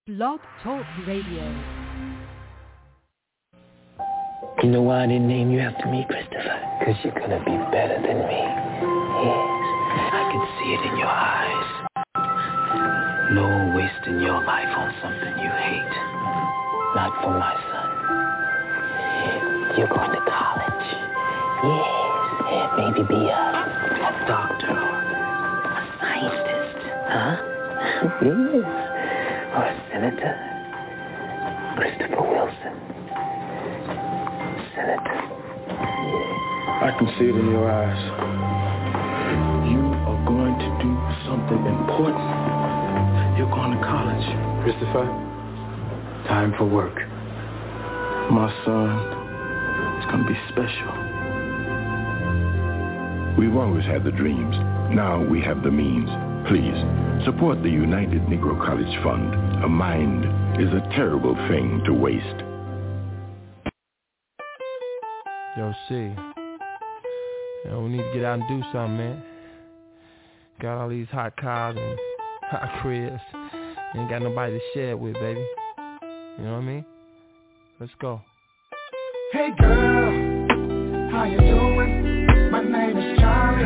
Blog Talk Radio. You know why I didn't name you after me, Christopher? Because you're going to be better than me. Yes, I can see it in your eyes. No wasting your life on something you hate. Not for my son. You're going to college. Yes, maybe be a doctor or a scientist. Huh? Yes. Or a senator. Christopher Wilson. Senator. I can see it in your eyes. You are going to do something important. You're going to college. Christopher, time for work. My son is going to be special. We've always had the dreams. Now we have the means. Please, support the United Negro College Fund. A mind is a terrible thing to waste. Yo, C. We need to get out and do something, man. Got all these hot cars and hot cribs. Ain't got nobody to share it with, baby. You know what I mean? Let's go. Hey girl, how you doing? My name is Charlie.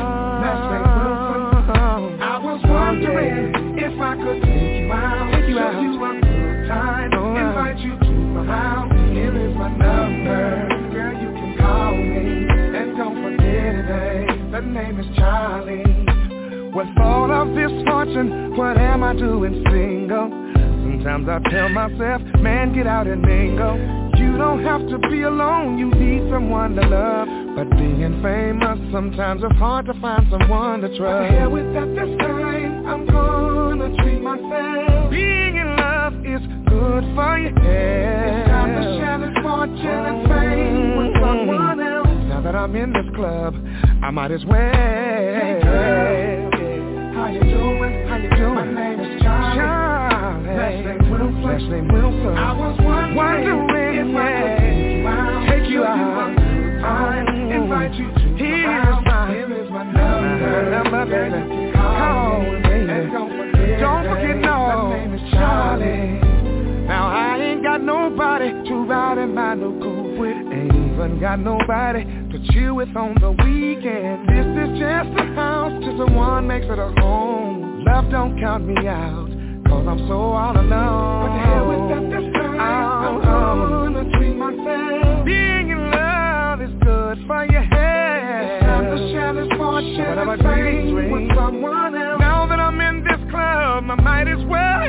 I was wondering if I could take you out, show you a good time, invite you to my house. Here is my number, girl, you can call me, and don't forget it, babe. The name is Charlie. With all of this fortune, what am I doing single? Sometimes I tell myself, man, get out and mingle. You don't have to be alone, you need someone to love. But being famous, sometimes it's hard to find someone to trust. But the hell with that this time, I'm gonna treat myself. Being in love is good for your head. It's time to share this fortune and fame with someone else. Now that I'm in this club, I might as well. Hey girl, how you doing? How you doing? My name is Charlie. Last name Wilson. I was wondering if I could take you out. Invite you to here is my number, baby. Call me, and don't forget no. My name is Charlie. Now I ain't got nobody to ride in my new coupe with. Ain't even got nobody to chill with on the weekend. This is just a house till someone makes it a home. Love don't count me out, cause I'm so all alone. What the hell with that this time? I'm gonna treat myself. Being in love is good for your head. It's time to share this fortune and fame with someone else. Now that I'm in this club, I might as well.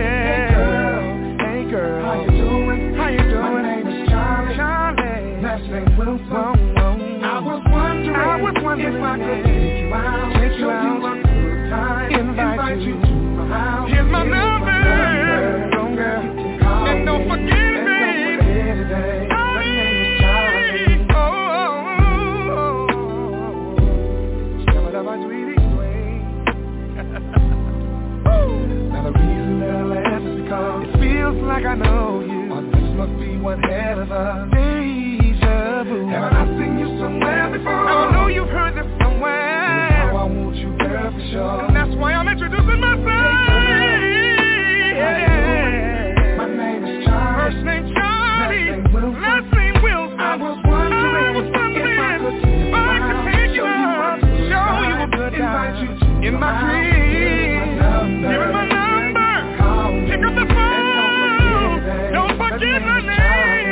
Hey girl, how you doing? How you doing? My name is Charlie. Last name Wilson. I was wondering if I could take you out, show you a good time, invite you to my house. Here's my number, girl, and don't forget it, babe. My name is Charlie. Now the reason that I laugh is because it feels like I know you. Or this must be one hell of a deja vu. Haven't I seen you somewhere before? I know you've heard this somewhere. And I want you, girl, for sure. And that's why I'm introducing myself. My name is Charlie. First name Charlie. Last name Wilson. I was wondering if I could take you out, show you a good time in my crib. Here is my number. Pick up the phone. Don't forget my name.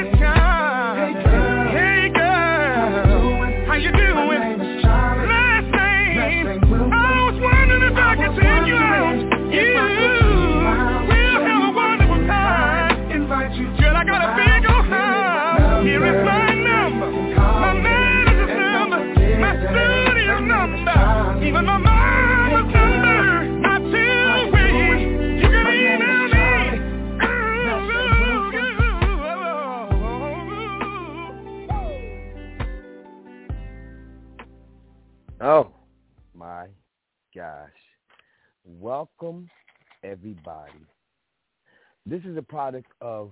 Hey girl, how you doing? Last name. I was wondering if I could take you out. You will have a wonderful time. Girl, I got a big old house. Here is my number. My manager's number. My studio number. Even my mama's number. My two-way. You can email me. Oh my gosh. Welcome everybody. This is a product of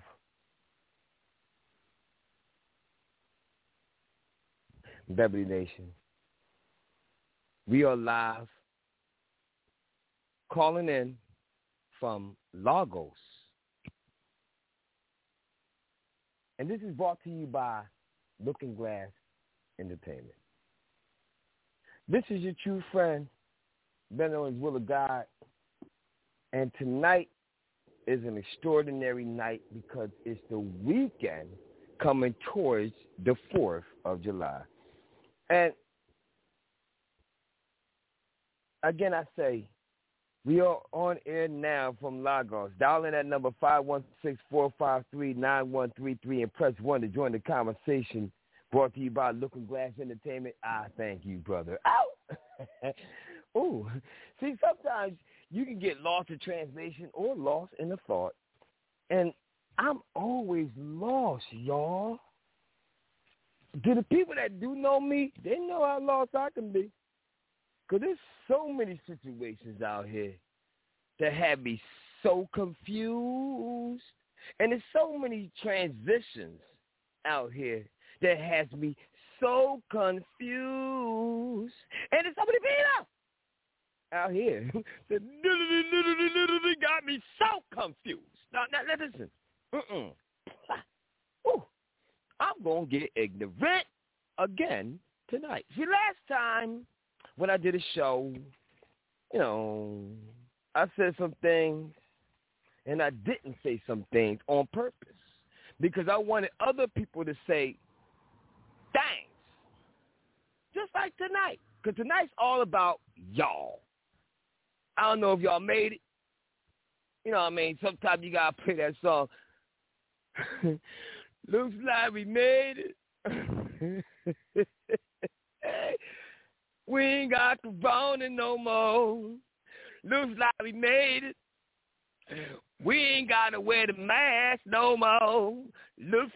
Beverly Nation. We are live calling in from Lagos, And this is brought to you by Looking Glass Entertainment. This is your true friend, better known as Will of God. And tonight is an extraordinary night because it's the weekend coming towards the 4th of July. And again, I say, we are on air now from Lagos. Dial in that number 516-453-9133 and press 1 to join the conversation. Brought to you by Looking Glass Entertainment. Thank you, brother. Ow! Ooh. See, sometimes you can get lost in translation or lost in the thought. And I'm always lost, y'all. To the people that do know me, they know how lost I can be. Because there's so many situations out here that have me so confused. And there's so many transitions out here that has me so confused. And there's so many people out here that literally got me so confused. Now listen. Ooh, I'm going to get ignorant again tonight. See, last time when I did a show, you know, I said some things and I didn't say some things on purpose because I wanted other people to say thanks. Just like tonight, because tonight's all about y'all. I don't know if y'all made it. You know what I mean? Sometimes you got to play that song. Looks like we made it. We ain't got corona no more. Looks like we made it. We ain't got to wear the mask no more. Looks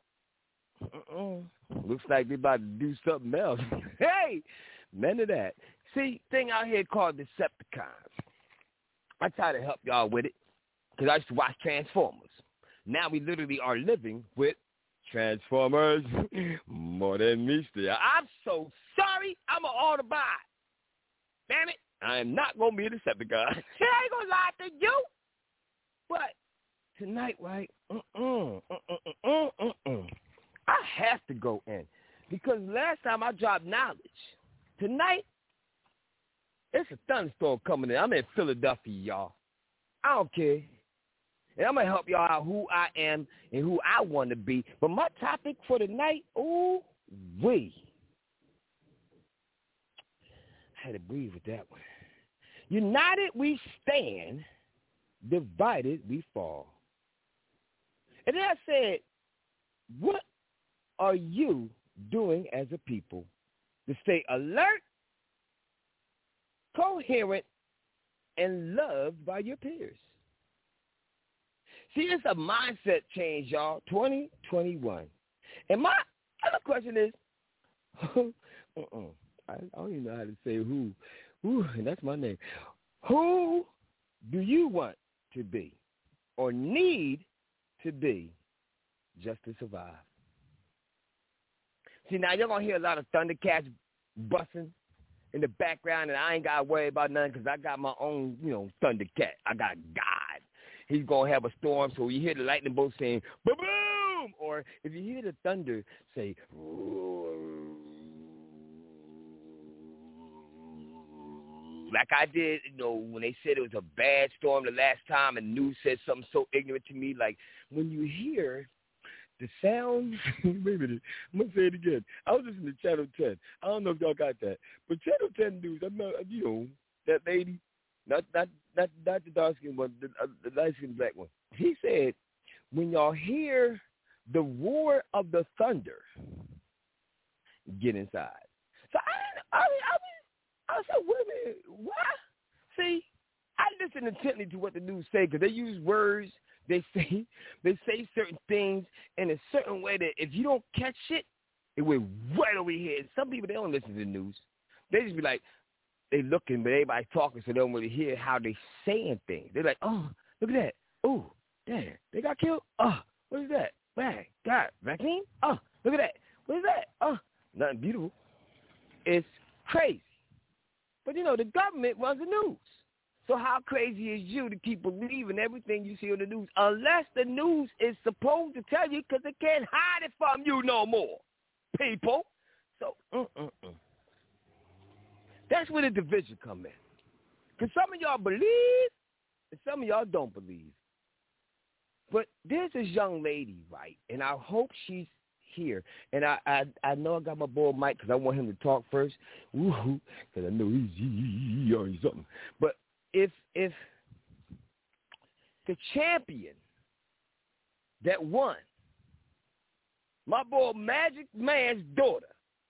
like they about to do something else. Hey, none of that. See, thing out here called Decepticons. I try to help y'all with it because I used to watch Transformers. Now we literally are living with Transformers more than me still. I'm so sorry. I'm an Autobot. Damn it. I am not going to be a Decepticon. I ain't going to lie to you. But tonight, right, I have to go in because last time I dropped knowledge. Tonight, it's a thunderstorm coming in. I'm in Philadelphia, y'all. I don't care. And I'm going to help y'all out who I am and who I want to be. But my topic for tonight, I had to breathe with that one. United we stand, divided we fall. And then I said, what are you doing as a people to stay alert, coherent, and loved by your peers? See, it's a mindset change, y'all, 2021. And my other question is, I don't even know how to say who. And that's my name. Who do you want to be or need to be just to survive? See, now you're going to hear a lot of Thundercats busting in the background, and I ain't got to worry about nothing because I got my own, Thundercat. I got God. He's going to have a storm, so you hear the lightning bolt saying, boom, or if you hear the thunder say, like I did, when they said it was a bad storm the last time, and news said something so ignorant to me, like when you hear the sound, wait a minute, I'm going to say it again. I was listening to Channel 10. I don't know if y'all got that, but Channel 10 news, that lady, not the dark-skinned one, the light-skinned black one. He said, when y'all hear the roar of the thunder, get inside. So I said, wait a minute, what? See, I listen intently to what the news say because they use words. They say certain things in a certain way that if you don't catch it, it went right over your head. Some people, they don't listen to the news. They just be like, they looking, but everybody's talking, so they don't really hear how they saying things. They're like, oh, look at that. Oh, damn, they got killed? Oh, what is that? Bang, God, vaccine? Oh, look at that. What is that? Oh, nothing beautiful. It's crazy. But, the government runs the news. So how crazy is you to keep believing everything you see on the news, unless the news is supposed to tell you, because it can't hide it from you no more, people. So, that's where the division come in. Because some of y'all believe, and some of y'all don't believe. But there's this young lady, right, and I hope she's here. And I know I got my boy Mike because I want him to talk first. Woo-hoo, because I know he's already something. But if the champion that won, my boy Magic Man's daughter,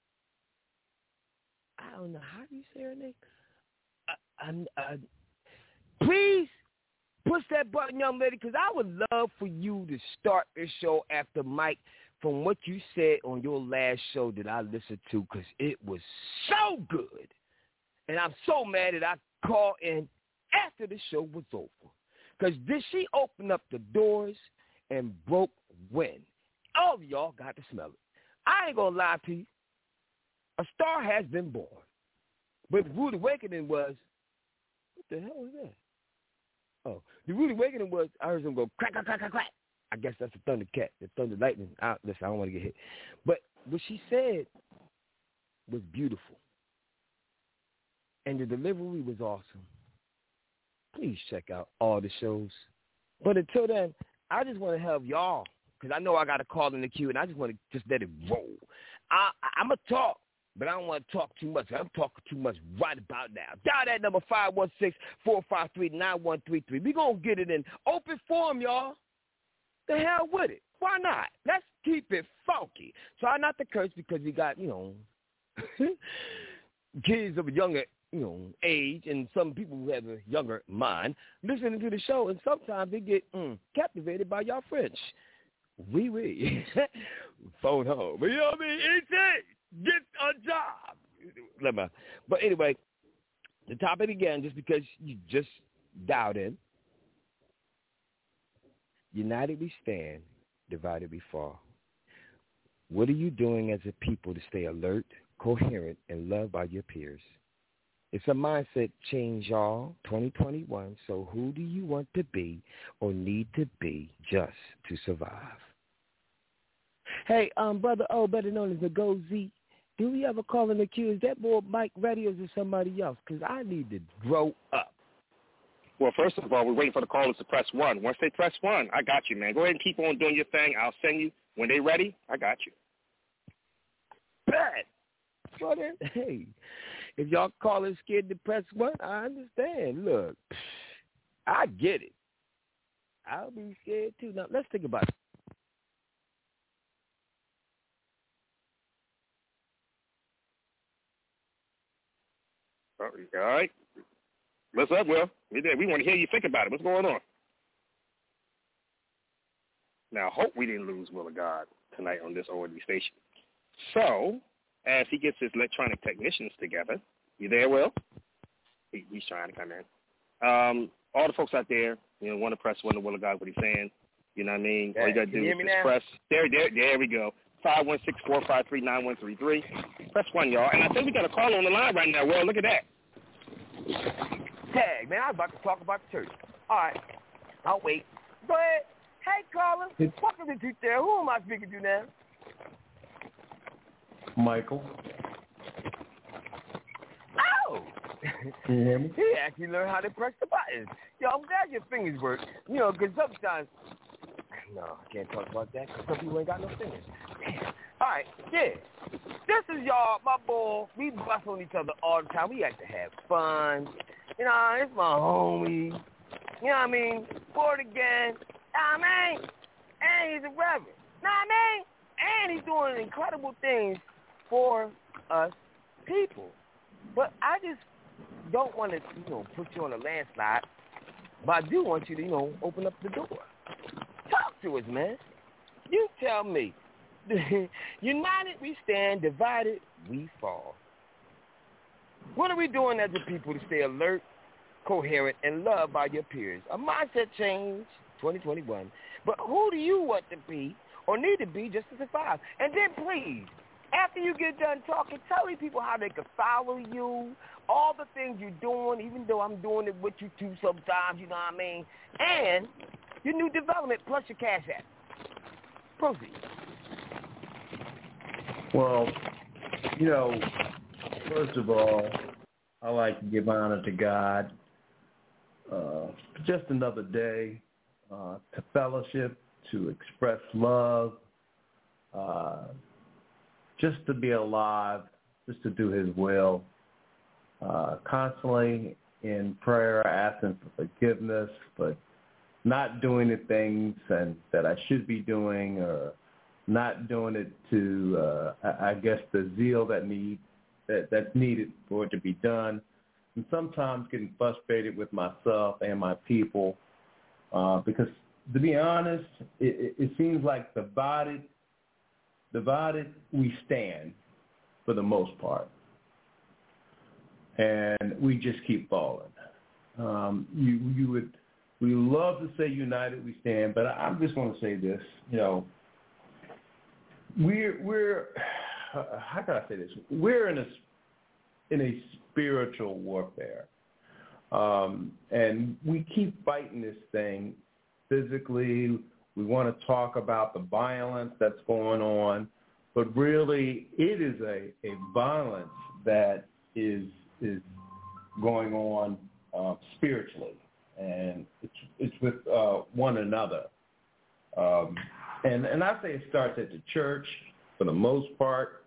I don't know, how do you say her name? Please push that button, young lady, because I would love for you to start this show after Mike from what you said on your last show that I listened to, because it was so good. And I'm so mad that I called in after the show was over. Because she opened up the doors and broke wind. All of y'all got to smell it. I ain't going to lie to you. A star has been born. But the rude awakening was, what the hell was that? Oh, the rude awakening was, I heard them go crack, crack, crack, crack, crack. I guess that's the Thundercat, the Thunder Lightning. Listen, I don't want to get hit. But what she said was beautiful. And the delivery was awesome. Please check out all the shows. But until then, I just want to help y'all, because I know I got a call in the queue, and I just want to just let it roll. I'm going to talk, but I don't want to talk too much. I'm talking too much right about now. Dial that number 516-453-9133. We're going to get it in open form, y'all. The hell with it. Why not? Let's keep it funky. Try not to curse, because we got, kids of a younger, age, and some people who have a younger mind listening to the show, and sometimes they get captivated by y'all French. Oui. Phone home. You know what I mean? Easy. Get a job. But anyway, the topic again, just because you just dialed in. United we stand, divided we fall. What are you doing as a people to stay alert, coherent, and loved by your peers? It's a mindset change, y'all, 2021. So who do you want to be or need to be just to survive? Hey, Brother O, better known as the Go Z, do we ever call in the queue? Is that boy Mike ready, or is it somebody else? Because I need to grow up. Well, first of all, we're waiting for the callers to press 1. Once they press 1, I got you, man. Go ahead and keep on doing your thing. I'll send you. When they're ready, I got you. Bet. Well, then, hey, if y'all callers scared to press 1, I understand. Look, I get it. I'll be scared, too. Now, let's think about it. All right. What's up, Will? We want to hear you think about it. What's going on? Now, hope we didn't lose Will of God tonight on this ORD station. So, as he gets his electronic technicians together, you there, Will? He's trying to come in. All the folks out there, want to press 1 to Will of God, what he's saying. You know what I mean? All you got to do is just press. There we go. 516-453-9133. Press 1, y'all. And I think we got a call on the line right now, Will. Look at that. Tag, man, I was about to talk about the church. All right, I'll wait. Go ahead. Hey, caller, welcome to Truth There. Who am I speaking to now? Michael. Oh! Can you hear me? He actually learned how to press the buttons. Yo, I'm glad your fingers work. Because sometimes... No, I can't talk about that because some people ain't got no fingers. All right, yeah. This is y'all, my boy. We bust on each other all the time. We like to have fun. It's my homie. You know what I mean? Born again. I mean? And he's a reverend. Know what I mean? And he's doing incredible things for us people. But I just don't want to, put you on a landslide. But I do want you to, open up the door. Talk to us, man. You tell me. United we stand, divided we fall. What are we doing as a people to stay alert, coherent, and loved by your peers? A mindset change, 2021. But who do you want to be or need to be just to survive? And then please, After you get done talking, tell these people how they can follow you, all the things you're doing, even though I'm doing it with you too sometimes, you know what I mean? And your new development plus your Cash App. Proceed. Well, you know, first of all, I like to give honor to God. Just another day to fellowship, to express love, just to be alive, just to do his will. Constantly in prayer, asking for forgiveness, but not doing the things that I should be doing, or not doing it to, I guess, the zeal that's needed for it to be done. And sometimes getting frustrated with myself and my people, because to be honest, it seems like divided we stand for the most part, and we just keep falling. We love to say united we stand, but I'm just going to say this, you know, we're how can I say this? We're in a spiritual warfare, and we keep fighting this thing physically. We want to talk about the violence that's going on, but really it is a violence that is going on spiritually, and it's with one another. And I say it starts at the church for the most part.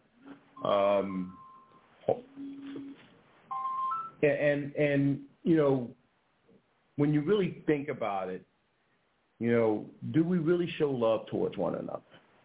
And you know, when you really think about it, you know, do we really show love towards one another?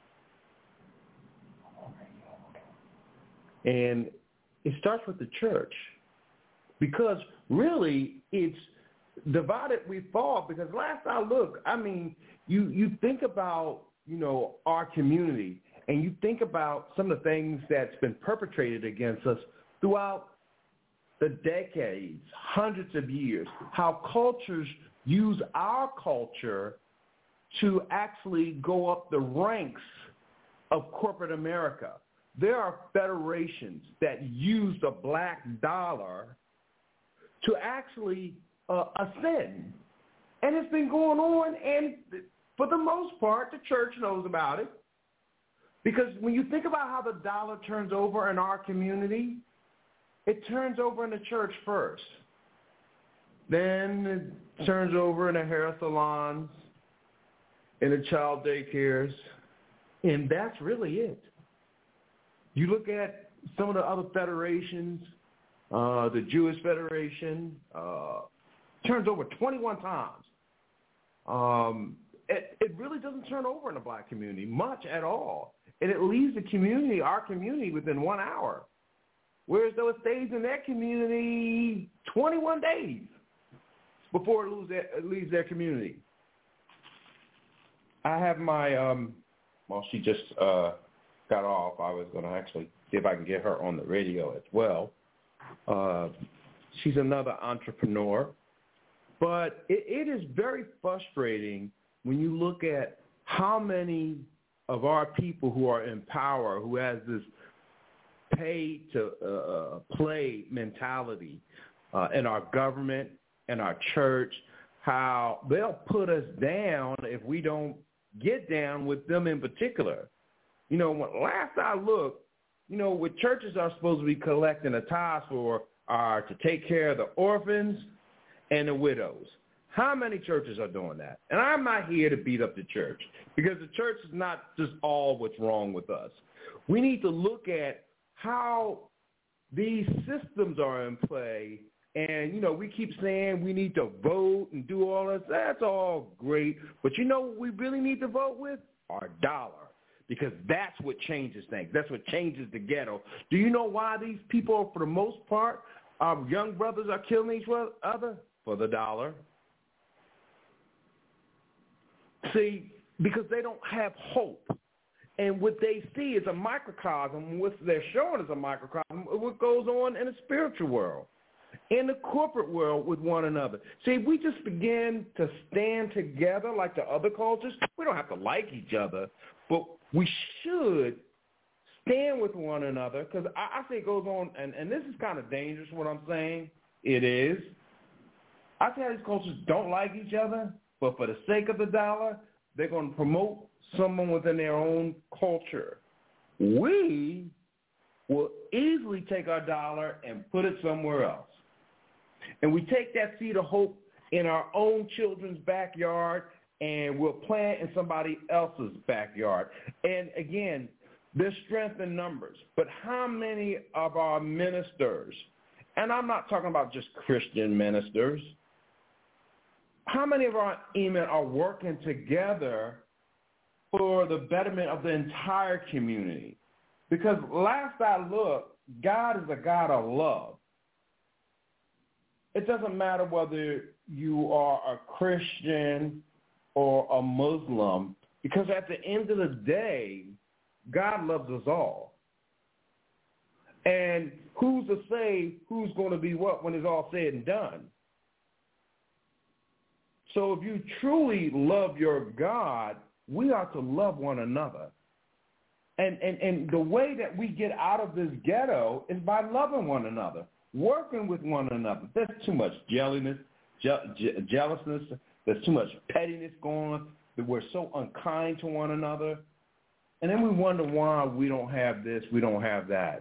And it starts with the church, because really it's divided we fall. Because last I looked, I mean, you think about, you know, our community, and you think about some of the things that's been perpetrated against us throughout the decades, hundreds of years, how cultures use our culture to actually go up the ranks of corporate America. There are federations that use the black dollar to actually ascend. And it's been going on, and for the most part, the church knows about it. Because when you think about how the dollar turns over in our community, it turns over in the church first. Then it turns over in the hair salons, in the child daycares, and that's really it. You look at some of the other federations, the Jewish Federation, turns over 21 times. It really doesn't turn over in the black community much at all. And it leaves the community, our community, within 1 hour. Whereas though it stays in that community 21 days before it leaves their community. I have my, well, she just got off. I was going to actually see if I can get her on the radio as well. She's another entrepreneur. But it is very frustrating when you look at how many of our people who are in power, who has this pay to play mentality in our government and our church, how they'll put us down if we don't get down with them in particular. You know, last I looked, you know, what churches are supposed to be collecting a tithe for are to take care of the orphans and the widows. How many churches are doing that? And I'm not here to beat up the church, because the church is not just all what's wrong with us. We need to look at how these systems are in play. And, you know, we keep saying we need to vote and do all this. That's all great. But you know what we really need to vote with? Our dollar. Because that's what changes things. That's what changes the ghetto. Do you know why these people, for the most part, our young brothers are killing each other? For the dollar. See, because they don't have hope. And what they see is a microcosm. What they're showing is a microcosm of what goes on in the spiritual world, in the corporate world with one another. See, if we just begin to stand together like the other cultures, we don't have to like each other, but we should stand with one another, because I say it goes on, and this is kind of dangerous what I'm saying. It is. I tell these cultures don't like each other, but for the sake of the dollar, they're going to promote someone within their own culture. We will easily take our dollar and put it somewhere else. And we take that seed of hope in our own children's backyard, and we'll plant in somebody else's backyard. And again, there's strength in numbers. But how many of our ministers, and I'm not talking about just Christian ministers, how many of our men are working together for the betterment of the entire community? Because last I looked, God is a God of love. It doesn't matter whether you are a Christian or a Muslim, because at the end of the day, God loves us all. And who's to say who's going to be what when it's all said and done? So if you truly love your God, we are to love one another. And the way that we get out of this ghetto is by loving one another, working with one another. There's too much jealousness. There's too much pettiness going on, that we're so unkind to one another. And then we wonder why we don't have this, we don't have that.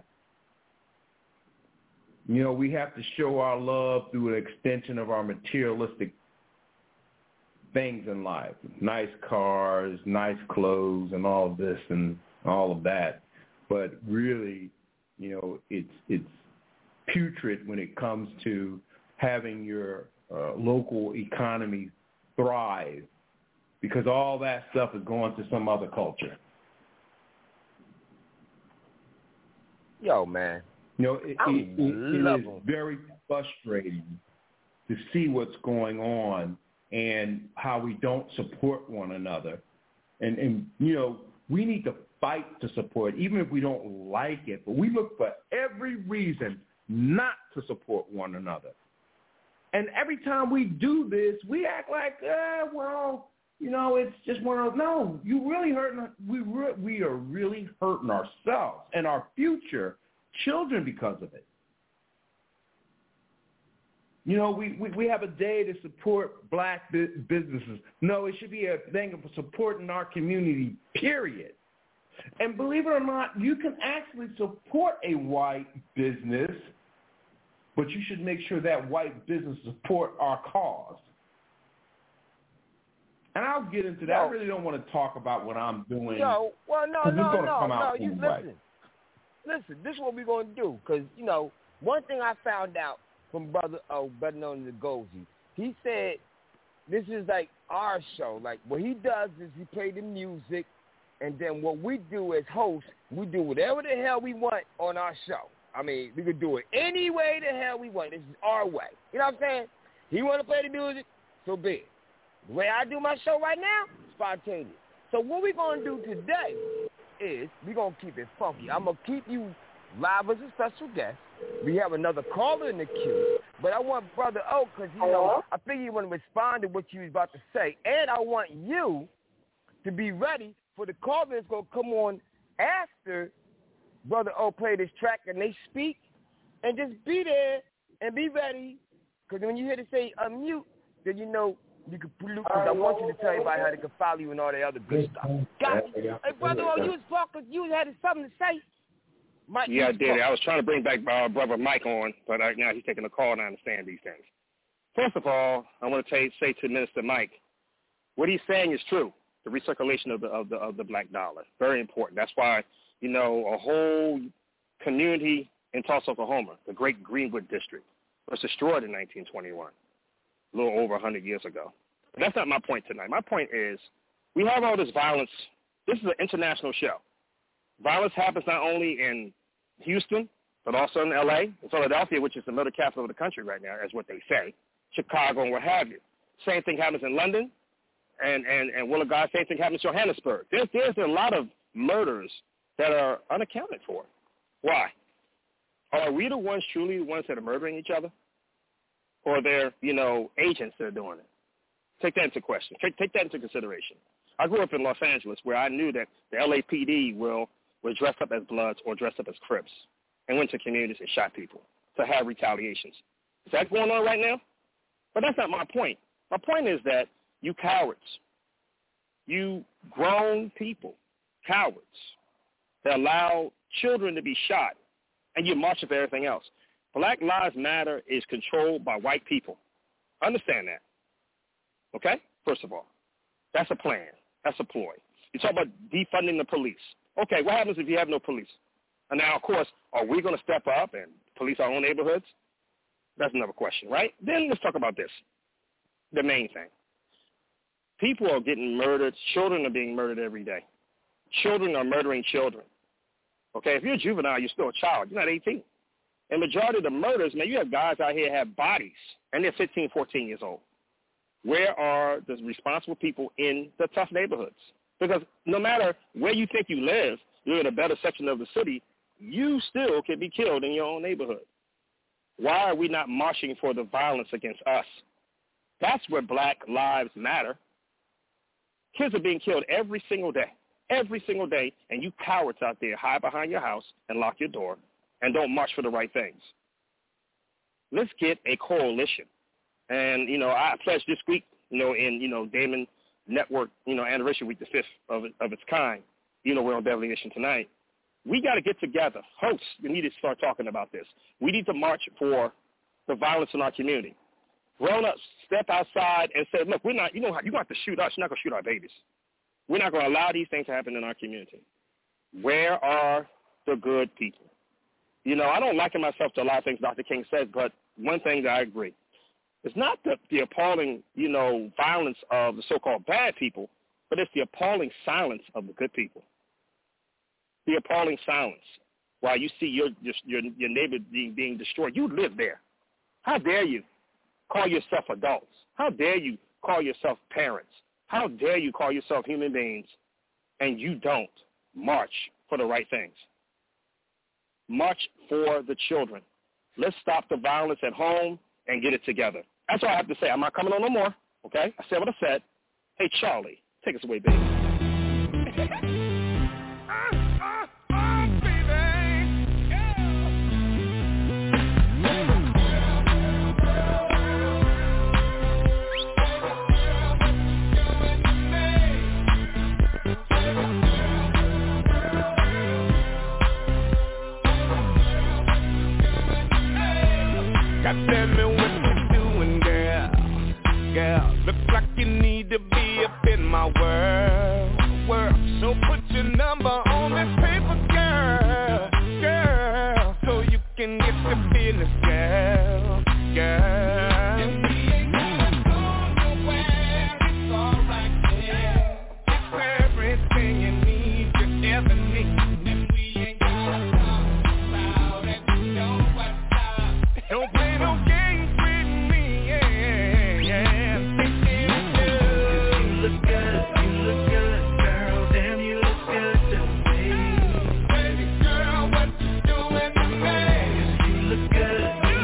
You know, we have to show our love through an extension of our materialistic things in life. Nice cars, nice clothes, and all of this and all of that. But really, you know, it's putrid when it comes to having your local economy thrive, because all that stuff is going to some other culture. Yo, man. You know, it is very frustrating to see what's going on and how we don't support one another. And you know, we need to fight to support, even if we don't like it, but we look for every reason not to support one another. And every time we do this, we act like, well, you know, it's just one of those. No, you really hurting. We are really hurting ourselves and our future children because of it. You know, we have a day to support black businesses. No, it should be a thing of supporting our community, period. And believe it or not, you can actually support a white business, but you should make sure that white business support our cause. And I'll get into that. I really don't want to talk about what I'm doing. No. You listen. This is what we're going to do, because, you know, one thing I found out from Brother O, better known as Gozi, he said this is like our show. Like, what he does is he play the music, and then what we do as hosts, we do whatever the hell we want on our show. I mean, we could do it any way the hell we want. This is our way. You know what I'm saying? He want to play the music, so be it. The way I do my show right now, spontaneous. So what we're going to do today is we're going to keep it funky. I'm going to keep you live as a special guest. We have another caller in the queue, but I want Brother O, because, you know, I think you want to respond to what you was about to say, and I want you to be ready for the caller that's going to come on after Brother O play this track and they speak, and just be there and be ready, because when you hear to say unmute, then you know you can pollute, because I want you to tell everybody how they can follow you and all that other good stuff. Got you. Hey, Brother O, you was talking, you had something to say. Mike, yeah, I did. I was trying to bring back Brother Mike on, but now he's taking a call, and I understand these things. First of all, I want to say to Minister Mike, what he's saying is true. The recirculation of the black dollar, very important. That's why, you know, a whole community in Tulsa, Oklahoma, the Great Greenwood District, was destroyed in 1921, a little over 100 years ago. But that's not my point tonight. My point is we have all this violence. This is an international show. Violence happens not only in Houston, but also in L.A. and Philadelphia, which is the middle capital of the country right now, is what they say, Chicago and what have you. Same thing happens in London and Will of God, same thing happens in Johannesburg. There's a lot of murders that are unaccounted for. Why? Are we the ones, truly the ones that are murdering each other? Or are there, you know, agents that are doing it? Take that into question. Take that into consideration. I grew up in Los Angeles, where I knew that the LAPD was were dressed up as Bloods or dressed up as Crips and went to communities and shot people to have retaliations. Is that going on right now? But that's not my point. My point is that you cowards, you grown people, cowards, that allow children to be shot, and you're marching for everything else. Black Lives Matter is controlled by white people. Understand that. Okay? First of all, that's a plan. That's a ploy. You talk about defunding the police. Okay, what happens if you have no police? And now, of course, are we going to step up and police our own neighborhoods? That's another question, right? Then let's talk about this, the main thing. People are getting murdered. Children are being murdered every day. Children are murdering children. Okay, if you're a juvenile, you're still a child. You're not 18. And majority of the murders, man, you have guys out here have bodies, and they're 15, 14 years old. Where are the responsible people in the tough neighborhoods? Because no matter where you think you live, you're in a better section of the city, you still can be killed in your own neighborhood. Why are we not marching for the violence against us? That's where Black Lives Matter. Kids are being killed every single day, and you cowards out there hide behind your house and lock your door and don't march for the right things. Let's get a coalition. And, I pledged this week, in, Damon Network, anniversary week, the 5th of its kind. We're on Beverly Nation tonight. We got to get together. Hosts, we need to start talking about this. We need to march for the violence in our community. Grown-ups, step outside and say, look, we're not, you're going to have to shoot us. You're not going to shoot our babies. We're not going to allow these things to happen in our community. Where are the good people? I don't liken myself to a lot of things Dr. King says, but one thing that I agree. It's not the appalling, violence of the so-called bad people, but it's the appalling silence of the good people. The appalling silence while you see your neighbor being destroyed. You live there. How dare you call yourself adults? How dare you call yourself parents? How dare you call yourself human beings and you don't march for the right things? March for the children. Let's stop the violence at home and get it together. That's all I have to say. I'm not coming on no more, okay? I said what I said. Hey, Charlie, take us away, baby. God tell me what you doing, girl. Girl, looks like you need to be up in my world. So put your number on this paper, girl. Girl, so you can get the business, girl. Girl. And we ain't never going nowhere. It's alright, yeah. It's everything you need, you ever need. And we ain't gotta talk about it. Know what's up. Don't play no games with me, yeah, yeah. You look good, girl. Damn, you look good to me. Baby girl, what you doing to me? You look good.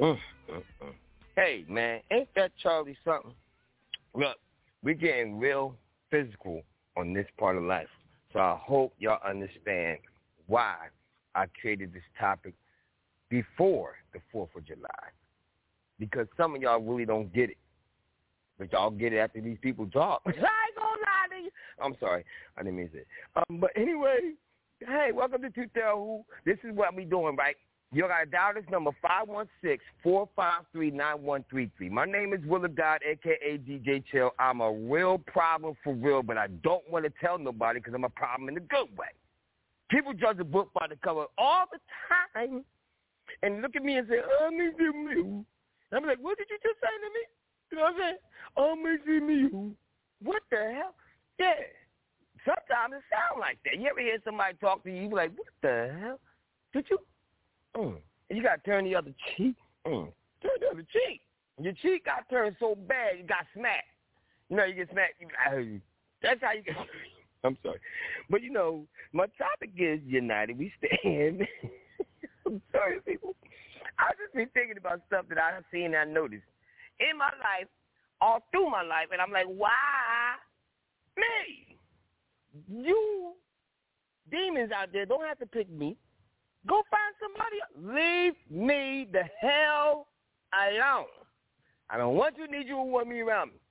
Hey, man, ain't that Charlie something? Look, we're getting real physical on this part of life. So I hope y'all understand why I created this topic before the 4th of July. Because some of y'all really don't get it. But y'all get it after these people talk. I ain't gonna lie to you. I'm sorry. I didn't mean to say it. But anyway, hey, welcome to Truth Tell Who. This is what we doing, right? You got to dial this number, 516-453-9133. My name is Willard God, a.k.a. DJ Chill. I'm a real problem for real, but I don't want to tell nobody because I'm a problem in a good way. People judge a book by the cover all the time and look at me and say, me. I'm like, what did you just say to me? You know what I'm saying? Me. What the hell? Yeah. Sometimes it sounds like that. You ever hear somebody talk to you, you be like, what the hell? Did you? And you got to turn the other cheek. Turn the other cheek. Your cheek got turned so bad, you got smacked. You know, you get smacked. That's how you get. I'm sorry. But, you know, my topic is United We Stand. I'm sorry, people. I've just been thinking about stuff that I've seen and I noticed in my life, all through my life, and I'm like, why me? You demons out there don't have to pick me. Go find somebody else. Leave me the hell alone. I don't want you, need you, or want me around me.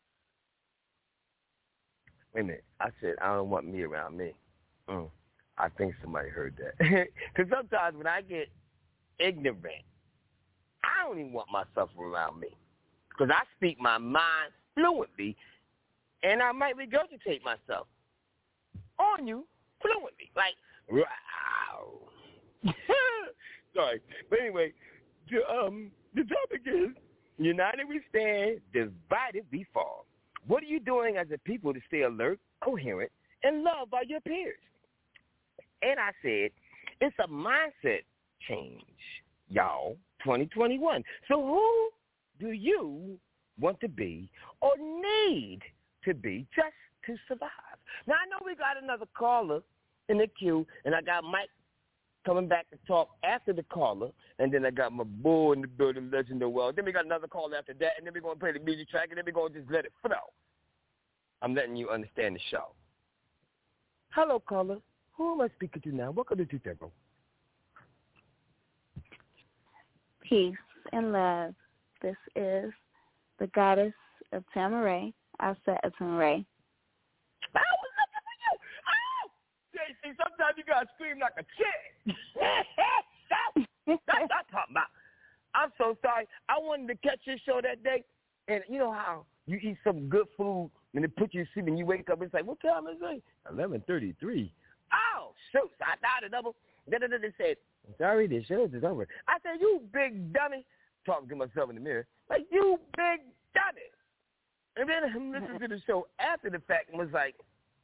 Wait a minute. I said I don't want me around me. I think somebody heard that. Because sometimes when I get ignorant, I don't even want myself around me. Because I speak my mind fluently, and I might regurgitate myself on you fluently. Like, wow. Sorry. But anyway, the topic is United We Stand, Divided We Fall. What are you doing as a people to stay alert, coherent, and loved by your peers? And I said, it's a mindset change, y'all, 2021. So who do you want to be or need to be just to survive? Now, I know we got another caller in the queue, and I got Mike coming back to talk after the caller, and then I got my boy in the building, Legend of Well. Then we got another caller after that, and then we're going to play the music track, and then we're going to just let it flow. I'm letting you understand the show. Hello, caller. Who am I speaking to now? Welcome to Truth Tell Who. Peace and love. This is the goddess of Tamaray, Asa Tamaray. I was looking for you. Oh! JC, sometimes you got to scream like a chick. That's what I'm talking about. I'm so sorry. I wanted to catch your show that day, and you know how you eat some good food, and they put you to sleep, and you wake up, it's like, what time is it? 11:33. Oh, shoot. So I dialed a double. They said, sorry, the show is over. I said, you big dummy. Talking to myself in the mirror. Like, you big dummy. And then I listened to the show after the fact and was like,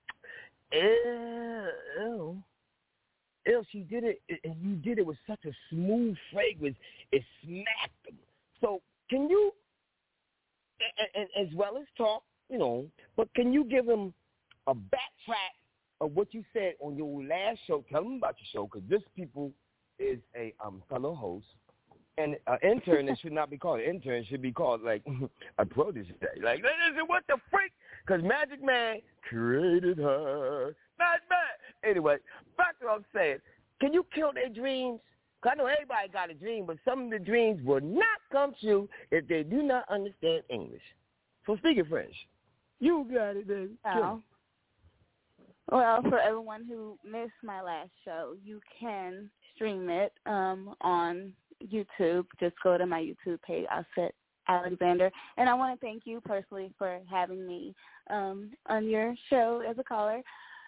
ew. Ew, she did it, and you did it with such a smooth fragrance. It smacked them. So can you, and as well as talk, you know, but can you give them a backtrack of what you said on your last show? Tell them about your show, because this people is a fellow host. And an intern, it should not be called an intern. It should be called, like, a protege. Like, what the freak? Because Magic Man created her. Magic Man. Anyway, back to what I'm saying. Can you kill their dreams? Because I know everybody got a dream, but some of the dreams will not come true if they do not understand English. So speaking French, you got it, baby. Oh. Well, for everyone who missed my last show, you can stream it on YouTube. Just go to my YouTube page. I'll set Alexander. And I want to thank you personally for having me on your show as a caller.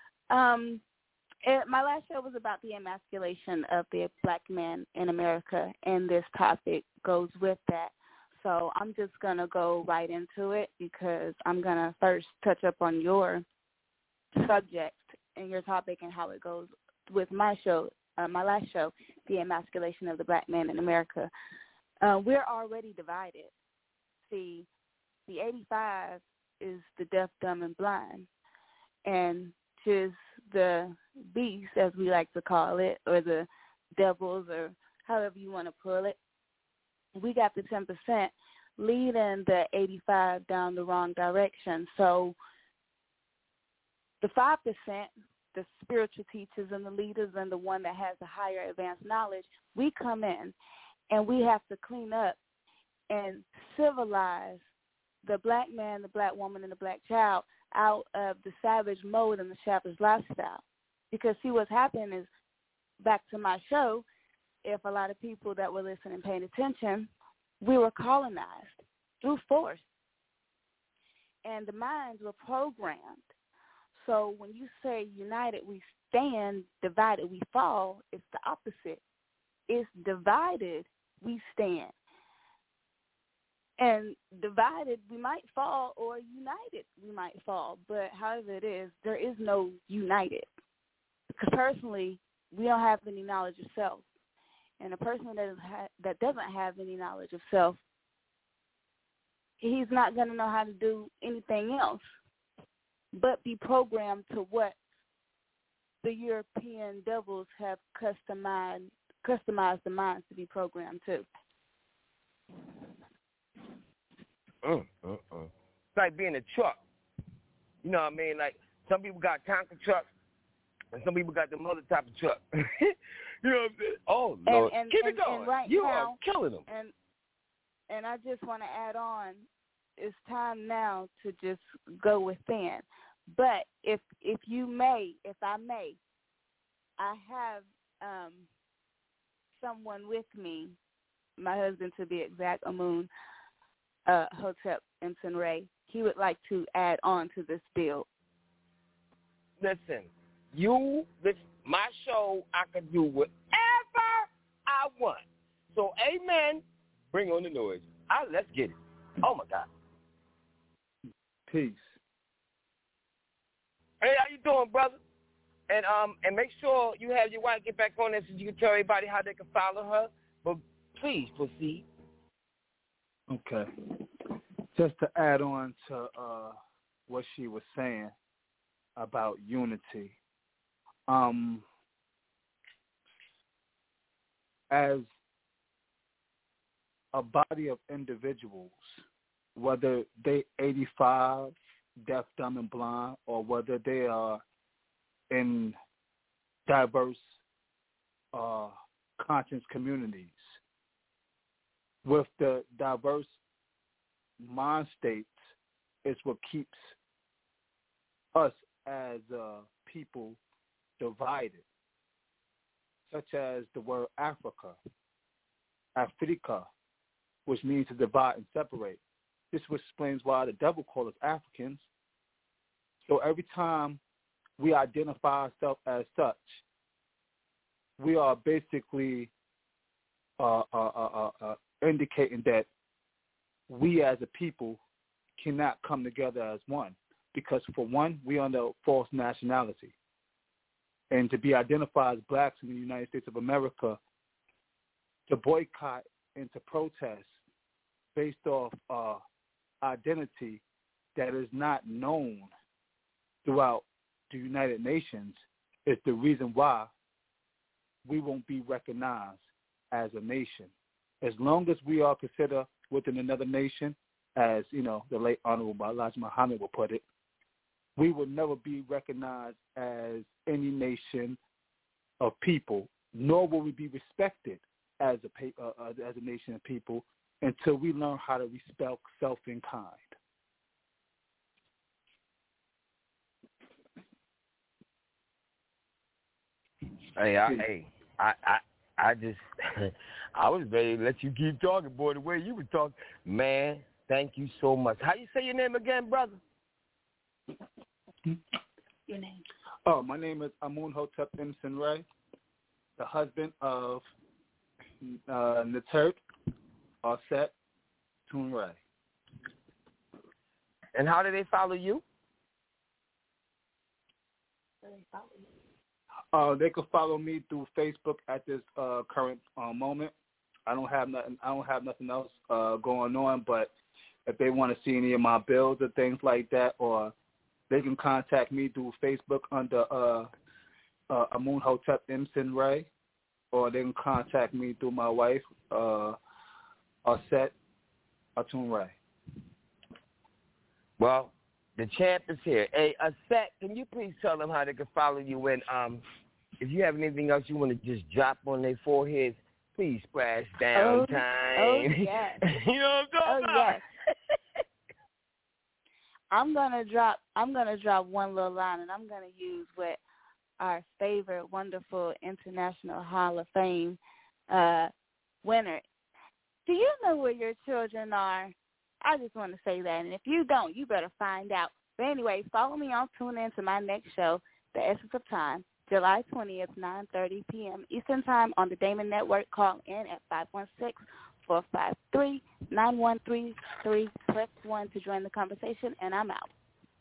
My last show was about the emasculation of the black man in America, and this topic goes with that. So I'm just going to go right into it because I'm going to first touch up on your subject and your topic and how it goes with my show. My last show, the emasculation of the black man in America. We're already divided. See, the 85 is the deaf, dumb, and blind, and tis the beast, as we like to call it, or the devils, or however you want to pull it. we got the 10% leading the 85 down the wrong direction. So the 5%, the spiritual teachers and the leaders and the one that has the higher advanced knowledge, we come in and we have to clean up and civilize the black man, the black woman, and the black child out of the savage mode and the savage lifestyle. Because, see, what's happening is, back to my show, if a lot of people that were listening and paying attention, we were colonized through force. And the minds were programmed. So when you say united we stand, divided we fall, it's the opposite. It's divided we stand. And divided we might fall, or united we might fall. But however it is, there is no united. Because personally, we don't have any knowledge of self. And a person that doesn't have any knowledge of self, he's not going to know how to do anything else but be programmed to what the European devils have customized the minds to be programmed to. It's like being a truck. You know what I mean? Like, some people got Tonka trucks, and some people got them other type of truck. You know what I'm saying? Oh, Lord. Keep it going. Right you now, are killing them. And I just want to add on, it's time now to just go within. But if I may, I have someone with me, my husband to be exact, Amun Hotep Emson Ray. He would like to add on to this bill. Listen, my show, I can do whatever I want. So, amen. Bring on the noise. Let's get it. Oh, my God. Peace. Hey, how you doing, brother? And make sure you have your wife get back on this so you can tell everybody how they can follow her. But please proceed. Okay. Just to add on to what she was saying about unity. As a body of individuals, whether they 85, deaf, dumb, and blind, or whether they are in diverse conscience communities, with the diverse mind states is what keeps us as people divided, such as the word Africa, which means to divide and separate. This explains why the devil calls us Africans. So every time we identify ourselves as such, we are basically indicating that we as a people cannot come together as one. Because for one, we are under false nationality. And to be identified as blacks in the United States of America, to boycott and to protest based off identity that is not known throughout the United Nations is the reason why we won't be recognized as a nation. As long as we are considered within another nation, as you know, the late Honorable Elijah Muhammad will put it, we will never be recognized as any nation of people, nor will we be respected as a nation of people until we learn how to respect self and kind. I just I was ready to let you keep talking, boy. The way you were talking, man. Thank you so much. How you say your name again, brother? Your name? Oh, my name is Amun Hotep Emson Ray, the husband of Natert Arset Tun Ray. And how do they follow you? They can follow me through Facebook at this current moment. I don't have nothing else going on. But if they want to see any of my bills or things like that, or they can contact me through Facebook under Amun Hotep Emson Ray, or they can contact me through my wife, Aset Atunray. Well, the champ is here. Hey, Aset, can you please tell them how they can follow you? And if you have anything else you want to just drop on their foreheads, please splash down time. Oh, yes. You know what I'm talking about? Yes. I'm gonna drop one little line, and I'm gonna use what our favorite, wonderful International Hall of Fame winner. Do you know where your children are? I just want to say that, and if you don't, you better find out. But anyway, follow me on Tune In to my next show, The Essence of Time, July 20th, 9:30 p.m. Eastern Time on the Damon Network. Call in at 516-453-9133. Press 1 to join the conversation, and I'm out.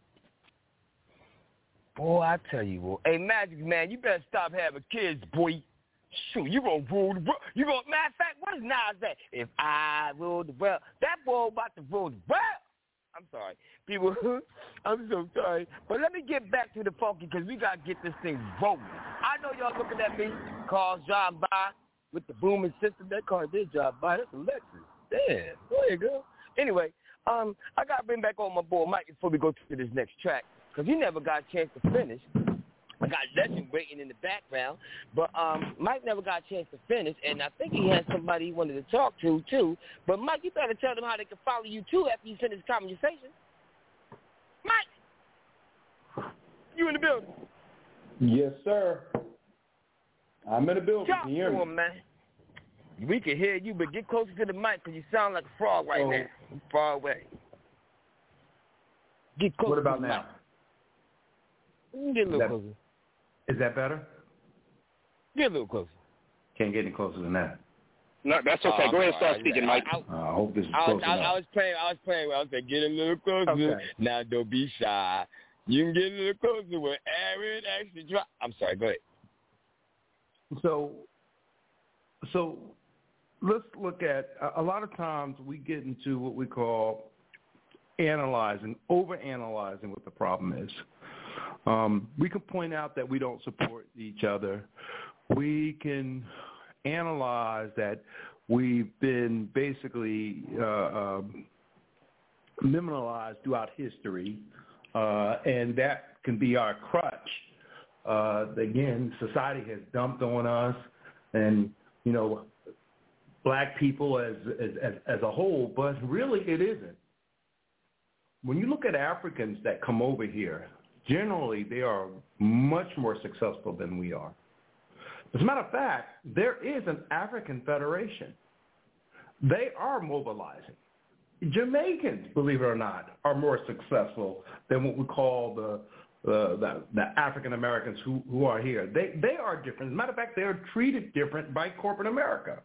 Boy, I tell you what. Hey, Magic Man, you better stop having kids, boy. Shoot, you gonna rule the world. Matter of fact, what is Nas that? If I rule the world, that boy about to rule the world. I'm sorry. People, I'm so sorry. But let me get back to the funky because we got to get this thing rolling. I know y'all looking at me. Cars driving by with the booming system. That car did drive by. That's a Lexus. Damn. Go ahead, girl. Anyway, I got to bring back on my boy Mike before we go to this next track because he never got a chance to finish. I got Legend waiting in the background, but Mike never got a chance to finish, and I think he had somebody he wanted to talk to, too. But, Mike, you better tell them how they can follow you, too, after you finish the conversation. Mike! You in the building? Yes, sir. I'm in the building. Talk Can you hear me? to him, man. We can hear you, but get closer to the mic because you sound like a frog right now. I'm far away. Get closer. What about now? Get a little closer. Is that better? Get a little closer. Can't get any closer than that. No, that's okay. Go ahead and start speaking, Mike. I hope this is close enough. I was playing. I was saying, get a little closer. Okay. Now, don't be shy. You can get a little closer when Aaron actually drop. I'm sorry. Go ahead. So let's look at a lot of times we get into what we call overanalyzing what the problem is. We can point out that we don't support each other. We can analyze that we've been basically minimalized throughout history, and that can be our crutch. Again, society has dumped on us, and black people as a whole, but really it isn't. When you look at Africans that come over here, generally they are much more successful than we are. As a matter of fact, there is an African Federation. They are mobilizing. Jamaicans, believe it or not, are more successful than what we call the African Americans who are here. They are different. As a matter of fact, they are treated different by corporate America.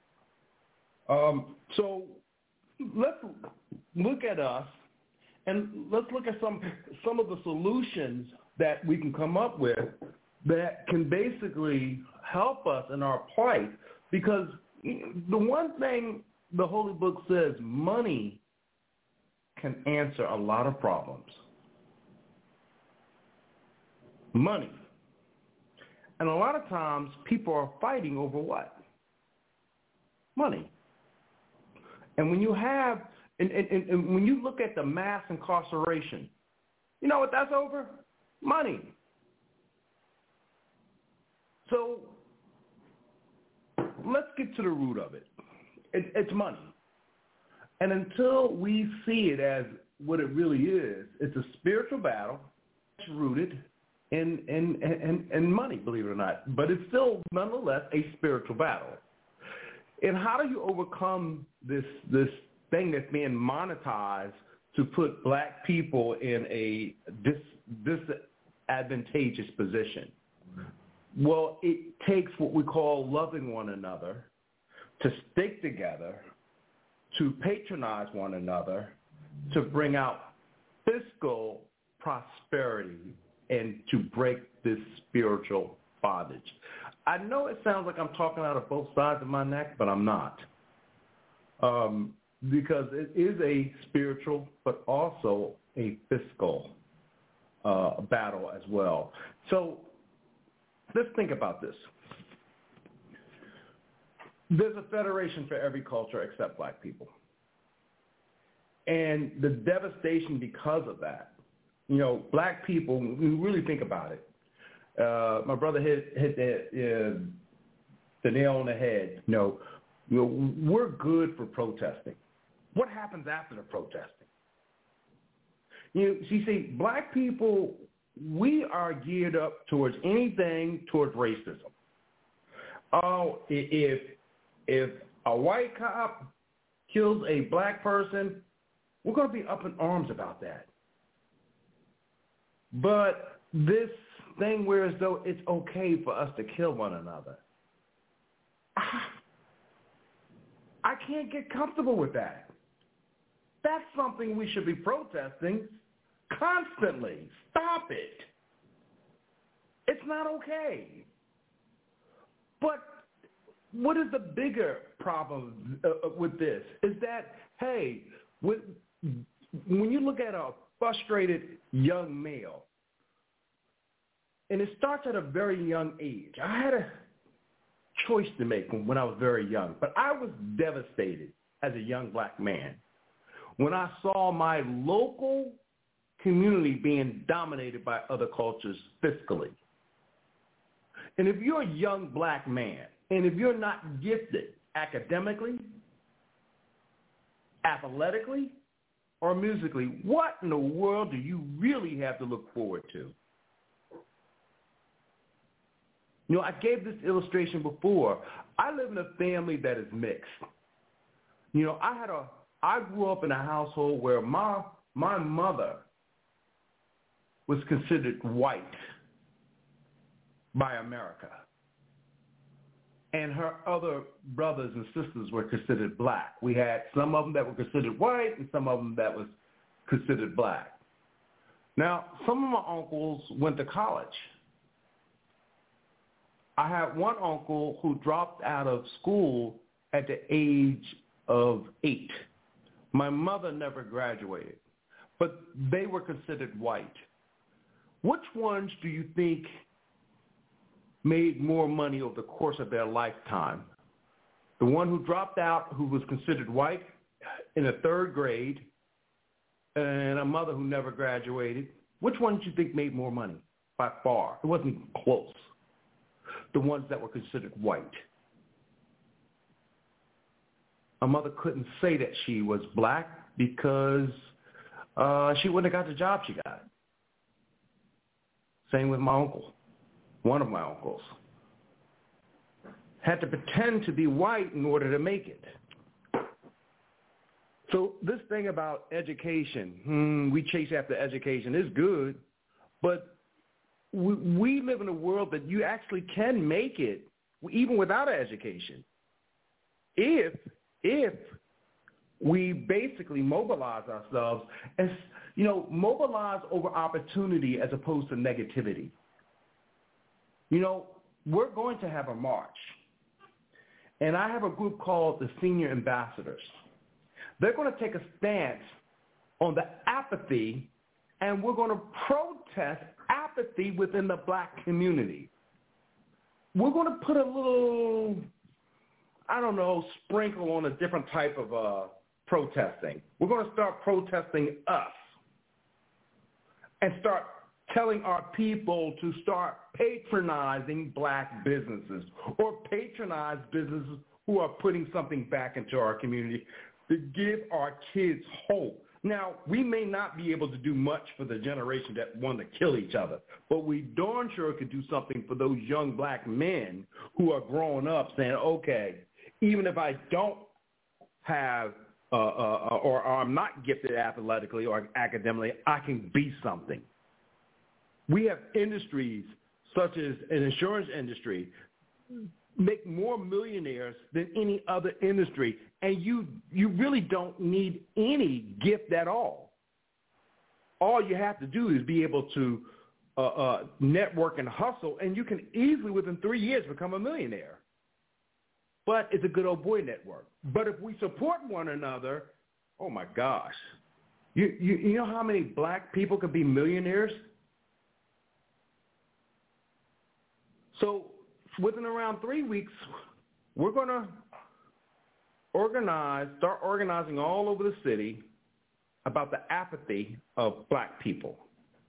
So let's look at us, and let's look at some of the solutions that we can come up with that can basically help us in our plight. Because the one thing the Holy Book says, money can answer a lot of problems. Money. And a lot of times people are fighting over what? Money. And when you have, and when you look at the mass incarceration, you know what that's over? Money. So let's get to the root of it. It's money. And until we see it as what it really is, it's a spiritual battle. It's rooted in money, believe it or not. But it's still nonetheless a spiritual battle. And how do you overcome this thing that's being monetized to put black people in a disadvantageous position? Well, it takes what we call loving one another, to stick together, to patronize one another, to bring out fiscal prosperity, and to break this spiritual bondage. I know it sounds like I'm talking out of both sides of my neck, but I'm not. Because it is a spiritual, but also a fiscal battle as well. So let's think about this. there's a federation for every culture except black people. And the devastation because of that, you know, black people, when you really think about it, my brother hit the nail on the head. You know, we're good for protesting. What happens after the protesting? You see, black people, we are geared up towards anything towards racism. Oh, if a white cop kills a black person, we're going to be up in arms about that. But this thing where as though it's okay for us to kill one another, I can't get comfortable with that. That's something we should be protesting constantly. Stop it. It's not okay. But what is the bigger problem with this is that, hey, when you look at a frustrated young male, and it starts at a very young age. I had a choice to make when I was very young, but I was devastated as a young black man when I saw my local community being dominated by other cultures fiscally. And if you're a young black man, and if you're not gifted academically, athletically, or musically, what in the world do you really have to look forward to? You know, I gave this illustration before. I live in a family that is mixed. You know, I grew up in a household where my mother was considered white by America. And her other brothers and sisters were considered black. We had some of them that were considered white and some of them that was considered black. Now, some of my uncles went to college. I had one uncle who dropped out of school at the age of 8. My mother never graduated, but they were considered white. Which ones do you think made more money over the course of their lifetime? The one who dropped out, who was considered white in the 3rd grade, and a mother who never graduated. Which one do you think made more money? By far. It wasn't close. The ones that were considered white. A mother couldn't say that she was black because she wouldn't have got the job she got. Same with my uncle. One of my uncles had to pretend to be white in order to make it. So this thing about education, we chase after education, is good, but we live in a world that you actually can make it even without an education. If we basically mobilize ourselves as, you know, mobilize over opportunity as opposed to negativity. You know, we're going to have a march. And I have a group called the Senior Ambassadors. They're going to take a stance on the apathy, and we're going to protest apathy within the black community. We're going to put a little, I don't know, sprinkle on a different type of protesting. We're going to start protesting us and start telling our people to start patronizing black businesses or patronize businesses who are putting something back into our community to give our kids hope. Now, we may not be able to do much for the generation that want to kill each other, but we darn sure could do something for those young black men who are growing up saying, okay, even if I don't have or I'm not gifted athletically or academically, I can be something. We have industries such as an insurance industry make more millionaires than any other industry, and you really don't need any gift at all. All you have to do is be able to network and hustle, and you can easily, within 3 years, become a millionaire. But it's a good old boy network. But if we support one another, oh my gosh. You know how many black people can be millionaires? So within around 3 weeks, we're going to start organizing all over the city about the apathy of black people,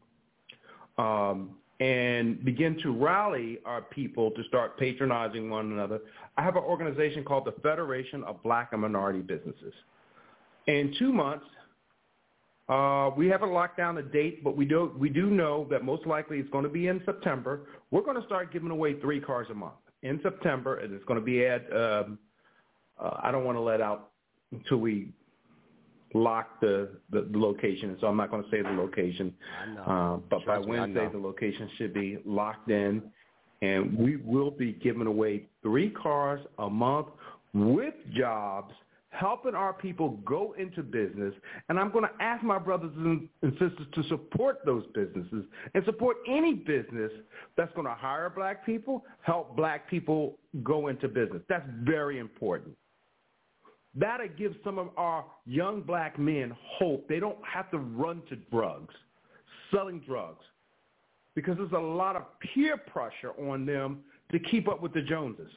and begin to rally our people to start patronizing one another. I have an organization called the Federation of Black and Minority Businesses. In 2 months, we haven't locked down a date, but we do know that most likely it's going to be in September. We're going to start giving away 3 cars a month in September, and it's going to be at, I don't want to let out until we lock the location, so I'm not going to say the location. I know. But by Wednesday, the location should be locked in, and we will be giving away 3 cars a month with jobs, helping our people go into business. And I'm going to ask my brothers and sisters to support those businesses and support any business that's going to hire black people, help black people go into business. That's very important. That'll give some of our young black men hope. They don't have to run to drugs, selling drugs, because there's a lot of peer pressure on them to keep up with the Joneses.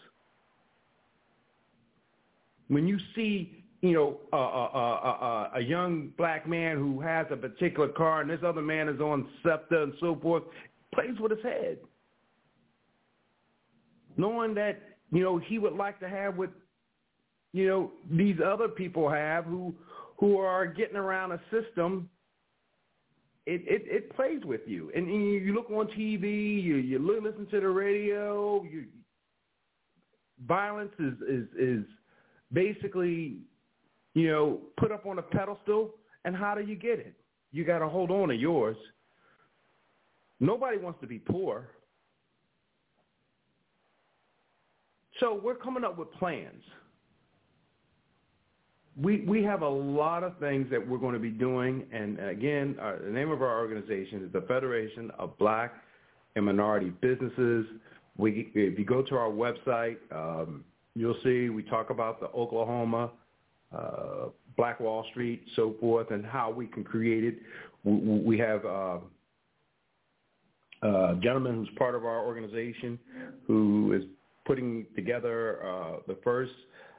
When you see, a young black man who has a particular car and this other man is on SEPTA and so forth, plays with his head, knowing that, he would like to have what, these other people have who are getting around a system. It plays with you. And you look on TV, you listen to the radio, violence is basically, put up on a pedestal. And how do you get it? You got to hold on to yours. Nobody wants to be poor. So we're coming up with plans. We have a lot of things that we're going to be doing, and again, the name of our organization is the Federation of Black and Minority Businesses. If you go to our website, you'll see we talk about the Oklahoma, Black Wall Street, so forth, and how we can create it. We have a gentleman who's part of our organization who is putting together the first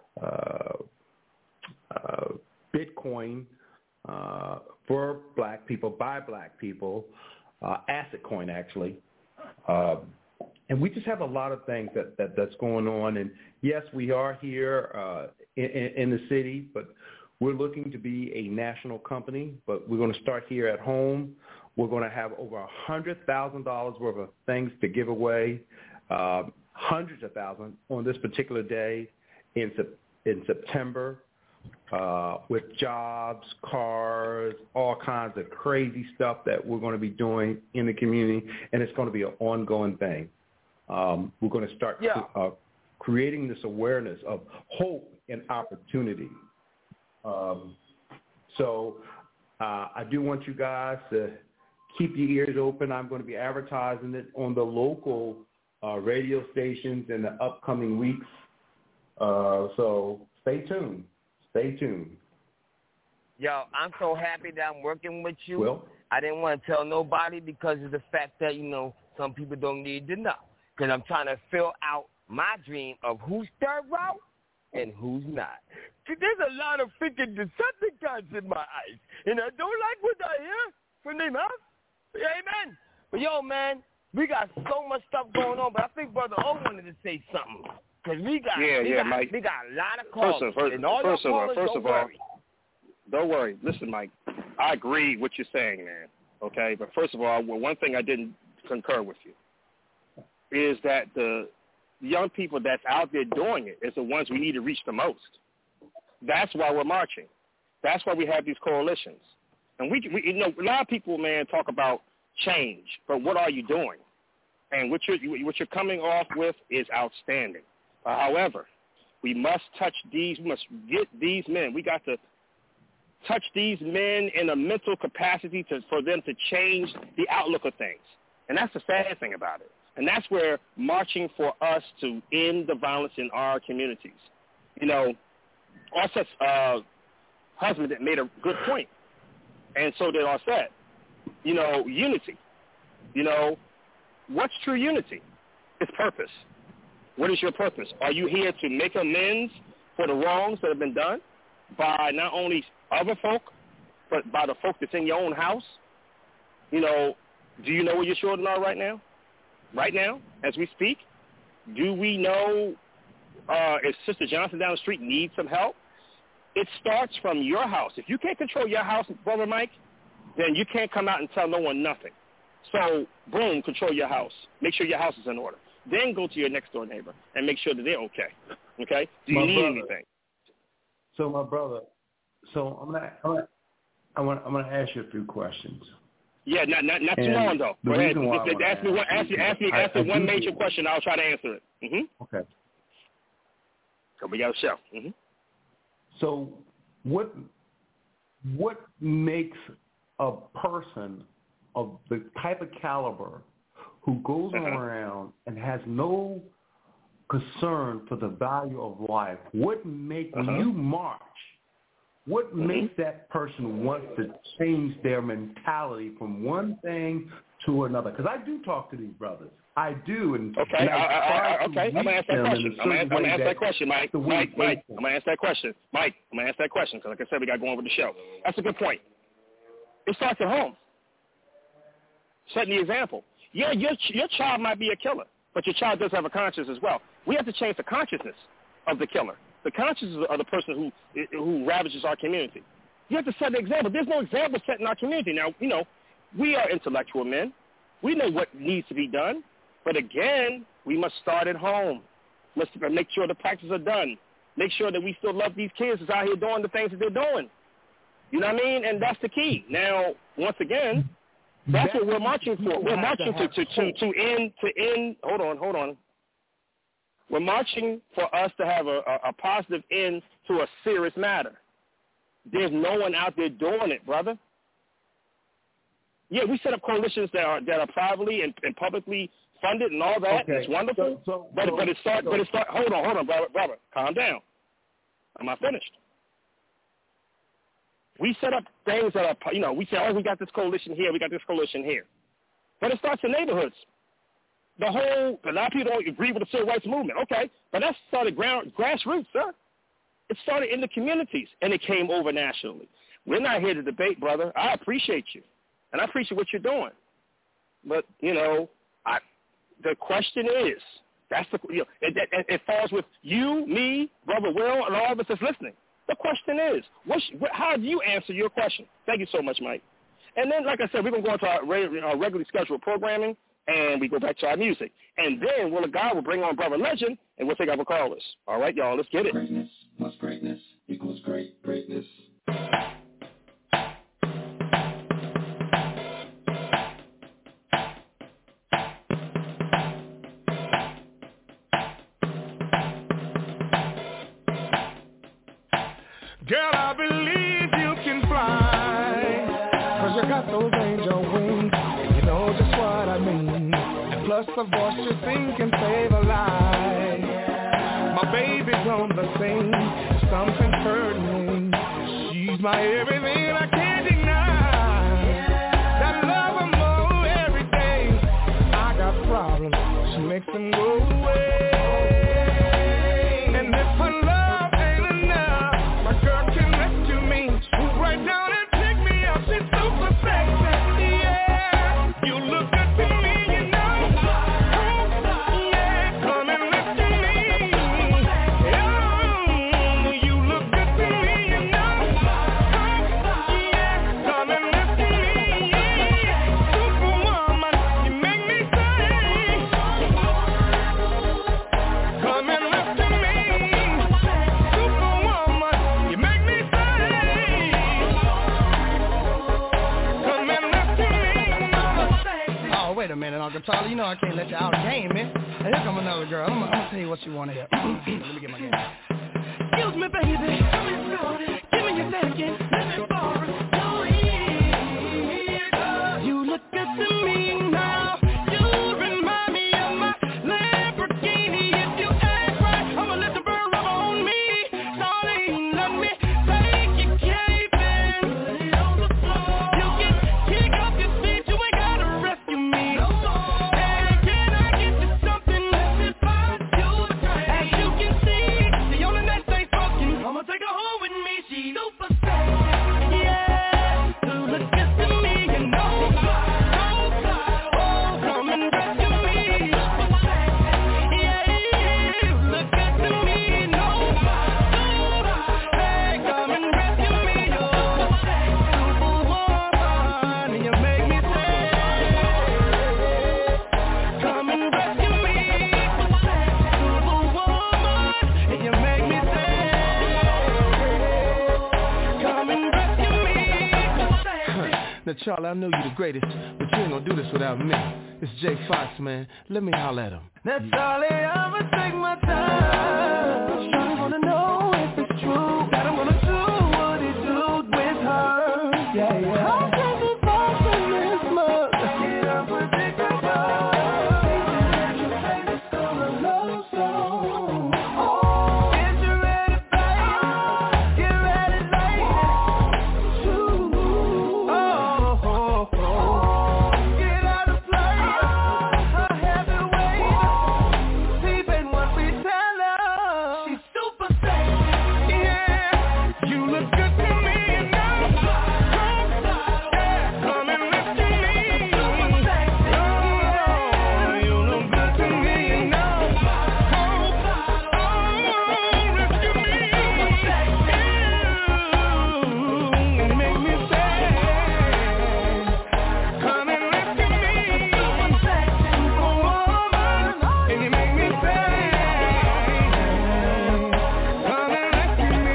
Bitcoin for black people, by black people, asset coin actually. And we just have a lot of things that's going on. And yes, we are here in the city, but we're looking to be a national company, but we're going to start here at home. We're going to have over $100,000 worth of things to give away, hundreds of thousands on this particular day in September. With jobs, cars, all kinds of crazy stuff that we're going to be doing in the community, and it's going to be an ongoing thing. We're going to start creating this awareness of hope and opportunity. So I do want you guys to keep your ears open. I'm going to be advertising it on the local radio stations in the upcoming weeks. So stay tuned. Stay tuned. Yo, I'm so happy that I'm working with you. Well, I didn't want to tell nobody because of the fact that, some people don't need to know. Because I'm trying to fill out my dream of who's third row and who's not. There's a lot of freaking Decepticons in my eyes, and I don't like what I hear from them, huh? Amen. But, yo, man, we got so much stuff going on, but I think Brother O wanted to say something. Because we got a lot of callers. First of all, don't worry. Listen, Mike, I agree with what you're saying, man, okay? But first of all, one thing I didn't concur with you is that the young people that's out there doing it is the ones we need to reach the most. That's why we're marching. That's why we have these coalitions. And we a lot of people, man, talk about change, but what are you doing? And what you're coming off with is outstanding. However, we must we must get these men. We got to touch these men in a mental capacity for them to change the outlook of things. And that's the sad thing about it. And that's where marching for us to end the violence in our communities. Our husband made a good point, and so did Arset. Unity. What's true unity? It's purpose. What is your purpose? Are you here to make amends for the wrongs that have been done by not only other folk, but by the folk that's in your own house? You know, do you know where your children are right now? Right now, as we speak? Do we know if Sister Johnson down the street needs some help? It starts from your house. If you can't control your house, Brother Mike, then you can't come out and tell no one nothing. So, boom, control your house. Make sure your house is in order. Then go to your next-door neighbor and make sure that they're okay. Okay? Do you need anything? So, my brother, I'm gonna ask you a few questions. Yeah, not too long though. Go ahead. Ask me one major question. I'll try to answer it. Mm-hmm. Okay. So we got a show. Mm-hmm. So, what makes a person of the type of caliber who goes around and has no concern for the value of life? What makes when you march? What makes that person want to change their mentality from one thing to another? Because I do talk to these brothers. I do. And okay. I'm going to ask that question. Mike. I'm going to ask that question. Mike, I'm going to ask that question because, like I said, we got to go on with the show. That's a good point. It starts at home. Setting the example. Yeah, your child might be a killer, but your child does have a conscience as well. We have to change the consciousness of the killer. The consciousness of the person who ravages our community. You have to set an example. There's no example set in our community. Now, you know, we are intellectual men. We know what needs to be done. But again, we must start at home. Let's make sure the practices are done. Make sure that we still love these kids that's out here doing the things that they're doing. You know what I mean? And that's the key. Now, once again, that's what we're marching for. We're marching to end. Hold on. We're marching for us to have a positive end to a serious matter. There's no one out there doing it, brother. Yeah, we set up coalitions that are privately and publicly funded and all that. Okay. It's wonderful. But it starts. Hold on, brother. Calm down. I'm not finished. We set up things that are, you know, we say, oh, we got this coalition here, we got this coalition here. But it starts in neighborhoods. A lot of people don't agree with the civil rights movement. Okay, but that started grassroots, sir. It started in the communities, and it came over nationally. We're not here to debate, brother. I appreciate you, and I appreciate what you're doing. But, you know, the question is, it falls with you, me, Brother Will, and all of us that's listening. The question is, how do you answer your question? Thank you so much, Mike. And then, like I said, we're going to go into our regularly scheduled programming, and we go back to our music. And then Will of God will bring on Brother Legend, and we'll take our callers. All right, y'all, let's get it. Greatness plus greatness equals greatness. Girl, I believe you can fly, 'cause you got those angel wings, and you know just what I mean. And plus the voice you sing can save a life. My baby's on the scene, something hurting me. She's my everything, I can't deny. That love her more every day. I got problems, she makes them go away. And if her love Uncle Charlie, you know I can't let you out of the game, man. And here come another girl. I'm gonna tell you what you want to hear. Let me get my game. Excuse me, baby. Give me your second. Let me borrow your ear. You look good to me now. You remind me of my Lamborghini. If you act right, I'ma let the bird rub on me. Darling, let me take your cape and put it on the floor. You can kick up your feet. You ain't gotta rescue me. As you can see, the only next thing for Now, Charlie, I know you the greatest, but you ain't gonna do this without me. It's Jay Fox, man. Let me holler at him. Now, Charlie, I'ma take my time. I wanna know if it's true that I'm gonna do what he do with her. Yeah, yeah. How can we fall from this mud? It's unpredictable. It's gonna love song. Oh, get you ready, baby. Get ready, lady. Oh, oh, oh. Get out of play. Her heavyweight. Peeping what we tell her. She's super sexy. Yeah, you look good to me now. Come and listen to me. Super sexy. Oh, you look good to me now. Rescue me. You make me sad. Come and rescue me. Super sexy. Superwoman. And you make me sad. Come and rescue me.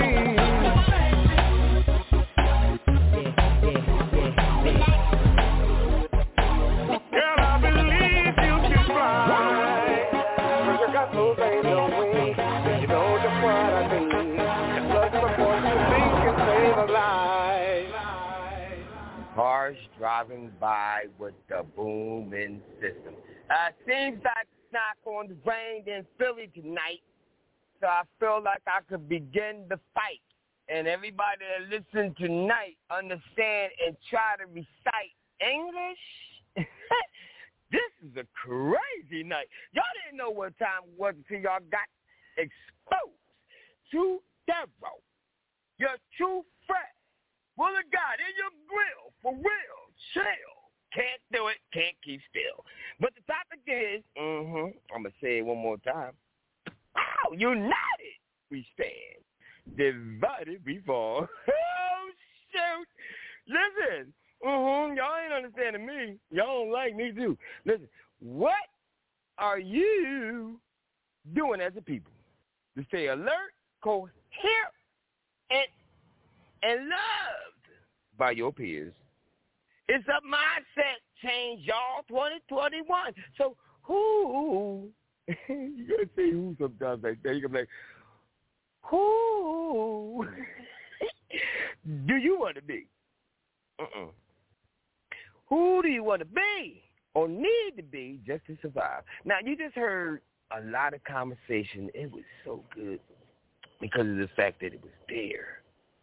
Girl, I believe you can fly. Cause you got those angel wings. You know just what I mean. Just the voice you think can save a life. Cars driving by with the booming system. Seems like it's not going to rain in Philly tonight, so I feel like I could begin the fight. And everybody that listen tonight understand and try to recite English. This is a crazy night. Y'all didn't know what time it was until y'all got exposed to Devereaux, your true friend. Will of God in your grill, for real, chill. Can't do it, can't keep still. But the topic is, I'm going to say it one more time. Oh, united we stand. Divided we fall. Oh, shoot. Listen, y'all ain't understanding me. Y'all don't like me too. Listen, what are you doing as a people to stay alert, coherent, and loved by your peers? It's a mindset change, y'all, 2021. So who, you got to say who sometimes like that. You can be like, who do you want to be? Who do you want to be or need to be just to survive? Now, you just heard a lot of conversation. It was so good because of the fact that it was there.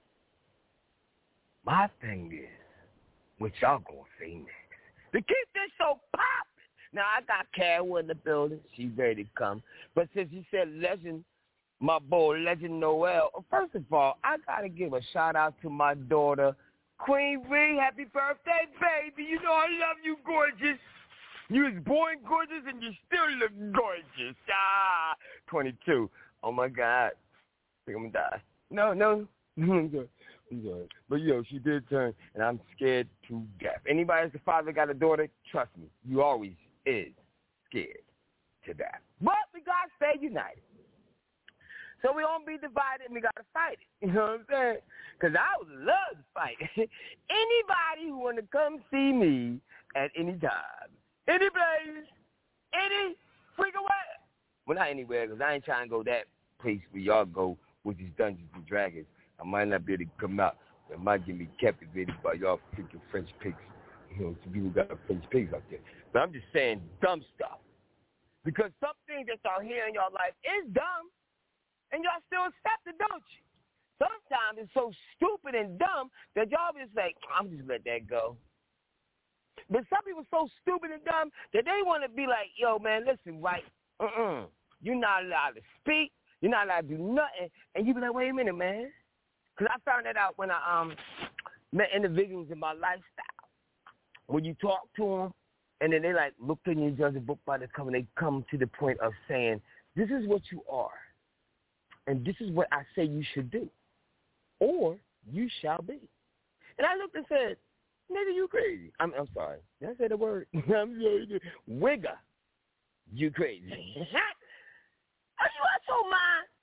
My thing is, what y'all going to say next? To keep this show popping. Now, I got Carol in the building. She's ready to come. But since you said legend, my boy, Legend Noel, first of all, I got to give a shout-out to my daughter, Queen Ree. Happy birthday, baby. You know I love you, gorgeous. You was born gorgeous and you still look gorgeous. 22. Oh, my God. I think I'm going to die. No. I'm sorry. But, she did turn, and I'm scared to death. Anybody that's a father got a daughter, trust me, you always is scared to death. But we got to stay united. So we don't be divided and we got to fight it. You know what I'm saying? Because I would love to fight. Anybody who want to come see me at any time, any place, any freaking way. Well, not anywhere, because I ain't trying to go that place where y'all go with these Dungeons and Dragons. I might not be able to come out. It might get me captivated by y'all freaking French pigs. Some people got French pigs out there. But I'm just saying dumb stuff. Because some things that y'all hear in y'all life is dumb. And y'all still accept it, don't you? Sometimes it's so stupid and dumb that y'all just like, I'm just let that go. But some people so stupid and dumb that they want to be like, yo, man, listen, right? You're not allowed to speak. You're not allowed to do nothing. And you be like, wait a minute, man. Because I found that out when I met individuals in my lifestyle. When you talk to them, and then they like look in you, judge a book by the cover, and they come to the point of saying, this is what you are. And this is what I say you should do. Or you shall be. And I looked and said, nigga, you crazy. I'm sorry. Did I say the word? I'm sorry. Wigger. You crazy. Are you out your mind?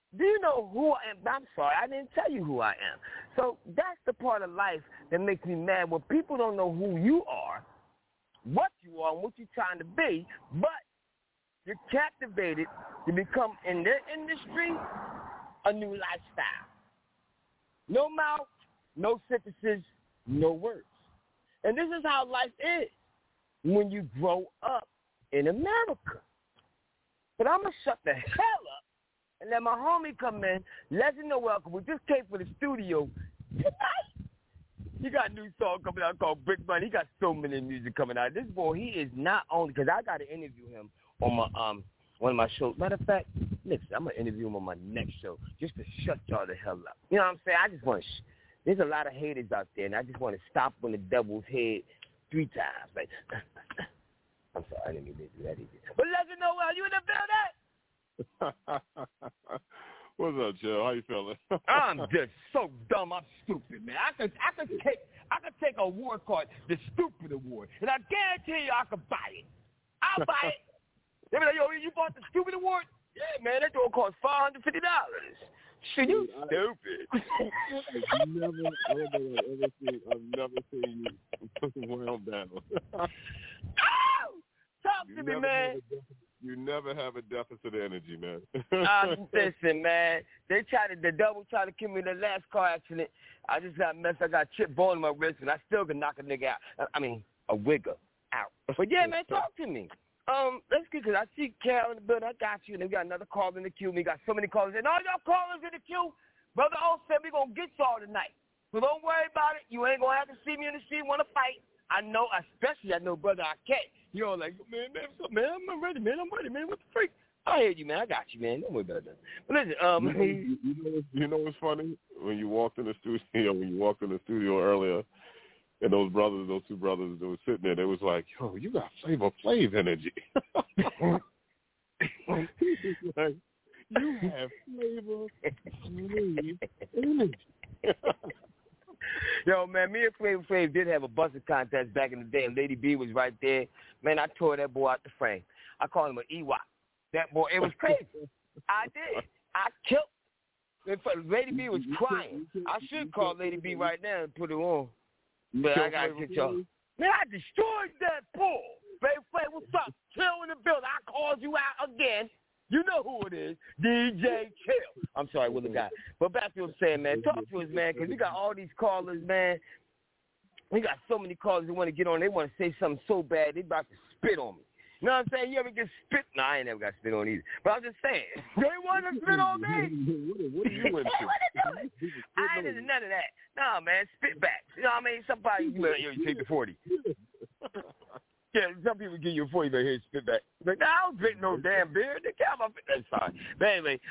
Do you know who I am? I'm sorry, I didn't tell you who I am. So that's the part of life that makes me mad, where people don't know who you are, what you are, and what you're trying to be, but you're captivated to become, in their industry, a new lifestyle. No mouth, no sentences, no words. And this is how life is when you grow up in America. But I'm going to shut the hell up and let my homie come in. Legend No Welcome. We just came for the studio tonight. He got a new song coming out called Brick Money. He got so many music coming out. This boy, he is not only, because I got to interview him on my one of my shows. Matter of fact, listen, I'm going to interview him on my next show just to shut y'all the hell up. You know what I'm saying? I just want to, there's a lot of haters out there, and I just want to stomp on the devil's head 3 times. Like, I'm sorry, I didn't mean to do that either. But Legend No Welcome, you in the building? What's up, Joe? How you feeling? I'm just so dumb. I'm stupid, man. I could take a award called the Stupid Award, and I guarantee you I could buy it. I'll buy it. They be like, yo, you bought the Stupid Award? Yeah, man, that door costs $550. Shit, you stupid. I've never seen you well down. Talk to me, man. You never have a deficit of energy, man. Listen, man. The double tried to kill me in the last car accident. I just got messed. I got chip bone in my wrist, and I still can knock a nigga out. I mean, a wigger out. But yeah, man, talk to me. Let's get, because I see Carol in the building. I got you. And then we got another caller in the queue. We got so many callers. And all y'all callers in the queue, Brother O said we're going to get y'all tonight. So don't worry about it. You ain't going to have to see me in the street want to fight. I know, especially I know Brother Arquette. You know, like, man, what's up, man? I'm ready, man. What the freak? I hear you, man. I got you, man. Don't worry about that. But listen, you know what's funny? When you walked in the studio earlier, and those two brothers that were sitting there, they was like, yo, you got Flavor Flav energy. Like, you have Flavor Flav energy. Yo, man, me and Flavor Flav did have a busting contest back in the day, and Lady B was right there. Man, I tore that boy out the frame. I called him an Ewok. That boy, it was crazy. I did. I killed. Lady B was crying. I should call Lady B right now and put it on. But I got to get y'all. Man, I destroyed that bull. Flavor Flav, what's up? Chill in the building. I called you out again. You know who it is, DJ Chill. I'm sorry, Willie guy. But back to what I'm saying, man. Talk to us, man, because we got all these callers, man. We got so many callers that want to get on. They want to say something so bad, they about to spit on me. You know what I'm saying? You ever get spit? No, I ain't never got spit on either. But I'm just saying, they want to spit on me. What are you into? I ain't into none of that. No, man, spit back. You know what I mean? Somebody, you take the 40. Yeah, some people give you a 40, but here, spit back. Like, I don't drink no damn beer. That's fine. But anyway,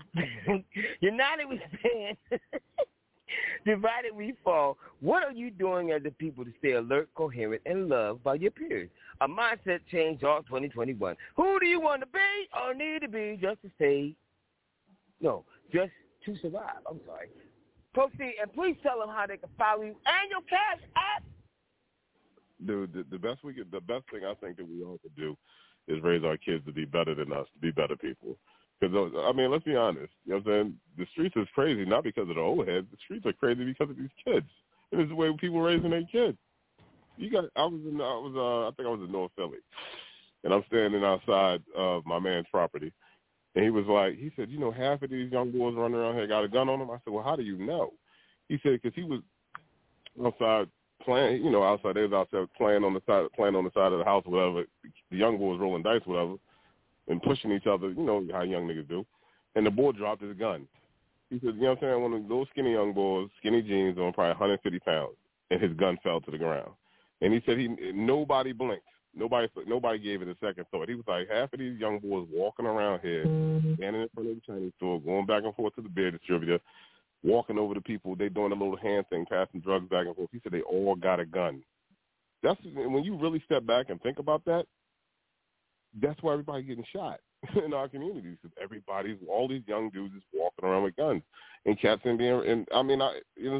United we stand, divided we fall. What are you doing as a people to stay alert, coherent, and loved by your peers? A mindset change all 2021. Who do you want to be or need to be just to stay? No, just to survive. I'm sorry. Proceed, and please tell them how they can follow you and your cash app. Dude, the best thing I think that we all could do is raise our kids to be better than us, to be better people. Because, I mean, let's be honest. You know what I'm saying? The streets is crazy, not because of the old heads. The streets are crazy because of these kids. And it's the way people raising their kids. I think I was in North Philly, and I'm standing outside of my man's property. And he said, you know, half of these young boys running around here got a gun on them. I said, well, how do you know? He said, because he was outside playing, you know, outside. They was outside playing on the side of the house or whatever. The young boys rolling dice or whatever and pushing each other, you know how young niggas do. And the boy dropped his gun. He said, you know what I'm saying, one of those skinny young boys, skinny jeans on probably 150 pounds, and his gun fell to the ground. And he said nobody blinked. Nobody gave it a second thought. He was like, half of these young boys walking around here, standing in front of the Chinese store, going back and forth to the beer distributor, walking over to people, they doing a little hand thing, passing drugs back and forth. He said they all got a gun. That's when you really step back and think about that. That's why everybody's getting shot in our communities. All these young dudes is walking around with guns, and cats and being. And I mean,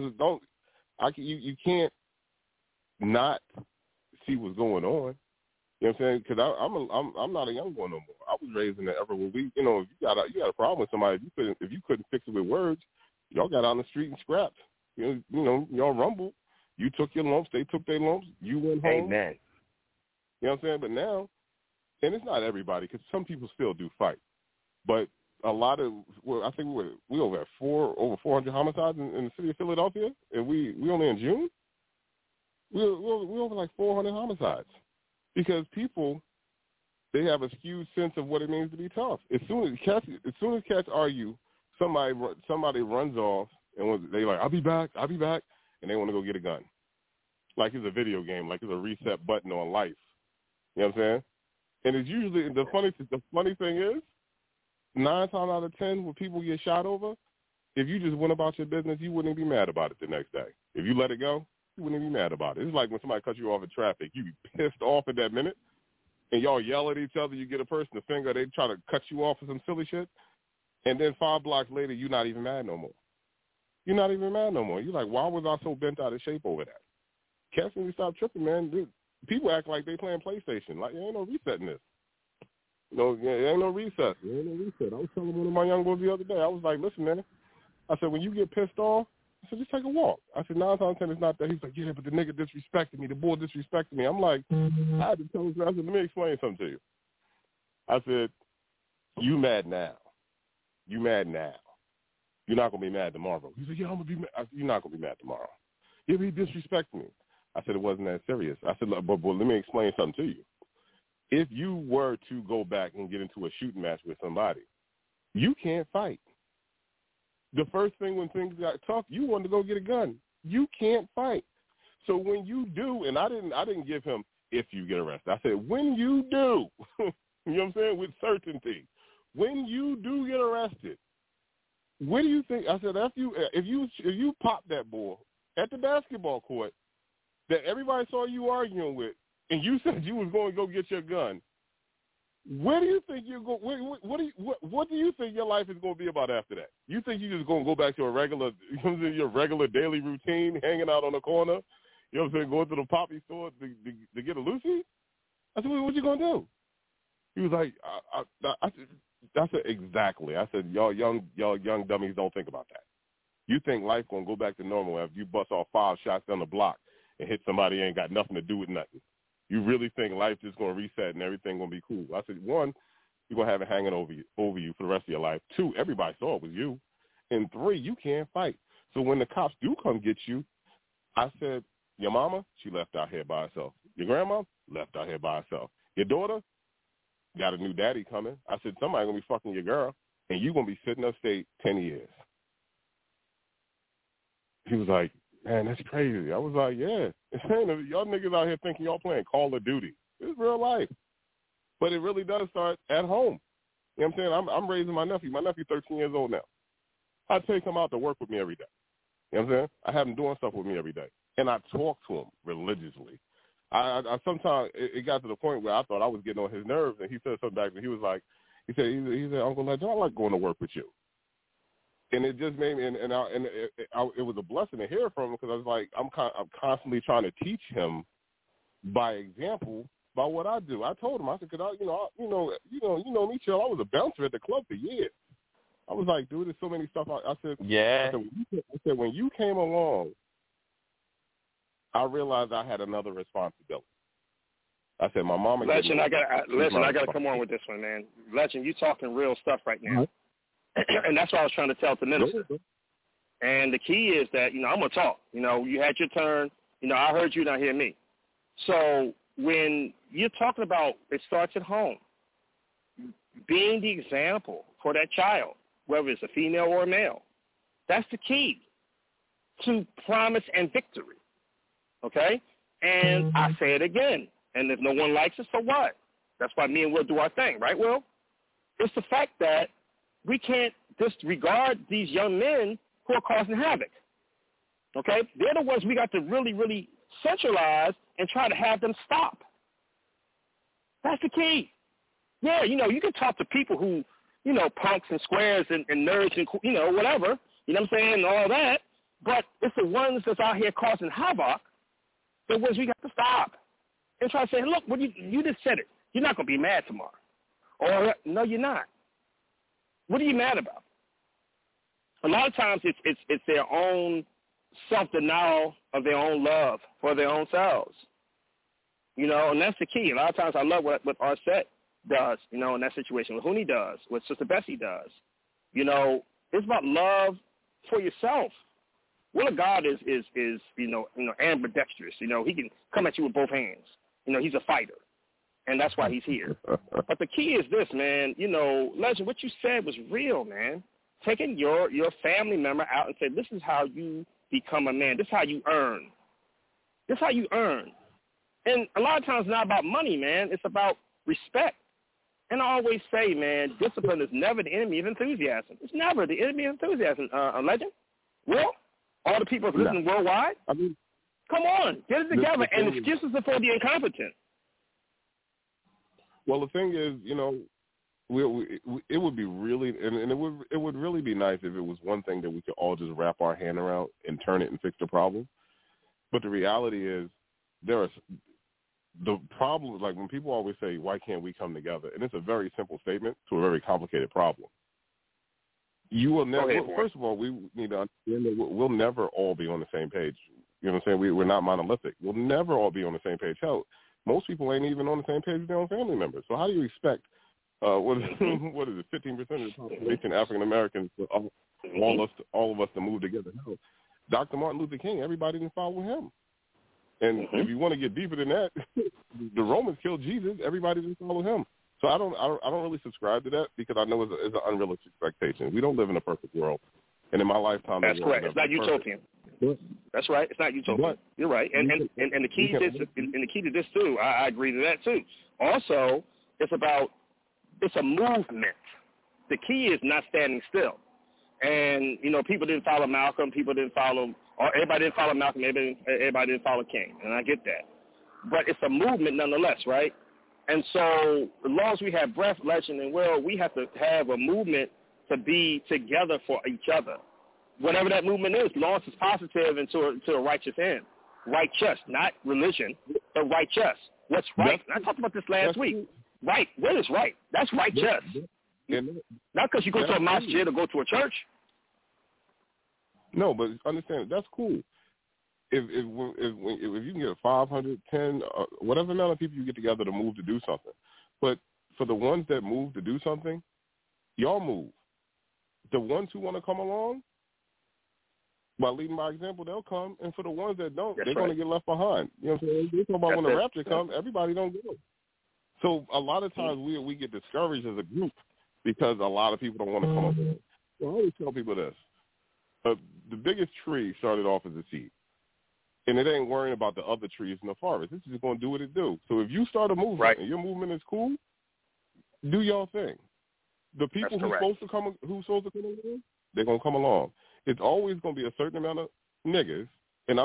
you can't not see what's going on. You know what I'm saying? Because I'm not a young boy no more. I was raised in the era where we, if you got a problem with somebody, if you couldn't fix it with words, y'all got out on the street and scrapped. Y'all rumbled. You took your lumps, they took their lumps. You went home. Amen. You know what I'm saying? But now, and it's not everybody, because some people still do fight, but a lot of, I think we over at over 400 homicides in the city of Philadelphia, and we only in June. We're over like 400 homicides because people, they have a skewed sense of what it means to be tough. As soon as cats argue, somebody runs off and they like, I'll be back, and they want to go get a gun, like it's a video game, like it's a reset button on life. You know what I'm saying? And it's usually the funny thing is, 9 times out of 10 when people get shot over, if you just went about your business, you wouldn't be mad about it the next day. If you let it go, you wouldn't be mad about it. It's like when somebody cuts you off in traffic, you be pissed off at that minute, and y'all yell at each other. You get a person the finger, they try to cut you off for some silly shit, and then 5 blocks later, you're not even mad no more. You're not even mad no more. You're like, why was I so bent out of shape over that? Cats need to stop tripping, man. Dude, people act like they playing PlayStation. Like, there ain't no resetting this. There ain't no reset. There ain't no reset. I was telling one of my young boys the other day, I was like, listen, man. I said, when you get pissed off, I said, just take a walk. I said, 9 times out of 10 it's not that. He's like, yeah, but the nigga disrespected me. The boy disrespected me. I'm like, I had to tell him, I said, let me explain something to you. I said, you mad now. You mad now. You're not going to be mad tomorrow. He said, yeah, I'm going to be mad. I said, you're not going to be mad tomorrow. Yeah, but he disrespected me. I said, it wasn't that serious. I said, but let me explain something to you. If you were to go back and get into a shooting match with somebody, you can't fight. The first thing when things got tough, you wanted to go get a gun. You can't fight. So when you do, and I didn't give him if you get arrested. I said, when you do, you know what I'm saying, with certainty, when you do get arrested, what do you think? I said, if you pop that ball at the basketball court that everybody saw you arguing with, and you said you was going to go get your gun, where do you think you're going? What do you think your life is going to be about after that? You think you're just going to go back to your regular daily routine, hanging out on the corner, you know what I'm saying, going to the poppy store to get a Lucy? I said, what you going to do? He was like, I said, exactly. I said, y'all young dummies don't think about that. You think life going to go back to normal after you bust off 5 shots down the block and hit somebody who ain't got nothing to do with nothing. You really think life is going to reset and everything going to be cool. I said, 1, you're going to have it hanging over you for the rest of your life. 2, everybody saw it was you. And 3, you can't fight. So when the cops do come get you, I said, your mama, she left out here by herself. Your grandma, left out here by herself. Your daughter, got a new daddy coming. I said, somebody going to be fucking your girl, and you going to be sitting upstate 10 years. He was like, man, that's crazy. I was like, yeah. Y'all niggas out here thinking y'all playing Call of Duty. It's real life. But it really does start at home. You know what I'm saying? I'm raising my nephew. My nephew 13 years old now. I take him out to work with me every day. You know what I'm saying? I have him doing stuff with me every day. And I talk to him religiously. I sometimes it got to the point where I thought I was getting on his nerves, and he said something back, and he was like, he said, Uncle Legend, I like going to work with you. And it just made me, and it was a blessing to hear from him, because I was like, I'm constantly trying to teach him by example by what I do. I told him, I said, because you know me, Chill. I was a bouncer at the club for years. I was like, dude, there's so many stuff. I said, yeah. I said, when you came along, I realized I had another responsibility. I said, my mama. Legend, I gotta come on with this one, man. Legend, you talking real stuff right now. Mm-hmm. And that's what I was trying to tell the minister. And the key is that, I'm going to talk. You had your turn. I heard you, not hear me. So when you're talking about it starts at home, being the example for that child, whether it's a female or a male, that's the key to promise and victory. Okay? And I say it again. And if no one likes it, so what? That's why me and Will do our thing, right, Will? It's the fact that we can't disregard these young men who are causing havoc. Okay? They're the ones we got to really, really centralize and try to have them stop. That's the key. Yeah, you can talk to people who, punks and squares and nerds and, whatever, you know what I'm saying, and all that, but it's the ones that's out here causing havoc, the ones we got to stop. and try to say, look, what you just said it. You're not going to be mad tomorrow. Or, no, you're not. What are you mad about? A lot of times it's their own self-denial of their own love for their own selves. You know, and that's the key. A lot of times I love what Arset does, you know, in that situation, what Huni does, what Sister Bessie does. You know, it's about love for yourself. Will of God is you know, ambidextrous. You know, he can come at you with both hands. You know, he's a fighter, and that's why he's here. But the key is this, man. You know, Legend, what you said was real, man. Taking your family member out and say, this is how you become a man. This is how you earn. This is how you earn. And a lot of times it's not about money, man. It's about respect. And I always say, man, discipline is never the enemy of enthusiasm. It's never the enemy of enthusiasm, Legend. Will? All the people listening worldwide? I mean, come on, get it together. And excuses are for the incompetent. Well, the thing is, you know, it would be really, and it would really be nice if it was one thing that we could all just wrap our hand around and turn it and fix the problem. But the reality is, there are the problem. Like when people always say, "Why can't we come together?" And it's a very simple statement to a very complicated problem. You will never. First of all, we need to understand that we'll never all be on the same page. You know what I'm saying? We're not monolithic. We'll never all be on the same page. Hell, most people ain't even on the same page with their own family members. So how do you expect? What is it? 15% of the population African Americans, all of us to move together. Hell, Dr. Martin Luther King, everybody didn't follow him. And if you want to get deeper than that, the Romans killed Jesus. Everybody didn't follow him. So I don't really subscribe to that because I know it's an unrealistic expectation. We don't live in a perfect world, and in my lifetime, that's correct. It's not utopian. That's right. It's not utopian. You're right. And the key to this, and the key to this too, I agree to that too. Also, it's a movement. The key is not standing still. And you know, people didn't follow Malcolm. Everybody didn't follow Malcolm. Everybody didn't follow King, and I get that. But it's a movement nonetheless, right? And so, as long as we have breath, Legend, and will, we have to have a movement to be together for each other. Whatever that movement is, as long as it's positive and to a righteous end. Righteous, not religion, but righteous. What's right? And I talked about this last week. Right. What is right? That's righteous. Not because you go to a mosque or go to a church. No, but understand, that's cool. If you can get 500, 10, whatever amount of people you get together to move to do something. But for the ones that move to do something, y'all move. The ones who want to come along, by leading by example, they'll come. And for the ones that don't, they're going to get left behind. You know what I'm saying? They talk about when the rapture comes, everybody don't go. So a lot of times we get discouraged as a group because a lot of people don't want to come along. So I always tell people this. The biggest tree started off as a seed. And it ain't worrying about the other trees in the forest. It's just going to do what it do. So if you start a movement and your movement is cool, do your thing. The people who's supposed to come along, they're going to come along. It's always going to be a certain amount of niggas. And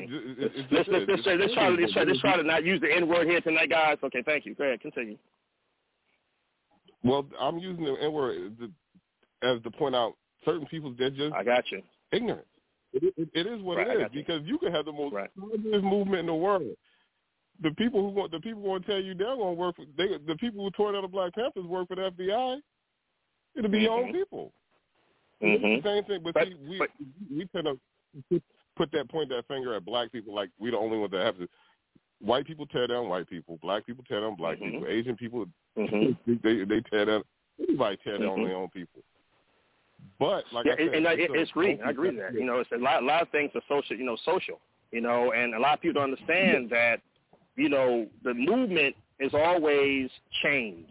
let's try to not use the N-word here tonight, guys. Okay, thank you. Go ahead, continue. Well, I'm using the N-word as to point out certain people that just ignorant. It is what it is because you can have the most positive movement in the world. The people who going to tell you they're going to work for the people who tore down the Black Panthers work for the FBI. It'll be your own people. It's the same thing, but we tend to put that finger at black people like we the only ones that have to. White people tear down white people. Black people tear down black people. Asian people they tear down. Everybody tear down their own people. But like I said, it's green. I agree with that. You know, it's a lot of things are social. You know, and a lot of people don't understand that. You know, the movement is always change.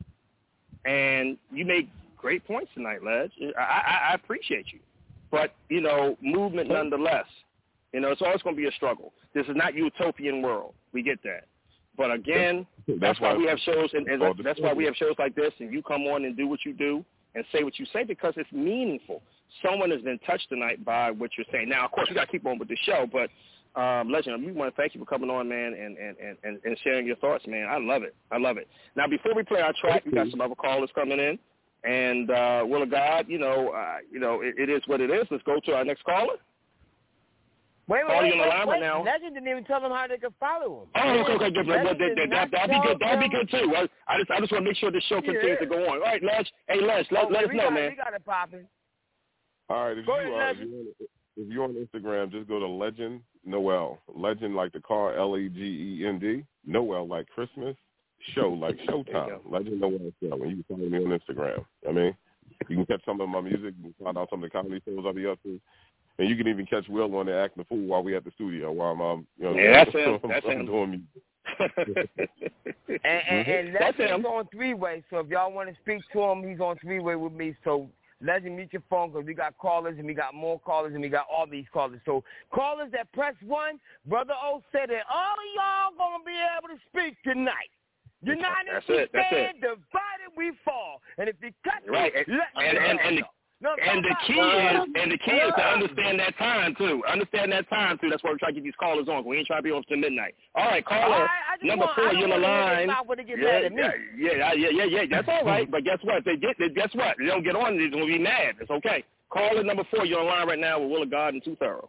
And you make great points tonight, Ledge. I appreciate you. But, you know, movement nonetheless. You know, it's always going to be a struggle. This is not utopian world. We get that. But again, that's why we have shows, and that's why we have shows like this, and you come on and do what you do and say what you say because it's meaningful. Someone has been touched tonight by what you're saying. Now, of course, we got to keep on with the show, but Legend, we want to thank you for coming on, man, and sharing your thoughts, man. I love it. Now, before we play our track, we got some other callers coming in, and will of God, it is what it is. Let's go to our next caller. Wait, now. Legend didn't even tell them how they could follow him. Oh, okay, good. That'd be good. That'd be good too. I just want to make sure the show continues to go on. All right, Ledge. Hey, Ledge, let us know, man. We got it popping. All right, if you're on Instagram, just go to Legend Noel. Legend like the car, Legend. Noel like Christmas. Show like Showtime. Legend Noel Show. And you can follow me on Instagram. I mean, you can catch some of my music. You can find out some of the comedy shows I'll be up to. And you can even catch Will on there acting the fool while we at the studio while I'm, that's him. doing music. and Legend's on three-way, so if y'all want to speak to him, he's on three-way with me. So Legend, meet your phone because we got callers and we got more callers and we got all these callers. So callers that press 1, Brother O said that all y'all going to be able to speak tonight. United we stand, divided we fall. And if you cut right, and the key is to understand that time too. That's why we're trying to get these callers on. We ain't trying to be on till midnight. All right, caller number 4, you're on the line. Yeah. That's all right. But guess what? Guess what? They don't get on. They're gonna be mad. It's okay. Caller number 4, you're on the line right now with Will of God and Too Thorough.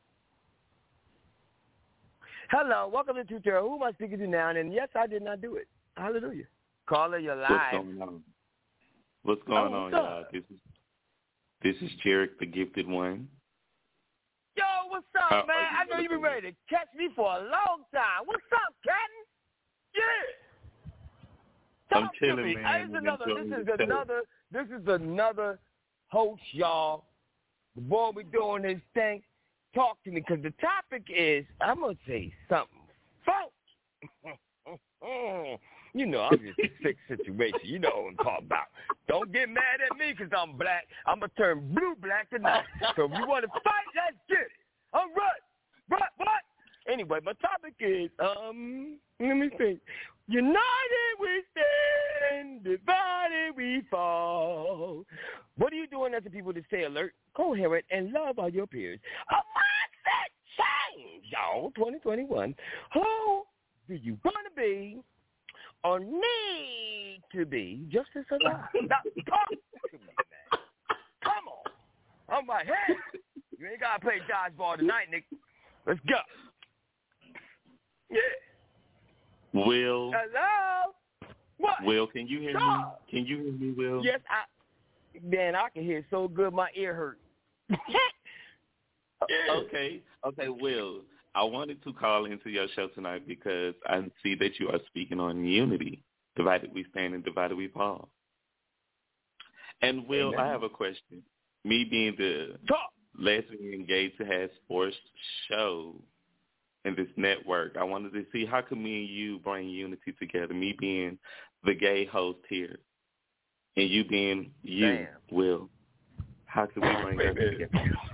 Hello, welcome to Too Thorough. Who am I speaking to now? And yes, I did not do it. Hallelujah. Caller, you're live. What's going on, y'all? This is Jarek, the gifted one. Yo, what's up, man? I know you've been ready to catch me for a long time. What's up, Captain? Yeah. I'm chilling, man. This is another host, y'all. The boy we doing his thing. Talk to me, because the topic is, I'm going to say something. Folks. You know, I'm just a sick situation. You know what I'm talking about. Don't get mad at me because I'm black. I'm going to turn blue-black tonight. So if you want to fight, let's get it. All right. What? Anyway, my topic is, let me think. United we stand, divided we fall. What are you doing as a people to stay alert, coherent, and love all your peers? A mindset change, y'all, 2021. Who do you want to be or need to be just to survive? Now, talk to me, man. Come on. I'm like, hey, you ain't got to play dodgeball tonight, Nick. Let's go. Yeah. Will. Hello? What? Will, can you hear me? Can you hear me, Will? Yes, I can hear so good my ear hurt. Okay, Will. I wanted to call into your show tonight because I see that you are speaking on unity. Divided we stand and divided we fall. And Will, Amen. I have a question. Me being the lesbian gay to have sports show in this network, I wanted to see how can me and you bring unity together. Me being the gay host here, and you being you, Will. How can we bring that together?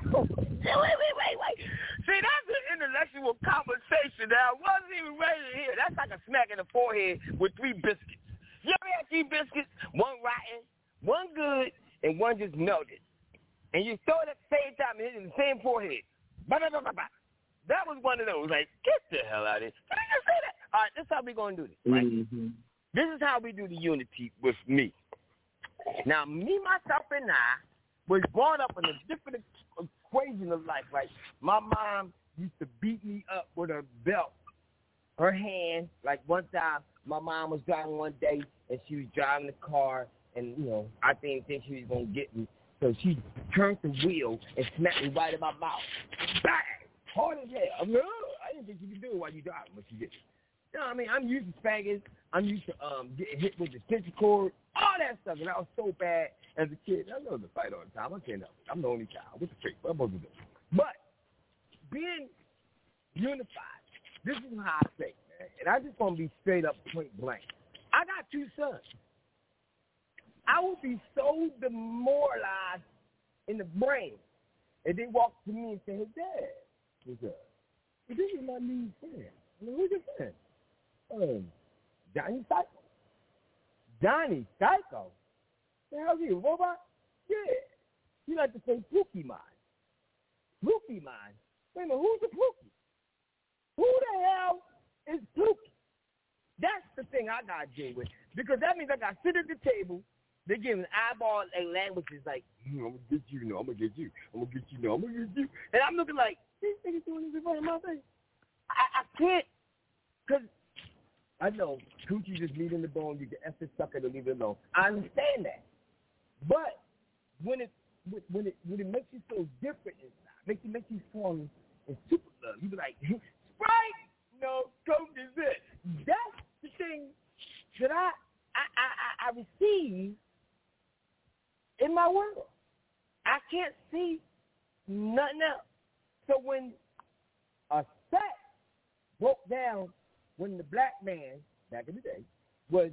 Wait. See, that's an intellectual conversation that I wasn't even ready to hear. That's like a smack in the forehead with 3 biscuits. You ever had 3 biscuits? One rotten, one good, and one just melted. And you throw it at the same time and hit it in the same forehead. That was one of those. Like, get the hell out of here. Can you just say that? All right, this is how we're going to do this, right? Mm-hmm. This is how we do the unity with me. Now, me, myself, and I was brought up in a different equation of life. Like, my mom used to beat me up with her belt. Her hand, like one time, my mom was driving one day, and she was driving the car, and, you know, I didn't think she was going to get me. So she turned the wheel and smacked me right in my mouth. Bang! Hard as hell. I'm like, oh, I didn't think you could do it while you driving, but you did. You know what I mean? I'm used to spankings. I'm used to getting hit with the extension cord, all that stuff. And I was so bad as a kid. I know the fight all the time. I can't help it. I'm the only child. What's the trick? What am I supposed to do? But being unified, this is how I think, man. And I just want to be straight up point blank. I got 2 sons. I would be so demoralized in the brain if they walked to me and said, hey, Dad, what's up? Well, this is my new friend. I mean, who's your friend? Johnny Psycho. Johnny Psycho? The hell's he, a robot? Yeah. He like to say Pookie Mine. Pookie Mine? Wait a minute, who's the Pookie? Who the hell is Pookie? That's the thing I got to deal with. Because that means I got to sit at the table. They're giving eyeball languages like, I'm going to get you, I'm going to get you. I'm going to get you, I'm going to get you. And I'm looking like, these niggas doing this in front of my face. I can't, because I know coochie just meat in the bone. You can F it, suck it, or leave it alone. I understand that. But when it makes you so different inside, makes you fall in super love, you be like, Sprite, no, Coke is it. That's the thing that I receive in my world. I can't see nothing else. So when a set broke down, when the black man back in the day was,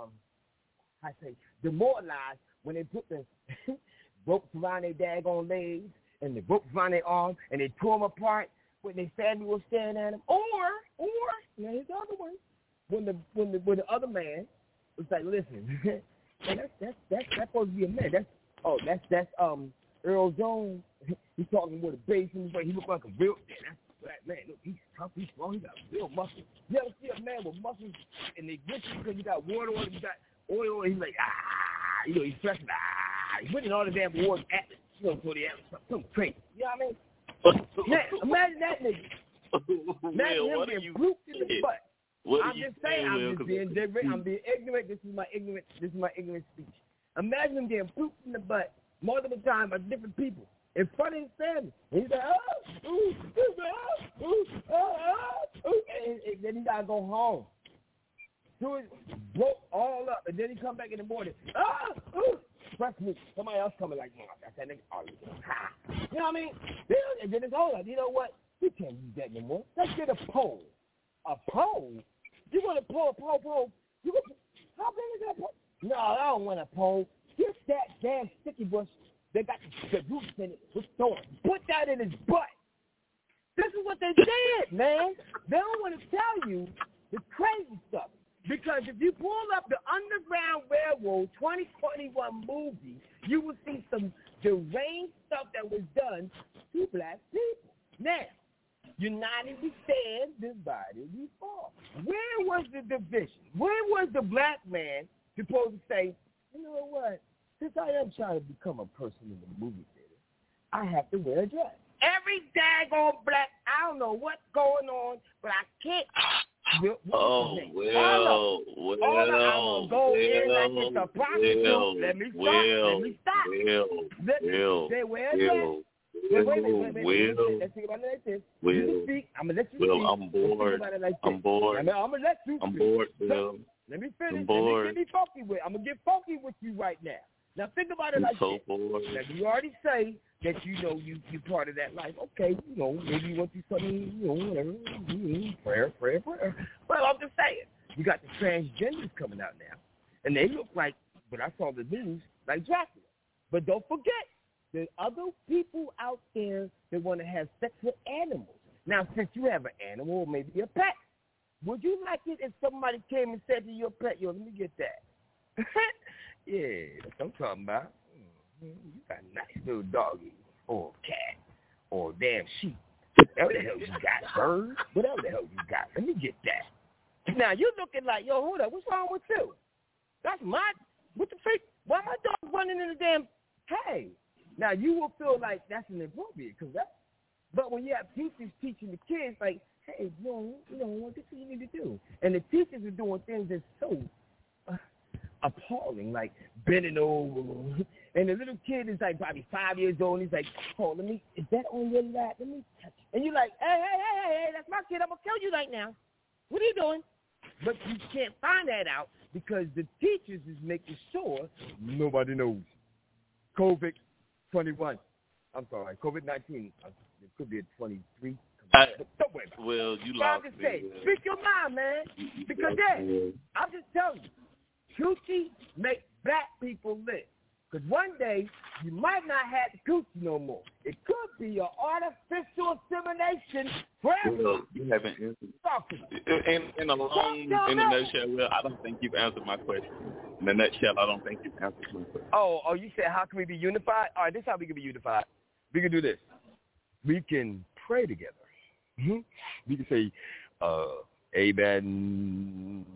demoralized when they put the ropes around their daggone legs and the ropes around their arms and they tore them apart when their family was staring at them, or here's the other one, when the other man was like, listen, that's supposed to be a man. That's Earl Jones. He's talking with a bass in his way. He looked like a real. That's black man. Look, he's tough. He's strong. He got real muscles. You ever see a man with muscles and they glisten because you got water on him, you got oil, and he's like, he's pressing, he's winning all the damn awards at, for the something crazy. You know what I mean? Man, imagine that nigga. Imagine him getting blooped in the butt. I'm just saying, I'm being ignorant. This is my ignorant speech. Imagine him getting blooped in the butt multiple times by different people in front of his family. And he's like, and then he gotta go home. So it broke all up, and then he come back in the morning. Trust me, somebody else coming like, that's that nigga. You know what I mean? And then it's over. You know what? We can't use that no more. Let's get a pole. A pole? You want a pole? How big is that pole? No, I don't want a pole. Get that damn sticky bush. They got the roots in it with thorns. Put that in his butt. This is what they did, man. They don't want to tell you the crazy stuff. Because if you pull up the Underground Railroad 2021 movie, you will see some deranged stuff that was done to black people. Now, united we stand, divided we fall. Where was the division? Where was the black man supposed to say, you know what? Since I am trying to become a person in the movie theater, I have to wear a dress. Every daggone black, I don't know what's going on, but I can't. Let me stop. They wear a dress. Wait. Let's think about it like this. You speak. I'm gonna let you speak. I'm bored. I'm bored. I'm gonna let you speak. I'm bored, so, let me finish. I'm bored. Let me get funky with. I'm gonna get funky with you right now. Now think about it like this. Bored. Now you already say that you part of that life. Okay, maybe you want to do something, whatever. Prayer. But I'm just saying, you got the transgenders coming out now, and they look like, but I saw the news, like Dracula. But don't forget, there's other people out there that want to have sex with animals. Now, since you have an animal or maybe a pet, would you like it if somebody came and said to your pet, let me get that? Yeah, that's what I'm talking about. You got a nice little doggy or a cat or a damn sheep. Whatever the hell you got, bird. Whatever the hell you got. Let me get that. Now, you're looking like, yo, hold up. What's wrong with you? That's what the freak? Why my dog running in the damn hay? Now, you will feel like that's inappropriate. But when you have teachers teaching the kids, like, hey, this is what you need to do. And the teachers are doing things that's so appalling, like bending over. And the little kid is like probably 5 years old, and he's like, is that on your lap? Let me touch it. And you're like, hey, that's my kid. I'm going to kill you right now. What are you doing? But you can't find that out because the teachers is making sure nobody knows. COVID-21. I'm sorry, COVID-19. It could be a 23. Don't worry about it. Well, you lost me. Speak your mind, man. Because I'm just telling you, coochie make black people live. Because one day, you might not have the coochie no more. It could be an artificial insemination forever. Well, you haven't answered. In a nutshell, Will, I don't think you've answered my question. In a nutshell, I don't think you've answered my question. Oh, you said how can we be unified? All right, this is how we can be unified. We can do this. We can pray together. Mm-hmm. We can say, amen.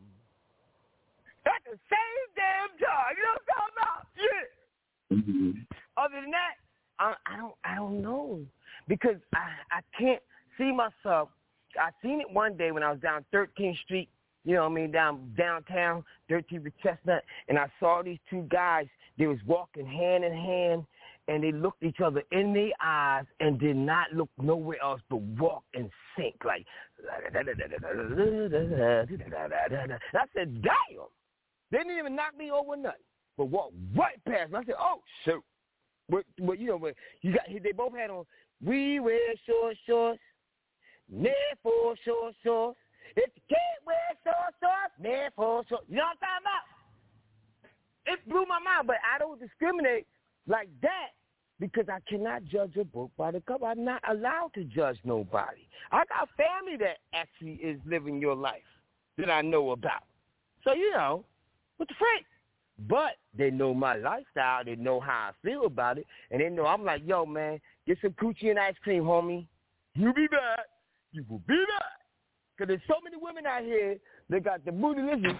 At the same damn time, you know what I'm talking about? Yeah. Mm-hmm. Other than that, I don't know, because I can't see myself. I seen it one day when I was down 13th Street, you know what I mean, downtown, 13th with Chestnut, and I saw these two guys. They was walking hand in hand, and they looked each other in the eyes and did not look nowhere else but walk and sync. Like, I said, damn. They didn't even knock me over nothing, but walked right past me. I said, oh, shoot. But you know, they both had on, we wear short shorts, therefore short shorts. If you can't wear short shorts, therefore short. You know what I'm talking about? It blew my mind, but I don't discriminate like that because I cannot judge a book by the cover. I'm not allowed to judge nobody. I got family that actually is living your life that I know about. So, you know, what the frick? But they know my lifestyle. They know how I feel about it. And they know I'm like, yo, man, get some coochie and ice cream, homie. You be back. You will be back. Because there's so many women out here that got the booty. Listen,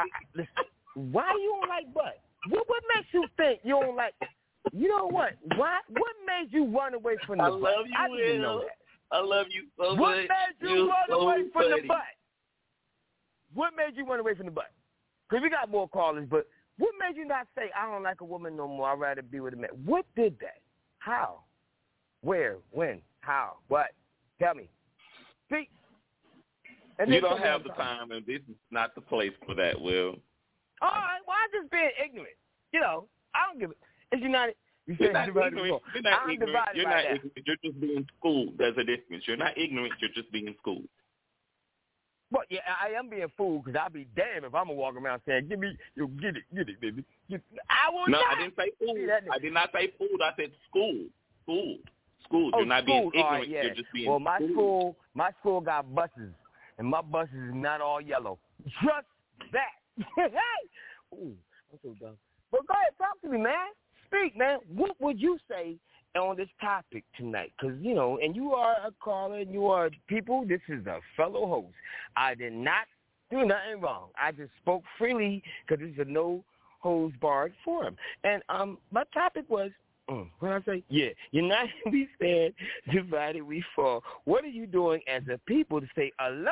why you don't like butt? What makes you think you don't like? You know what? What made you run away from the butt? I love you, I didn't know that. I love you so much. What made you run away from the butt? What made you run away from the butt? Because we got more callers, but what made you not say, I don't like a woman no more, I'd rather be with a man? What did that? How? Where? When? How? What? Tell me. Speak. And you don't have the time, and this is not the place for that, Will. All right, well, I'm just being ignorant. You know, I don't give it. It's United. You're not ignorant. You're not ignorant. You're just being schooled. There's a difference. You're not ignorant. You're just being schooled. Well, yeah, I am being fooled because I'll be damned if I'm going to walk around saying, get it, baby. I will not. No, I didn't say fooled. I did not say fooled. I said schooled. Schooled. Oh, you're not being ignorant. Right, yeah. You're just being Well, schooled. my school got buses, and my buses is not all yellow. Just that. Hey! Ooh, I'm so dumb. But go ahead, talk to me, man. Speak, man. What would you say on this topic tonight? Because, you know, and you are a caller, and you are people. This is a fellow host. I did not do nothing wrong. I just spoke freely because this is a no-holds-barred forum. And my topic was, what did I say? Yeah, united we stand, divided we fall. What are you doing as a people to stay alert,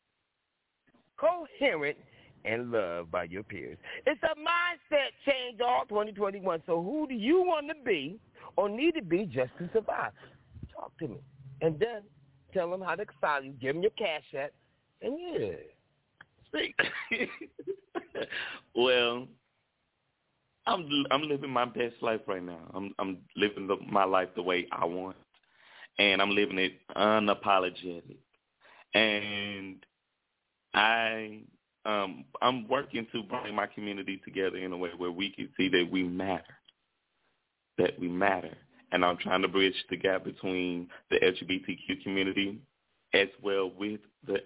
coherent, and loved by your peers? It's a mindset change all 2021. So who do you want to be or need to be just to survive? Talk to me. And then tell them how to follow you. Give them your cash app. And yeah, speak. Well, I'm living my best life right now. I'm living my life the way I want, and I'm living it unapologetic. And I'm working to bring my community together in a way where we can see that we matter. And I'm trying to bridge the gap between the LGBTQ community as well with the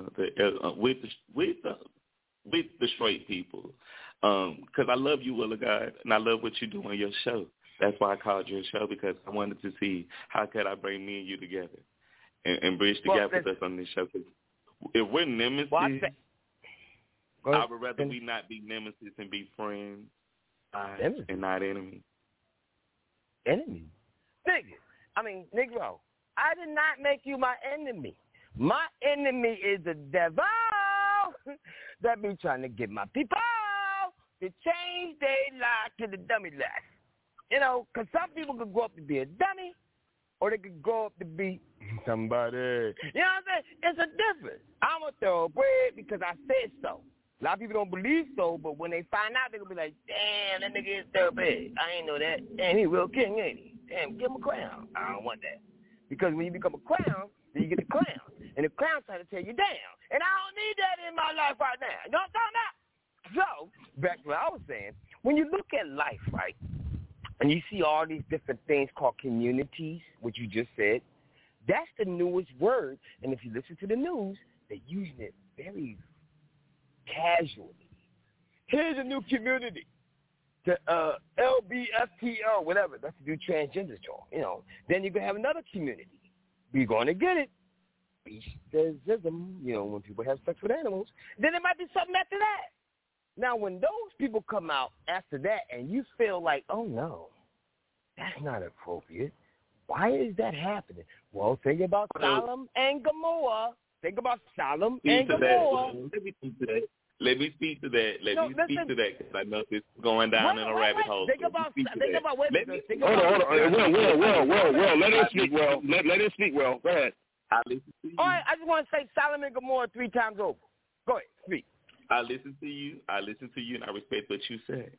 straight people. Because I love you, Will of God, and I love what you do on your show. That's why I called your show, because I wanted to see how could I bring me and you together and bridge the gap with us on this show. Because if we're nemesis, I would rather we not be nemesis and be friends and not enemies. Enemy? Negro, I did not make you my enemy. My enemy is the devil that be trying to get my people to change their life to the dummy life. You know, because some people could grow up to be a dummy, or they could grow up to be somebody. You know what I'm saying? It's a difference. I'm a thoroughbred because I said so. A lot of people don't believe so, but when they find out, they're going to be like, damn, that nigga is thoroughbred. I ain't know that. Damn, he real king, ain't he? Damn, give him a crown. I don't want that. Because when you become a crown, then you get the crown. And the crown trying to tear you down. And I don't need that in my life right now. You know what I'm talking about? So, back to what I was saying, when you look at life, right, and you see all these different things called communities, which you just said, that's the newest word. And if you listen to the news, they're using it very casually. Here's a new community, the LBFTL, whatever. That's the new transgender joint, you know. Then you're going to have another community. We're going to get it. Beastism, you know, when people have sex with animals. Then there might be something after that. Now, when those people come out after that and you feel like, oh, no, that's not appropriate, Why is that happening? Well, think about Sodom and Gomorrah. Think about Sodom and Gomorrah. Let me speak to that. Let me speak to that because I know this is going down in a rabbit hole. Think about Will. Let him speak. Let him speak. Go ahead. I listen to you. All right, I just want to say Sodom and Gomorrah 3 times over. Go ahead, speak. I listen to you, and I respect what you said.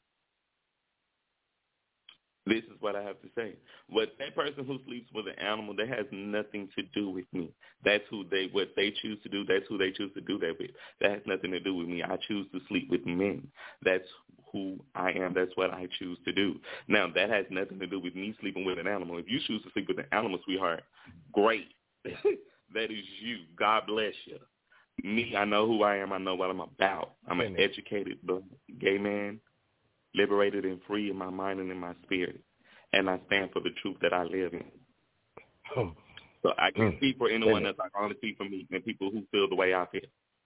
This is what I have to say. But that person who sleeps with an animal, that has nothing to do with me. That's what they choose to do. That's who they choose to do that with. That has nothing to do with me. I choose to sleep with men. That's who I am. That's what I choose to do. Now, that has nothing to do with me sleeping with an animal. If you choose to sleep with an animal, sweetheart, great. That is you. God bless you. Me, I know who I am. I know what I'm about. I'm an educated gay man, liberated and free in my mind and in my spirit. And I stand for the truth that I live in. So I can speak for anyone else. I can only speak for me and people who feel the way I feel.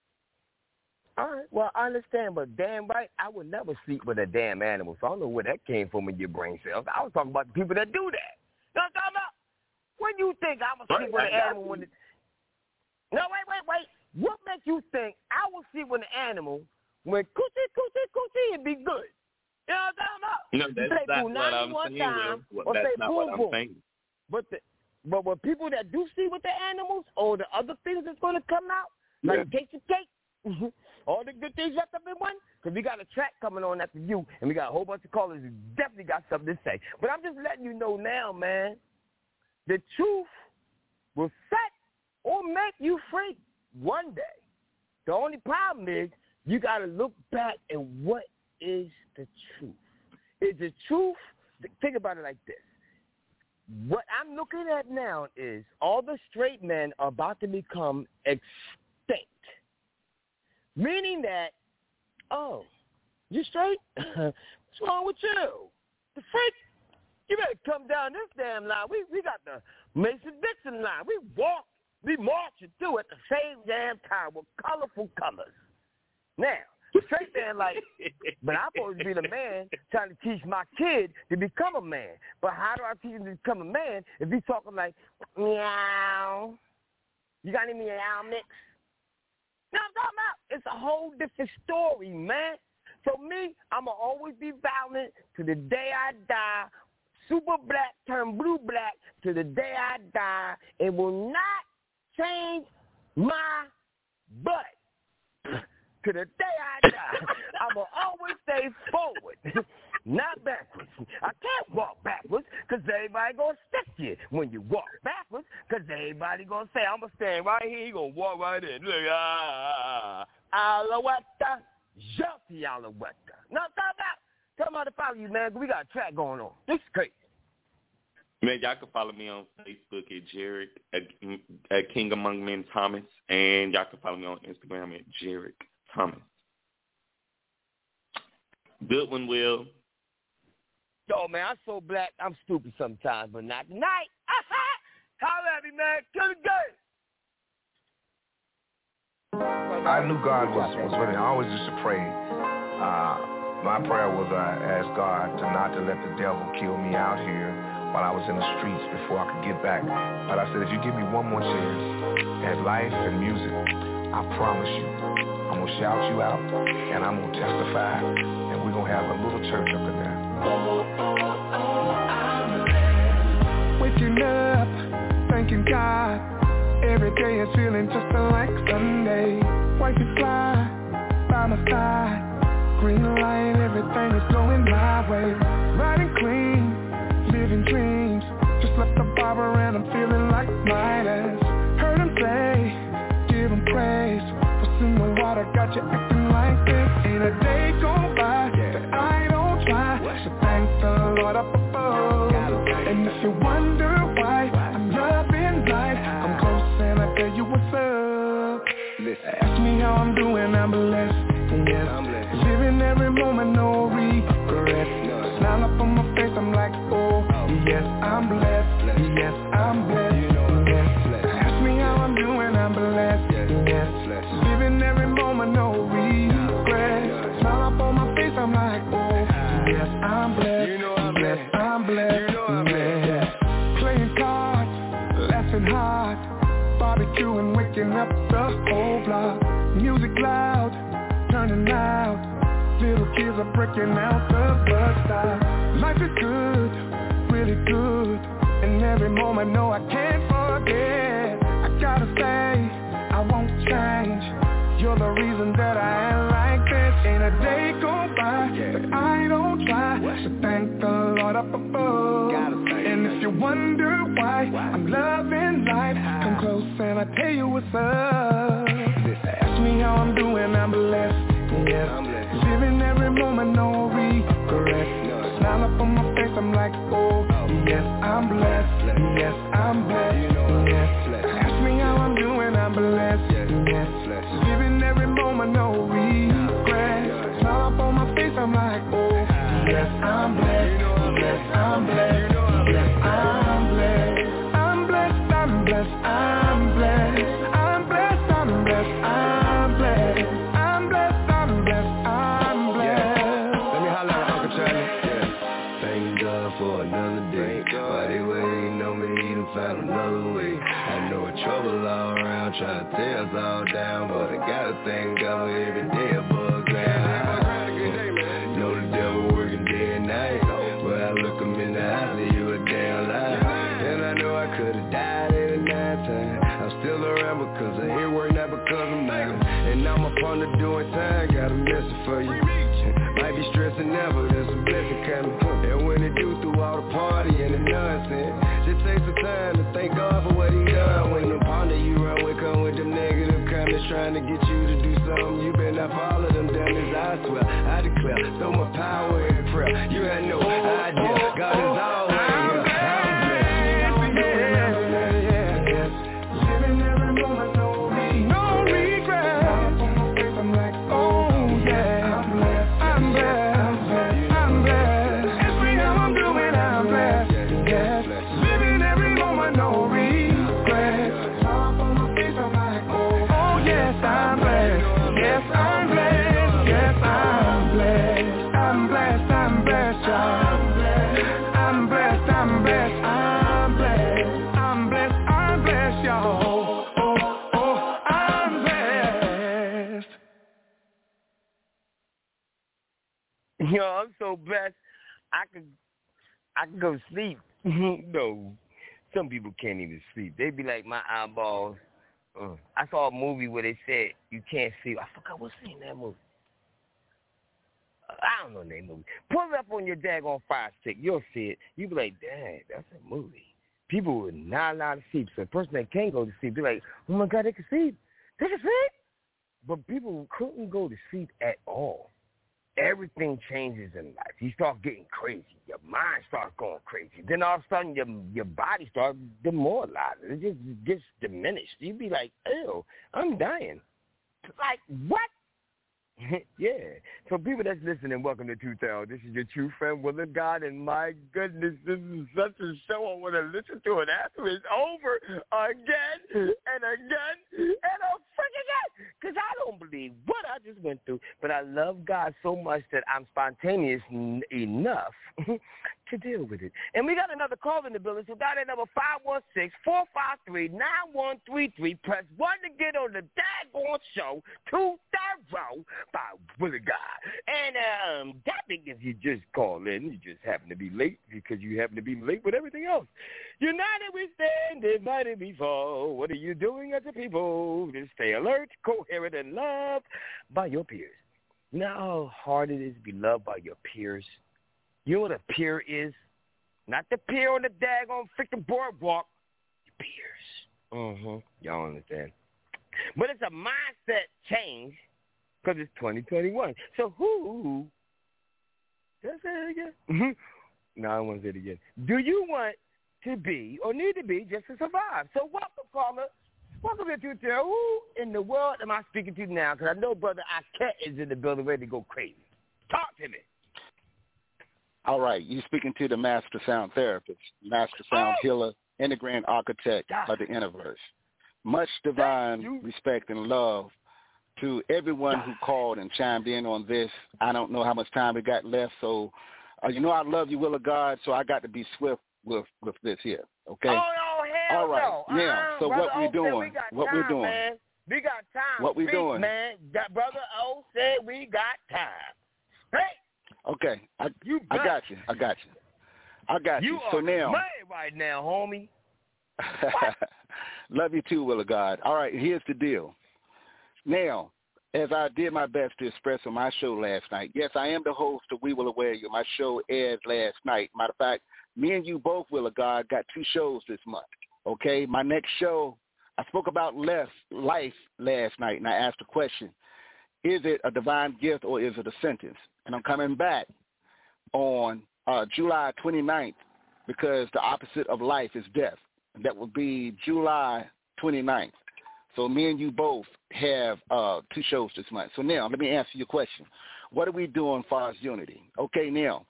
All right. Well, I understand, but damn right, I would never sleep with a damn animal. So I don't know where that came from in your brain cells. I was talking about the people that do that. You know what I'm talking about? When you think I'm going to sleep with an animal when it... No, wait. What makes you think I will sleep with an animal when coochie, it'd be good? You know what I'm talking about? No, that's not what I'm saying. That's not what I'm saying. But when people that do sleep with the animals or the other things that's going to come out, like cake, all the good things wrapped up in one, because we got a track coming on after you, and we got a whole bunch of callers who definitely got something to say. But I'm just letting you know now, man, the truth will set or make you free one day. The only problem is you got to look back at what is the truth. Is the truth, think about it like this. What I'm looking at now is all the straight men are about to become extinct. Meaning that, oh, you straight? What's wrong with you? The freak? You better come down this damn line. We got the Mason-Dixon line. We marching through at the same damn time with colorful colors. Now, the straight man like, but I'm supposed to be the man trying to teach my kid to become a man. But how do I teach him to become a man if he's talking like, meow? You got any meow mix? No, I'm talking about it's a whole different story, man. So me, I'm going to always be violent to the day I die. Super black turn blue black to the day I die. It will not change my butt. To the day I die, I'm going to always stay forward, not backwards. I can't walk backwards because everybody going to stick you when you walk backwards because everybody going to say, I'm going to stand right here, you going to walk right in. Look, Alouette, Jumpy Alouette. No, tell me how to follow you, man. We got a track going on. This is crazy. Man, y'all can follow me on Facebook at Jarek, at King Among Men Thomas, and y'all can follow me on Instagram at Jarek Thomas. Good one, Will. Yo, man, I'm so black, I'm stupid sometimes, but not tonight. Holla at me, man. Kill the game. I knew God was with me. I always used to pray. My prayer was I asked God not to let the devil kill me out here while I was in the streets before I could get back. But I said, if you give me one more chance at life and music, I promise you, I'm going to shout you out, and I'm going to testify, and we're going to have a little church up in there. Waking up, thanking God. Every day is feeling just like Sunday. Wife is fly, by my side. Green light, everything is going my way. Riding clean, living dreams. Just left the barber and I'm feeling like Midas. Heard him say, give him praise. What's in the water got you acting like this? Ain't a day go by that I don't try. So thank the Lord up above. And if you wonder why I'm loving life, I'm close and I tell you what's up. Ask me how I'm doing, I'm blessed. Yes, I'm blessed. Living every moment, no regret. Smile up on my face, I'm like, oh, yes, I'm blessed. Yes, I'm blessed. Yes. Ask me how I'm doing, I'm blessed. Yes, living every moment, no regret. Smile up on my face, I'm like, oh, yes, I'm blessed. Yes, I'm blessed. Playing cards. tears are breaking out the blood stop. Life is good, really good. And every moment, no, I can't forget. I gotta say, I won't change. You're the reason that I am like this. Ain't a day go by that I don't try to thank the Lord up above. And if you wonder why I'm loving life, come close and I'll tell you what's up. Ask me how I'm doing, I'm blessed. Yes, living every moment, no regret. Smile up on my face, I'm like, oh, yes, I'm blessed. Yes, I'm blessed. Yes, ask me how I'm doing, I'm blessed. Yes, living every moment, no regret. Smile up on my face, I'm like, oh, yes, I'm blessed. Yes, I'm blessed. Yes, I'm blessed. I'm blessed. I'm blessed. I'm blessed. I'm blessed. I'm blessed. I'm blessed. I'm blessed. I'm blessed. I'm blessed. Let me holler at Uncle Charlie. Yeah. Thank God for another day. But anyway, ain't no me to find another way. I know trouble all around, trying to tear us all down, but I gotta thank God for every day above ground. Know the devil working day and night, but I look him in the eye, say you a damn lie. And I know I could've died at a night time. I'm still around because I hear work, not because of mine. And I'm up on the doing time, got a message for you. Might be stressing now, but there's a blessing coming. And when it do through all the party and the nonsense, just take some time to thank God for what he done. When the partner you run with come with them negative comments trying to get you to do something, you better not follow them dummies. I swear, I declare, throw my power in prayer. You had no idea, God is always here. Living every moment, no regret. I'm like, oh yeah, I'm blessed. I'm blessed. I'm blessed. Ask me how I'm doing, I'm blessed. Yes, living every moment, no regret. Top on my face, I'm like, oh yes, I'm blessed. Yes, I'm blessed. Yes, I'm blessed. I'm blessed. I'm blessed, y'all. I'm blessed. I'm blessed. I'm blessed. I'm blessed. I'm blessed, y'all. Oh, I'm blessed. Yo, I'm so blessed. I can go to sleep. No, some people can't even sleep. They be like my eyeballs. I saw a movie where they said you can't sleep. I forgot what's in that movie. I don't know the name of the movie. Pull it up on your daggone fire stick. You'll see it. You'll be like, dang, that's a movie. People would not allow to sleep. So a person that can't go to sleep be like, oh my God, they can sleep. They can sleep. But people couldn't go to sleep at all. Everything changes in life. You start getting crazy. Your mind starts going crazy. Then all of a sudden your body starts demoralizing. It just gets diminished. You be like, ew, I'm dying. Like, what? Yeah. So people that's listening, welcome to Truth Tell. This is your true friend, Will of God, and my goodness, this is such a show I want to listen to it after it's over again and again and a freaking again. Because I don't believe what I just went through, but I love God so much that I'm spontaneous enough to deal with it. And we got another call in the building, so dial that number 516-453-9133. Press 1 to get on the daggone show, 2 thorough by Willie God. And that thing, if you just call in, you just happen to be late because you happen to be late with everything else. United we stand, divided we fall. What are you doing as a people? Just stay alert, coherent, and loved by your peers. You know how hard it is to be loved by your peers? You know what a peer is? Not the peer on the daggone freaking boardwalk. Your peers. Y'all understand. But it's a mindset change because it's 2021. So who? Did I say it again? No, I don't want to say it again. Do you want to be or need to be just to survive? So welcome, caller. Welcome to Truth Tell. Who in the world am I speaking to now? Because I know Brother Aket is in the building ready to go crazy. Talk to me. All right, you're speaking to the Master Sound Therapist, Master Sound Healer, and the Grand Architect of the Universe. Much divine respect and love to everyone who called and chimed in on this. I don't know how much time we got left, so you know I love you, Will of God, so I got to be swift with this here, okay? Oh, no, hell all right, no. yeah, so Brother what we doing? What we're doing? Man. We got time. What we doing? Man. Brother O said we got time. Hey! Okay, I got you. You so are now, man right now, homie. love you too, Will of God. All right, here's the deal. Now, as I did my best to express on my show last night, yes, I am the host of We Will Aware You. My show aired last night. Matter of fact, me and you both, Will of God, got 2 shows this month. Okay, my next show, I spoke about life last night, and I asked the question, is it a divine gift or is it a sentence? And I'm coming back on July 29th because the opposite of life is death. That will be July 29th. So me and you both have 2 shows this month. So now let me answer your question. What are we doing as far as unity? Okay, now,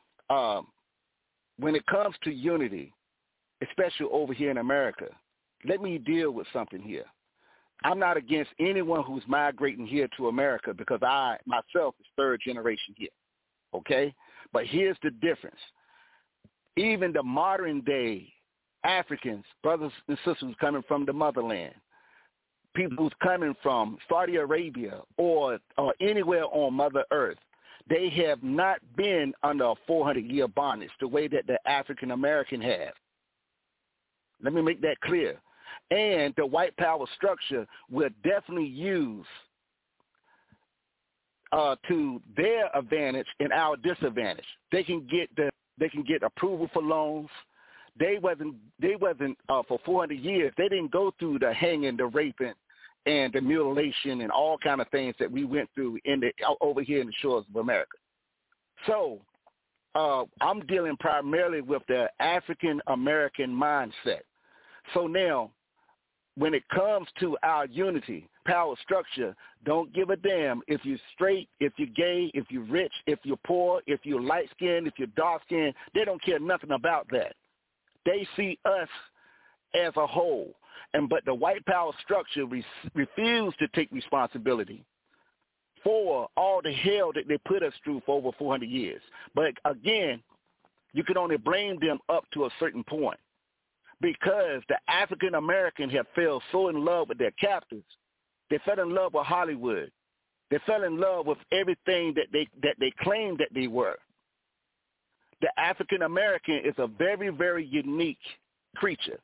when it comes to unity, especially over here in America, let me deal with something here. I'm not against anyone who's migrating here to America because I, myself, is 3rd generation here, okay? But here's the difference. Even the modern-day Africans, brothers and sisters coming from the motherland, people who's coming from Saudi Arabia or anywhere on Mother Earth, they have not been under a 400-year bondage the way that the African-American have. Let me make that clear. And the white power structure will definitely use to their advantage and our disadvantage. They can get approval for loans. They wasn't for 400 years. They didn't go through the hanging, the raping, and the mutilation and all kind of things that we went through over here in the shores of America. So I'm dealing primarily with the African American mindset. So now, when it comes to our unity, power structure, don't give a damn if you're straight, if you're gay, if you're rich, if you're poor, if you're light-skinned, if you're dark-skinned. They don't care nothing about that. They see us as a whole. But the white power structure refused to take responsibility for all the hell that they put us through for over 400 years. But again, you can only blame them up to a certain point because the African American have fell so in love with their captors. They fell in love with Hollywood. They fell in love with everything that they claimed that they were. The African American is a very, very unique creature.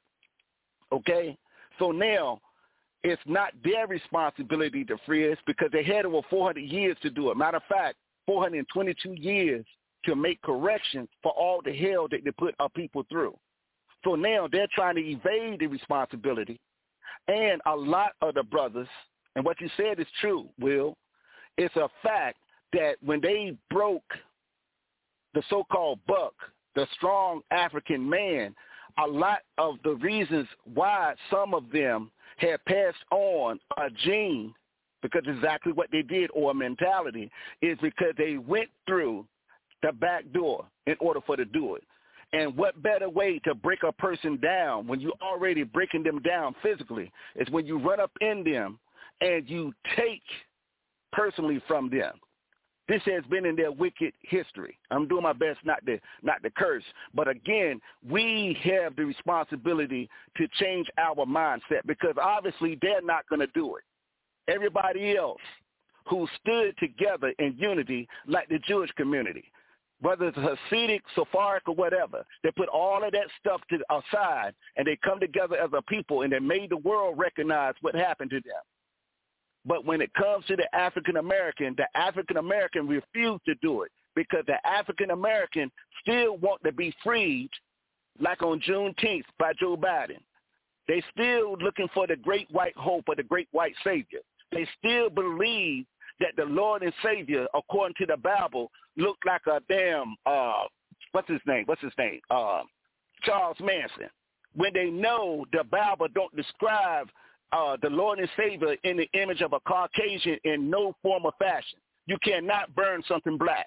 Okay? So now it's not their responsibility to free us because they had over 400 years to do it. Matter of fact, 422 years to make correction for all the hell that they put our people through. So now they're trying to evade the responsibility. And a lot of the brothers, and what you said is true, Will, it's a fact that when they broke the so-called buck, the strong African man, a lot of the reasons why some of them had passed on a gene, because exactly what they did, or a mentality, is because they went through the back door in order for to do it. And what better way to break a person down when you're already breaking them down physically is when you run up in them and you take personally from them. This has been in their wicked history. I'm doing my best not to curse. But again, we have the responsibility to change our mindset because obviously they're not going to do it. Everybody else who stood together in unity, like the Jewish community, whether it's Hasidic, Sephardic, or whatever, they put all of that stuff to the aside and they come together as a people and they made the world recognize what happened to them. But when it comes to the African American refused to do it because the African American still want to be freed, like on Juneteenth by Joe Biden. They still looking for the great white hope or the great white savior. They still believe that the Lord and Savior, according to the Bible, looked like a damn what's his name? Charles Manson. When they know the Bible don't describe the Lord and Savior in the image of a Caucasian in no form or fashion. You cannot burn something black.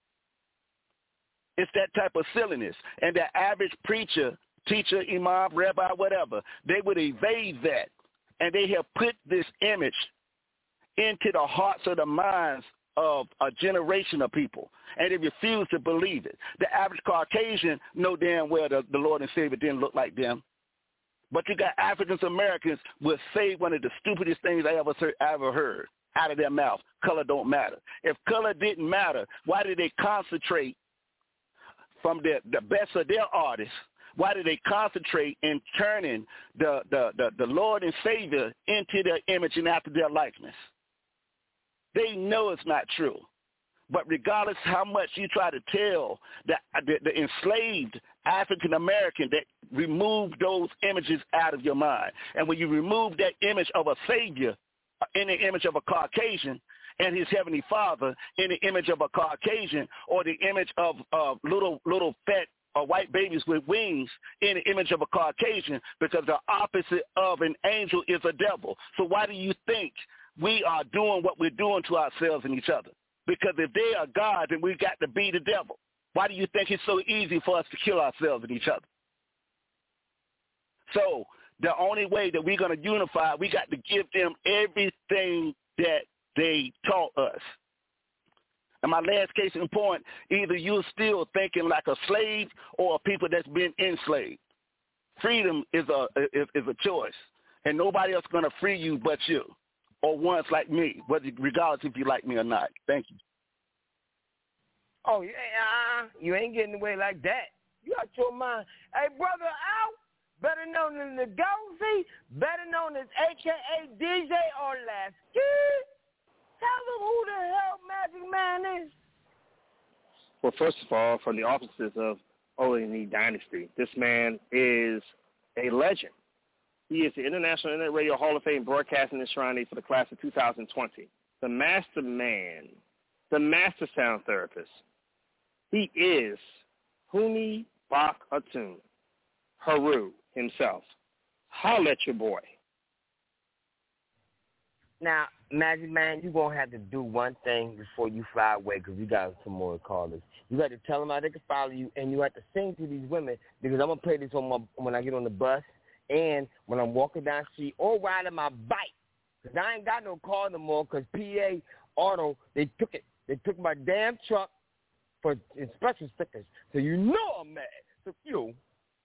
It's that type of silliness. And the average preacher, teacher, imam, rabbi, whatever, they would evade that. And they have put this image into the hearts or the minds of a generation of people. And they refuse to believe it. The average Caucasian know damn well the Lord and Savior didn't look like them. But you got African Americans will say one of the stupidest things I ever heard. out of their mouth. Color don't matter. If color didn't matter, why did they concentrate from the best of their artists? Why did they concentrate in turning the Lord and Savior into their image and after their likeness? They know it's not true. But regardless how much you try to tell the enslaved African American that remove those images out of your mind. And when you remove that image of a Savior in the image of a Caucasian and his Heavenly Father in the image of a Caucasian, or the image of little fat white babies with wings in the image of a Caucasian, because the opposite of an angel is a devil. So why do you think we are doing what we're doing to ourselves and each other? Because if they are God, then we've got to be the devil. Why do you think it's so easy for us to kill ourselves and each other? So the only way that we're going to unify, we got to give them everything that they taught us. And my last case in point, either you're still thinking like a slave or people that's been enslaved. Freedom is a choice, and nobody else is going to free you but you, or ones like me, regardless if you like me or not. Thank you. Oh, yeah, you ain't getting away like that. You got your mind. Hey, Brother Out, better known as the Ghosty, better known as a.k.a. DJ or Last Kid. Tell them who the hell Magic Man is. Well, first of all, from the offices of O&E Dynasty, this man is a legend. He is the International Internet Radio Hall of Fame Broadcasting Enshrinee for the class of 2020. The master man, the master sound therapist. He is Huni Bak Atun, Haru himself. Holla at your boy. Now, Magic Man, you're going to have to do one thing before you fly away, because we got some more callers. You got to tell them how they can follow you, and you have to sing to these women, because I'm going to play this when I get on the bus and when I'm walking down the street or riding my bike, because I ain't got no car no more, because PA Auto, they took it. They took my damn truck for inspection stickers, so you know I'm mad. So, go.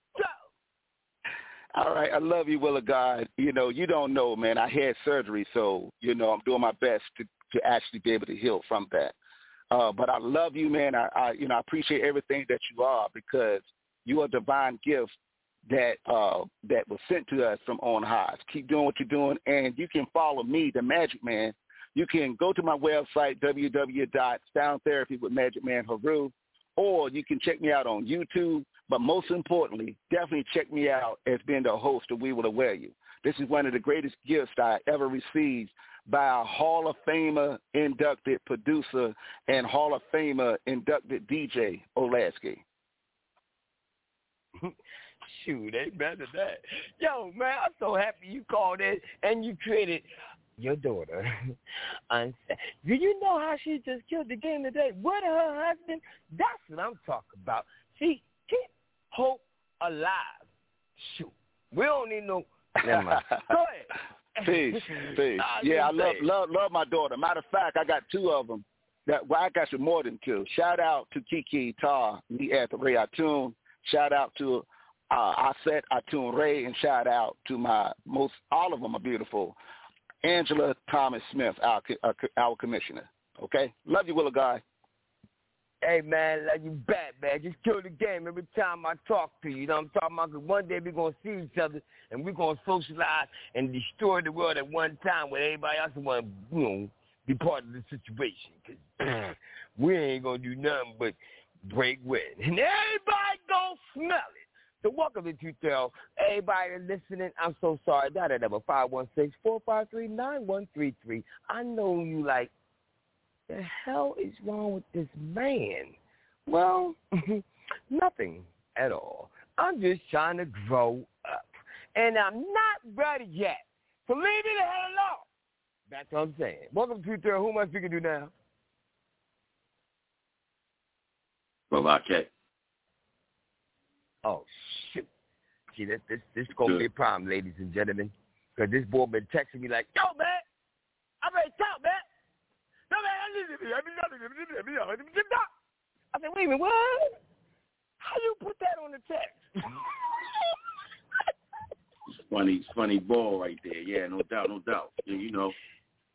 All right, I love you, Will of God. You know, you don't know, man. I had surgery, so, you know, I'm doing my best to actually be able to heal from that. But I love you, man. I appreciate everything that you are, because you are a divine gift that was sent to us from on high. Keep doing what you're doing, and you can follow me, the Magic Man. You can go to my website, www.soundtherapy with Magic Man Haru, or you can check me out on YouTube. But most importantly, definitely check me out as being the host of We Will Aware You. This is one of the greatest gifts I ever received by a Hall of Famer inducted producer and Hall of Famer inducted DJ, Olasky. Shoot, ain't better than that. Yo, man, I'm so happy you called in and you created your daughter. Do you know how she just killed the game today? With her husband? That's what I'm talking about. See, keep hope alive. Shoot. We don't need no... Never mind. Go ahead. Peace. Yeah, I love my daughter. Matter of fact, I got two of them. I got you more than two. Shout out to Kiki Tar, Liat Ray Atun. Shout out to Aset Atun Ray, and shout out to all of them are beautiful. Angela Thomas Smith, our commissioner. Okay? Love you, Will of God. Hey, man, love you back, man. Just kill the game every time I talk to you. You know what I'm talking about? Because one day we're going to see each other, and we're going to socialize and destroy the world at one time where everybody else want to, be part of the situation. Because we ain't going to do nothing but break wet. And everybody going to smell it. So welcome to Truth Tell. Everybody listening, I'm so sorry. That number 516-453-9133. I know you like, the hell is wrong with this man? Well, nothing at all. I'm just trying to grow up. And I'm not ready yet. So leave me the hell alone. That's what I'm saying. Welcome to Truth Tell. Who am I speaking to now? Okay. Oh, shoot. See, this is going to be a problem, ladies and gentlemen. Because this boy been texting me like, yo, man, I'm ready to talk, man. No, man, I said, wait a minute, what? How you put that on the text? Funny ball right there. Yeah, no doubt. Yeah, you know.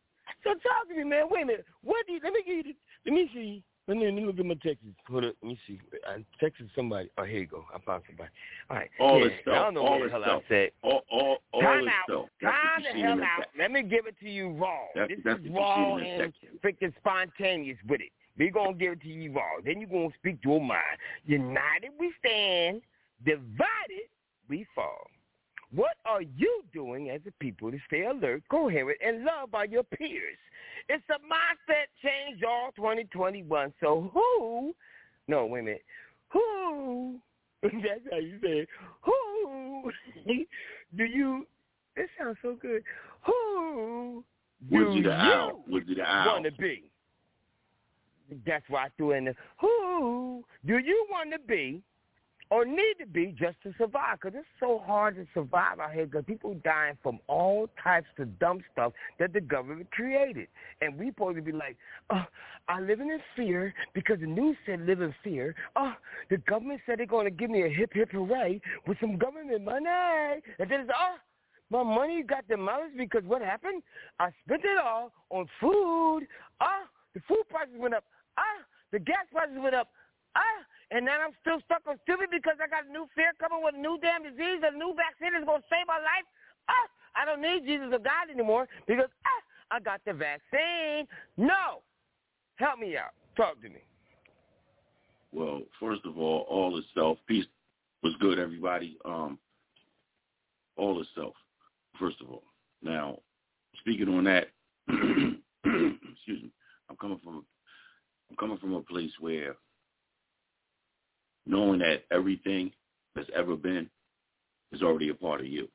So talk to me, man. Wait a minute. What do you, let me give you let me see. Let me look at my texts. Hold up. Let me see. I texted somebody. Oh, here you go. I found somebody. All right. All yeah, is self. I don't know all what the is hell self. I said. All Time is out. self. That's Time what the you hell see in out. that. Let me give it to you raw. That's This what is you raw see in that and section. freaking spontaneous with it. We're going to give it to you raw. Then you're going to speak your mind. United we stand. Divided we fall. What are you doing as a people to stay alert, coherent, and loved by your peers? It's a mindset change all 2021. So who, no, wait a minute, who, that's how you say it, who do you, it sounds so good, who do you want to be? That's why I threw in the, who do you want to be or need to be just to survive? Because it's so hard to survive out here because people dying from all types of dumb stuff that the government created. And we supposed to be like, I'm living in fear because the news said live in fear. The government said they're going to give me a hip, hip, hooray with some government money. And then it's, my money got the mileage because what happened? I spent it all on food. The food prices went up. The gas prices went up. And now I'm still stuck on stupid because I got a new fear coming with a new damn disease, a new vaccine that's going to save my life. I don't need Jesus or God anymore because I got the vaccine. No. Help me out. Talk to me. Well, first of all is self. Peace was good, everybody. All is self, first of all. Now, speaking on that, excuse me, I'm coming from a place where knowing that everything that's ever been is already a part of you.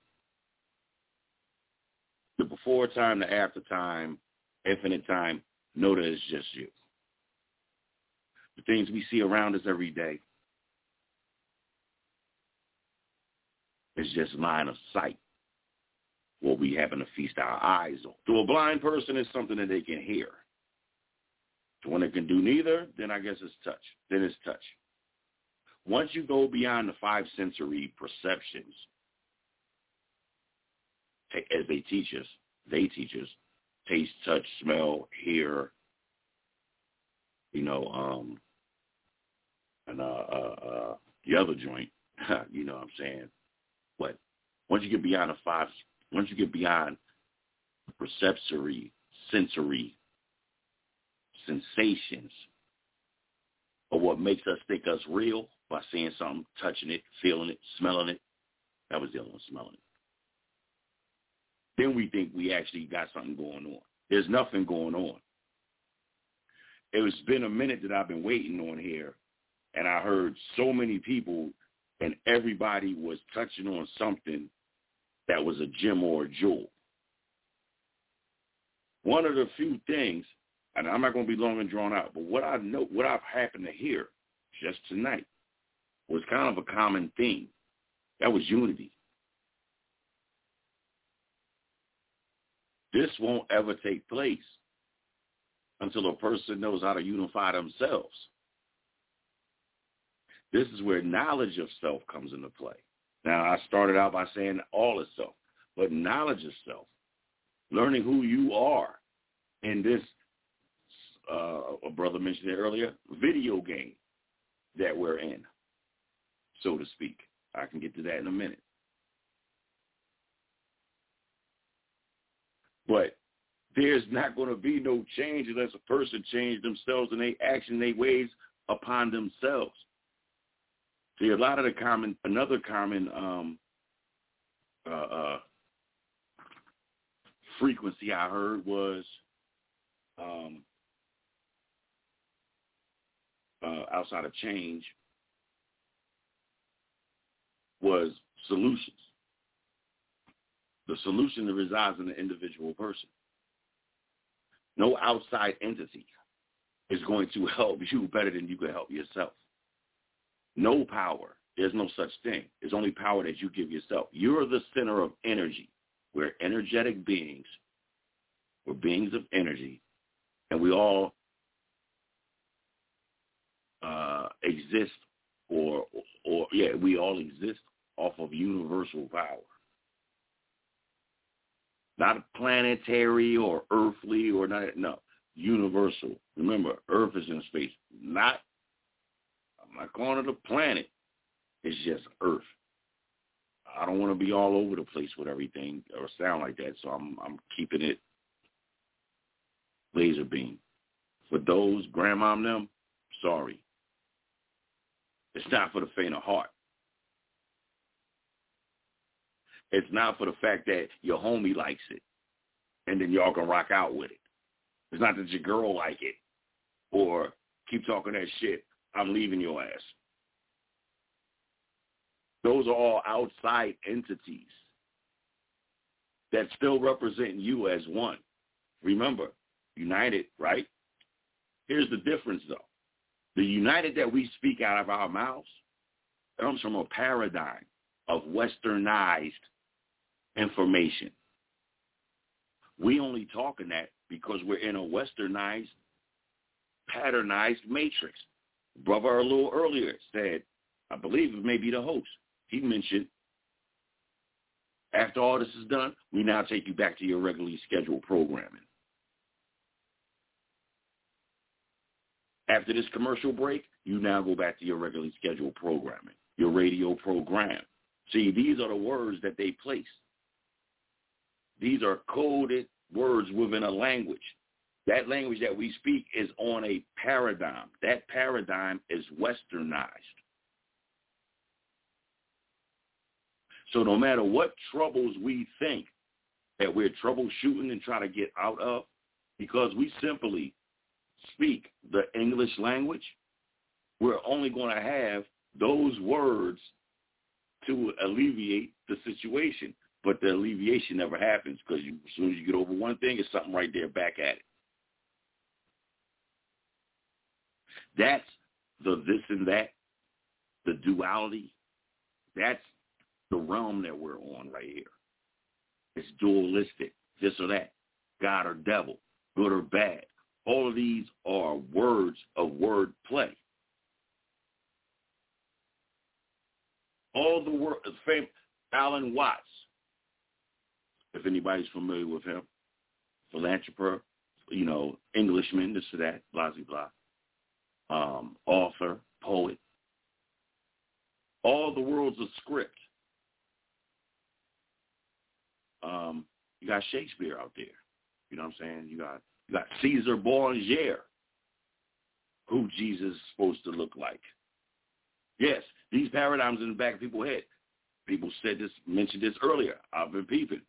The before time, the after time, infinite time, know that it's just you. The things we see around us every day is just line of sight, what we happen to feast our eyes on. To a blind person, it's something that they can hear. To one that can do neither, then I guess it's touch. Then it's touch. Once you go beyond the five sensory perceptions, as they teach us, taste, touch, smell, hear, and the other joint, you know what I'm saying? But once you get beyond the perceptory, sensory sensations of what makes us think us real by seeing something, touching it, feeling it, smelling it. That was the other one, smelling it. Then we think we actually got something going on. There's nothing going on. It's been a minute that I've been waiting on here, and I heard so many people, and everybody was touching on something that was a gem or a jewel. One of the few things, and I'm not going to be long and drawn out, but what I've happened to hear just tonight was kind of a common theme. That was unity. This won't ever take place until a person knows how to unify themselves. This is where knowledge of self comes into play. Now, I started out by saying all is self, but knowledge of self, learning who you are in this, a brother mentioned it earlier, video game that we're in, so to speak. I can get to that in a minute. But there's not going to be no change unless a person changes themselves and they action, they ways upon themselves. See, another common frequency I heard was outside of change was solutions. The solution that resides in the individual person. No outside entity is going to help you better than you can help yourself. No power. There's no such thing. There's only power that you give yourself. You're the center of energy. We're energetic beings. We're beings of energy. And we all exist we all exist off of universal power. Not planetary or earthly or not. No, universal. Remember, Earth is in space. I'm not calling it a planet. It's just Earth. I don't want to be all over the place with everything or sound like that, so I'm keeping it laser beam. For those, grandma and them, sorry. It's not for the faint of heart. It's not for the fact that your homie likes it, and then y'all can rock out with it. It's not that your girl like it, or keep talking that shit, I'm leaving your ass. Those are all outside entities that still represent you as one. Remember, united, right? Here's the difference, though. The united that we speak out of our mouths comes from a paradigm of westernized information. We only talking that because we're in a westernized, patternized matrix. Brother a little earlier said, I believe it may be the host, he mentioned, after all this is done, we now take you back to your regularly scheduled programming. After this commercial break, you now go back to your regularly scheduled programming, your radio program. See, these are the words that they place. These are coded words within a language. That language that we speak is on a paradigm. That paradigm is westernized. So no matter what troubles we think that we're troubleshooting and try to get out of, because we simply speak the English language, we're only going to have those words to alleviate the situation. But the alleviation never happens because as soon as you get over one thing, it's something right there back at it. That's the this and that, the duality. That's the realm that we're on right here. It's dualistic, this or that, God or devil, good or bad. All of these are words of word play. All the words, Alan Watts, if anybody's familiar with him, philanthropist, Englishman, this or that, blah, blah, blah, author, poet. All the world's a script. You got Shakespeare out there. You know what I'm saying? You got Caesar Borgia, who Jesus is supposed to look like. Yes, these paradigms in the back of people's head. People mentioned this earlier. I've been peeping.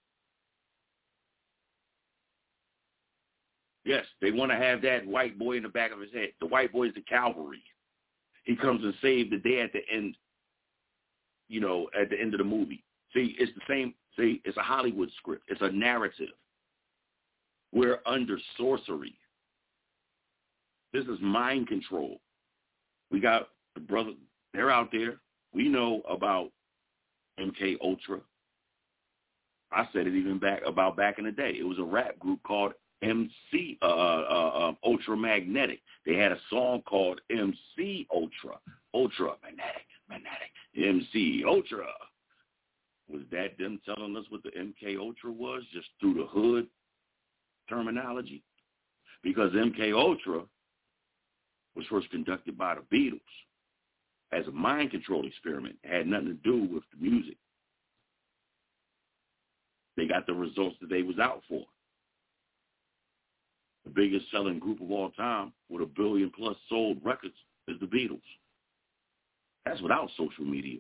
Yes, they want to have that white boy in the back of his head. The white boy is the cavalry. He comes and saves the day at the end, at the end of the movie. See, it's the same. See, it's a Hollywood script. It's a narrative. We're under sorcery. This is mind control. We got the brother. They're out there. We know about MK Ultra. I said it even back in the day. It was a rap group called MC Ultramagnetic. They had a song called MC Ultra. Magnetic. MC Ultra. Was that them telling us what the MK Ultra was, just through the hood terminology? Because MK Ultra was first conducted by the Beatles as a mind control experiment. It had nothing to do with the music. They got the results that they was out for. The biggest selling group of all time with 1 billion plus sold records is the Beatles. That's without social media.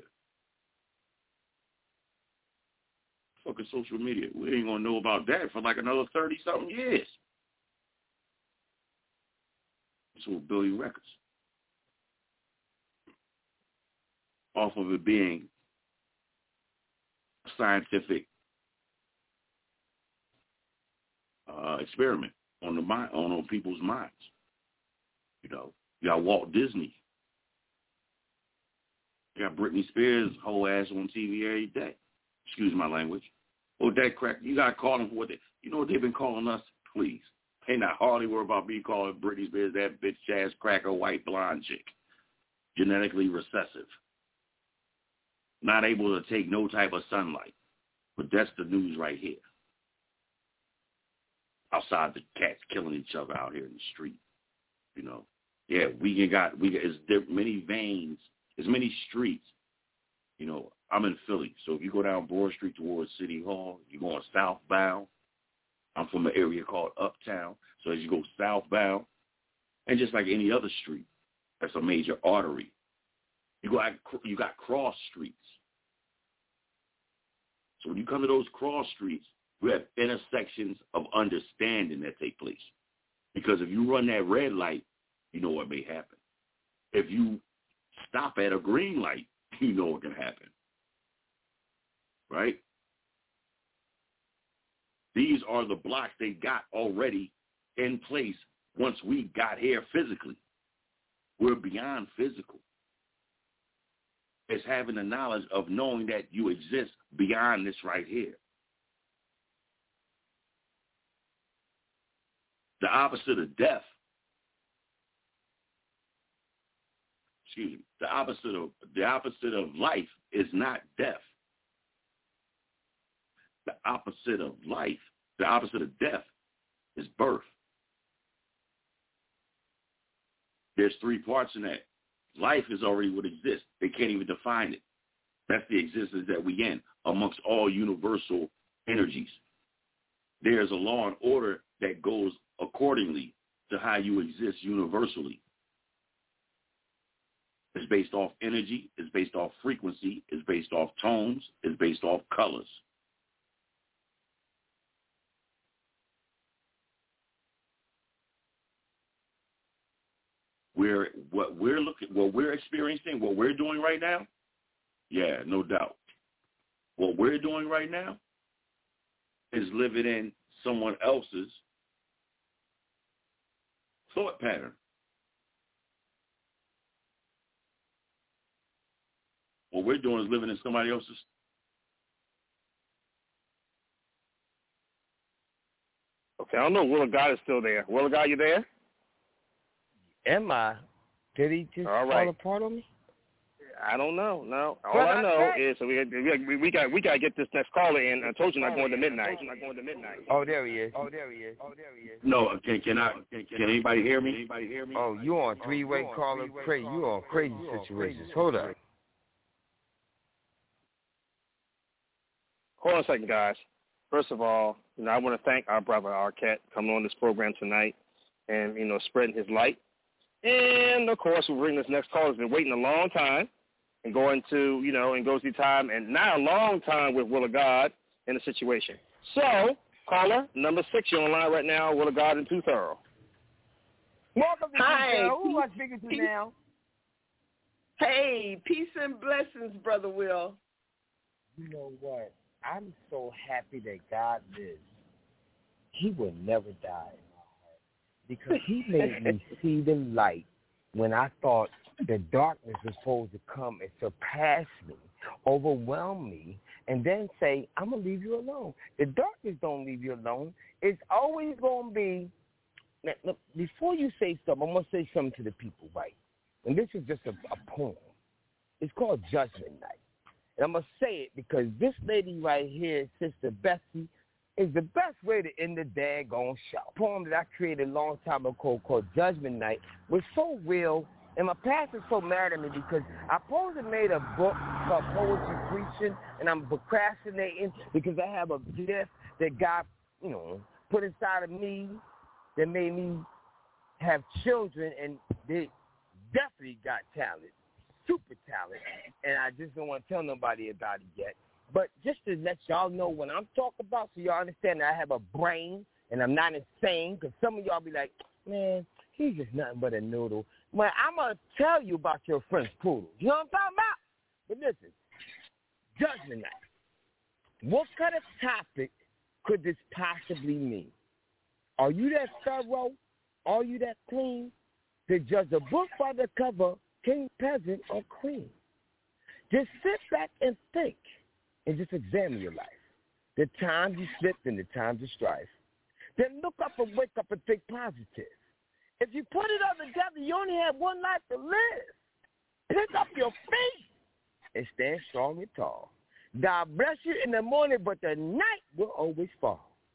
Fucking social media. We ain't going to know about that for like another 30-something years. So 1 billion records. Off of it being a scientific experiment on the mind, on people's minds. You got Walt Disney. You got Britney Spears' whole ass on TV every day. Excuse my language. Oh, that crack. You got to call them for what you know what they've been calling us? Please. They not hardly worried about me calling Britney Spears that bitch ass cracker white blonde chick. Genetically recessive. Not able to take no type of sunlight. But that's the news right here. outside the cats killing each other out here in the street. You know, yeah, we got there many veins, as many streets. You know, I'm in Philly, so if you go down Broad Street towards City Hall, you're going southbound. I'm from an area called Uptown, so as you go southbound, and just like any other street, that's a major artery. You got cross streets. So when you come to those cross streets, we have intersections of understanding that take place. Because if you run that red light, you know what may happen. If you stop at a green light, you know what can happen. Right? These are the blocks they got already in place once we got here physically. We're beyond physical. It's having the knowledge of knowing that you exist beyond this right here. The opposite of death, the opposite of life is not death. The opposite of life, the opposite of death is birth. There's 3 parts in that. Life is already what exists. They can't even define it. That's the existence that we in amongst all universal energies. There's a law and order that goes accordingly to how you exist universally. It's based off energy. It's based off frequency. It's based off tones. It's based off colors. What we're experiencing, what we're doing right now, yeah, no doubt. What we're doing right now is living in someone else's thought pattern. What we're doing is living in somebody else's. Okay, I don't know. Will of God is still there. Will of God, you there? Am I? Did he just fall apart on me? I don't know. No, all I know is we got to get this next caller in. I told you not going to midnight. Oh, there he is. No, can anybody hear me? Oh, you on 3-way caller? Crazy. You on crazy situations. Hold up. Hold on a second, guys. First of all, I want to thank our brother Arquette coming on this program tonight and spreading his light. And of course, we'll bring this next caller. Has been waiting a long time. And going to, and goes through time, and now a long time with Will of God in the situation. So, caller, number 6, you're online right now, Will of God in Too Thorough. Welcome to Hi. Who am I speaking to now? Hey, peace and blessings, Brother Will. You know what? I'm so happy that God lives. He will never die in my heart because he made me see the light when I thought the darkness was supposed to come and surpass me, overwhelm me, and then say, I'm going to leave you alone. The darkness don't leave you alone. It's always going to be, look, before you say something, I'm going to say something to the people, right? And this is just a poem. It's called Judgment Night. And I'm going to say it because this lady right here, Sister Bessie, is the best way to end the daggone show. A poem that I created a long time ago called Judgment Night was so real. And my pastor's so mad at me because I supposed to made a book called Poetry Preaching, and I'm procrastinating because I have a gift that God, put inside of me that made me have children, and they definitely got talent, super talent, and I just don't want to tell nobody about it yet. But just to let y'all know what I'm talking about so y'all understand that I have a brain and I'm not insane, because some of y'all be like, man, he's just nothing but a noodle. Well, I'm going to tell you about your French poodle. You know what I'm talking about? But listen, Judgment Night. What kind of topic could this possibly mean? Are you that thorough? Are you that clean? To judge a book by the cover, king, peasant, or queen? Just sit back and think and just examine your life. The times you slipped and the times of strife. Then look up and wake up and think positive. If you put it all together, you only have one life to live. Pick up your feet and stand strong and tall. God bless you in the morning, but the night will always fall.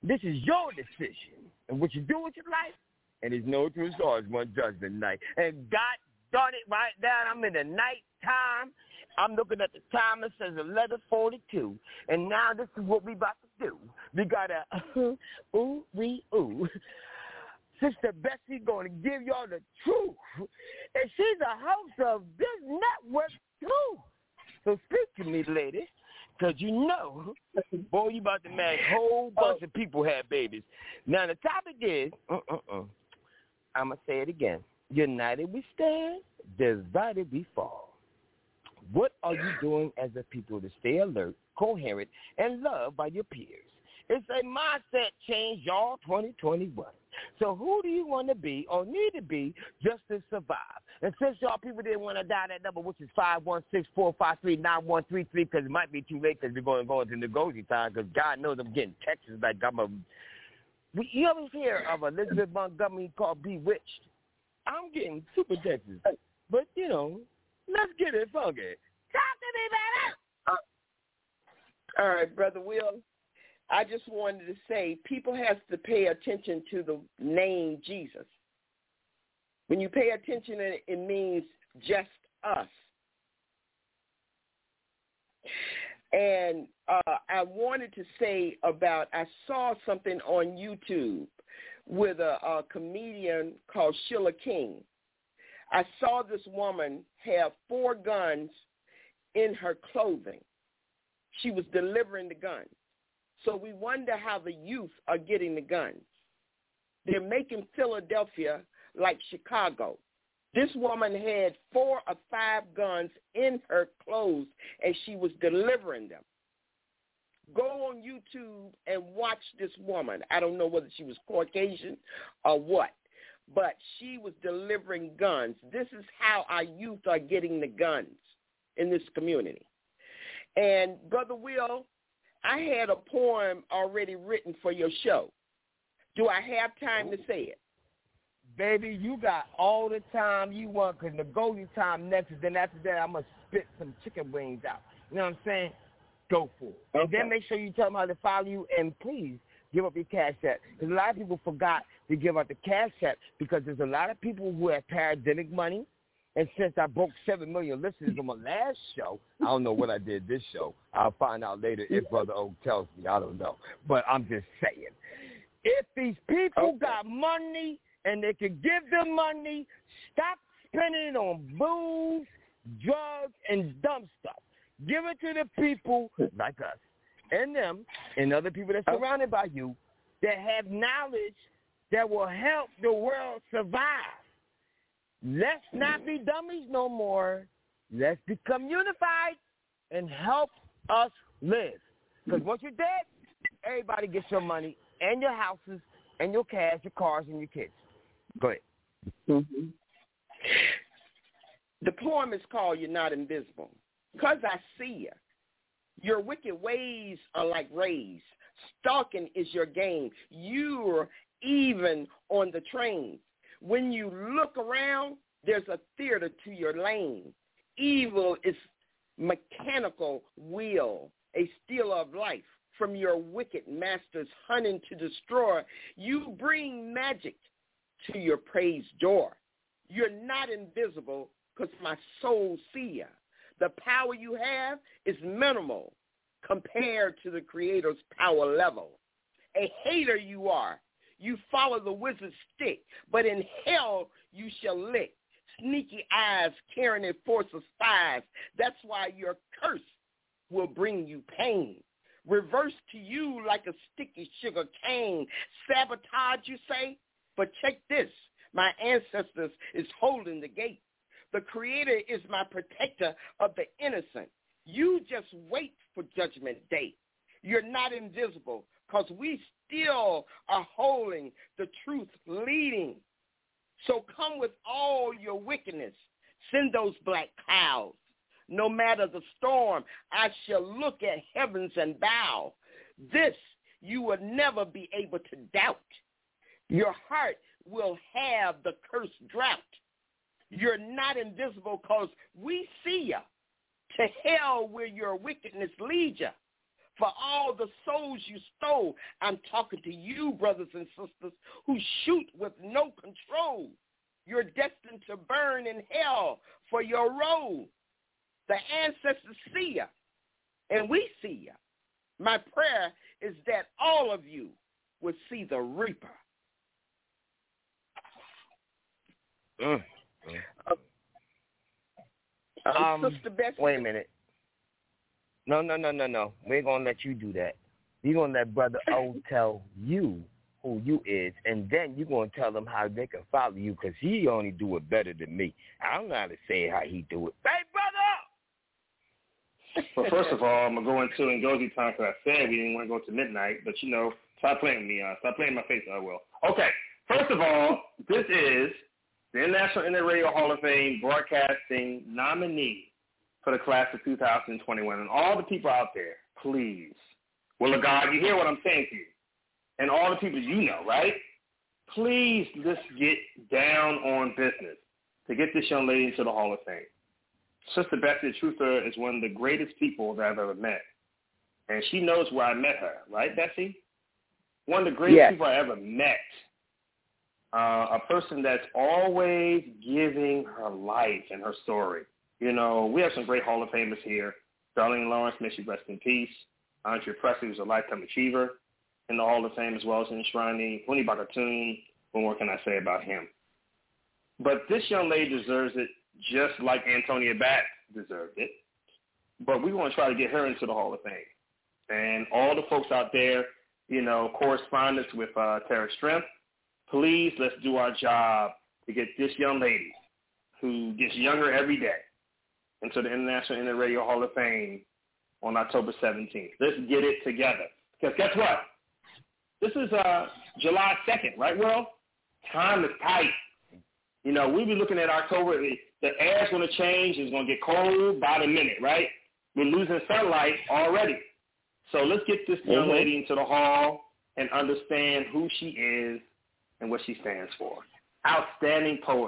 This is your decision. And what you do with your life, and there's no true stars one judgment night. And God darn it, right now, I'm in the night time. I'm looking at the time. It says 11:42. And now this is what we about to do. We got a ooh. Sister Bessie going to give y'all the truth. And she's a host of this network, too. So speak to me, lady, because you know, boy, you about to make a whole bunch of people have babies. Now, the topic is, I'm going to say it again. United we stand, divided we fall. What are you doing as a people to stay alert, coherent, and loved by your peers? It's a mindset change, y'all, 2021. So who do you want to be or need to be just to survive? And since y'all people didn't want to dial that number, which is 516-453-9133, because it might be too late because we're going to go into negotiation time, because God knows I'm getting texts like you always hear of Elizabeth Montgomery called Bewitched. I'm getting super texts. But, you know, let's get it funky. Talk to me, baby. All right, Brother Will. I just wanted to say people have to pay attention to the name Jesus. When you pay attention, it means just us. And I wanted to say I saw something on YouTube with a comedian called Sheila King. I saw this woman have 4 guns in her clothing. She was delivering the guns. So we wonder how the youth are getting the guns. They're making Philadelphia like Chicago. This woman had 4 or 5 guns in her clothes, and she was delivering them. Go on YouTube and watch this woman. I don't know whether she was Caucasian or what, but she was delivering guns. This is how our youth are getting the guns in this community. And Brother Will, I had a poem already written for your show. Do I have time to say it? Baby, you got all the time you want, because negotiation time next, and then after that I'm going to spit some chicken wings out. You know what I'm saying? Go for it. Okay. And then make sure you tell them how to follow you, and please give up your Cash App. Because a lot of people forgot to give out the Cash App, because there's a lot of people who have pandemic money. And since I broke 7 million listeners on my last show, I don't know what I did this show. I'll find out later if Brother Oak tells me. I don't know. But I'm just saying. If these people got money and they can give them money, stop spending it on booze, drugs, and dumb stuff. Give it to the people like us and them and other people that's surrounded by you that have knowledge that will help the world survive. Let's not be dummies no more. Let's become unified and help us live. Because once you're dead, everybody gets your money and your houses and your cash, your cars, and your kids. Go ahead. Mm-hmm. The poem is called You're Not Invisible. Because I see you. Your wicked ways are like rays. Stalking is your game. You're even on the train. When you look around, there's a theater to your lane. Evil is mechanical will, a stealer of life. From your wicked masters hunting to destroy, you bring magic to your praise door. You're not invisible because my soul see ya. The power you have is minimal compared to the Creator's power level. A hater you are. You follow the wizard's stick, but in hell you shall lick. Sneaky eyes carrying a force of spies. That's why your curse will bring you pain. Reverse to you like a sticky sugar cane. Sabotage, you say? But check this. My ancestors is holding the gate. The Creator is my protector of the innocent. You just wait for judgment day. You're not invisible because we still are holding the truth leading. So come with all your wickedness. Send those black clouds. No matter the storm, I shall look at heavens and bow. This you will never be able to doubt. Your heart will have the cursed drought. You're not invisible because we see you. To hell where your wickedness leads you. for all the souls you stole. I'm talking to you, brothers and sisters, who shoot with no control. You're destined to burn in hell for your role. The ancestors see you, and we see you. My prayer is that all of you will see the reaper. Sister Bessie. Wait a minute. No. We ain't going to let you do that. You're going to let Brother O tell you who you is, and then you're going to tell them how they can follow you, because he only do it better than me. I don't know how to say how he do it. Hey, brother! Well, first of all, I'm going to go into Ngozi time, because I said we didn't want to go to midnight, but, stop playing with me. Stop playing in my face, I will. Okay, first of all, this is the International Internet Radio Hall of Fame broadcasting nominee for the class of 2021. And all the people out there, please, will of God, you hear what I'm saying to you? And all the people you know, right? Please, let's get down on business to get this young lady into the Hall of Fame. Sister Bessie Truther is one of the greatest people that I've ever met. And she knows where I met her, right, Bessie? One of the greatest people I ever met. A person that's always giving her life and her story. We have some great Hall of Famers here. Darlene Lawrence, may she rest in peace. Andre Presley was a lifetime achiever in the Hall of Fame, as well as enshrining Huni Bakatoon. What more can I say about him? But this young lady deserves it just like Antonia Batts deserved it. But we want to try to get her into the Hall of Fame. And all the folks out there, correspondents with Terra Strength, please, let's do our job to get this young lady, who gets younger every day, into the International Internet Radio Hall of Fame on October 17th. Let's get it together. Because guess what? This is July 2nd, right, Will? Time is tight. We'll be looking at October. The air's going to change. It's going to get cold by the minute, right? We're losing sunlight already. So let's get this young lady into the hall and understand who she is and what she stands for. Outstanding poet.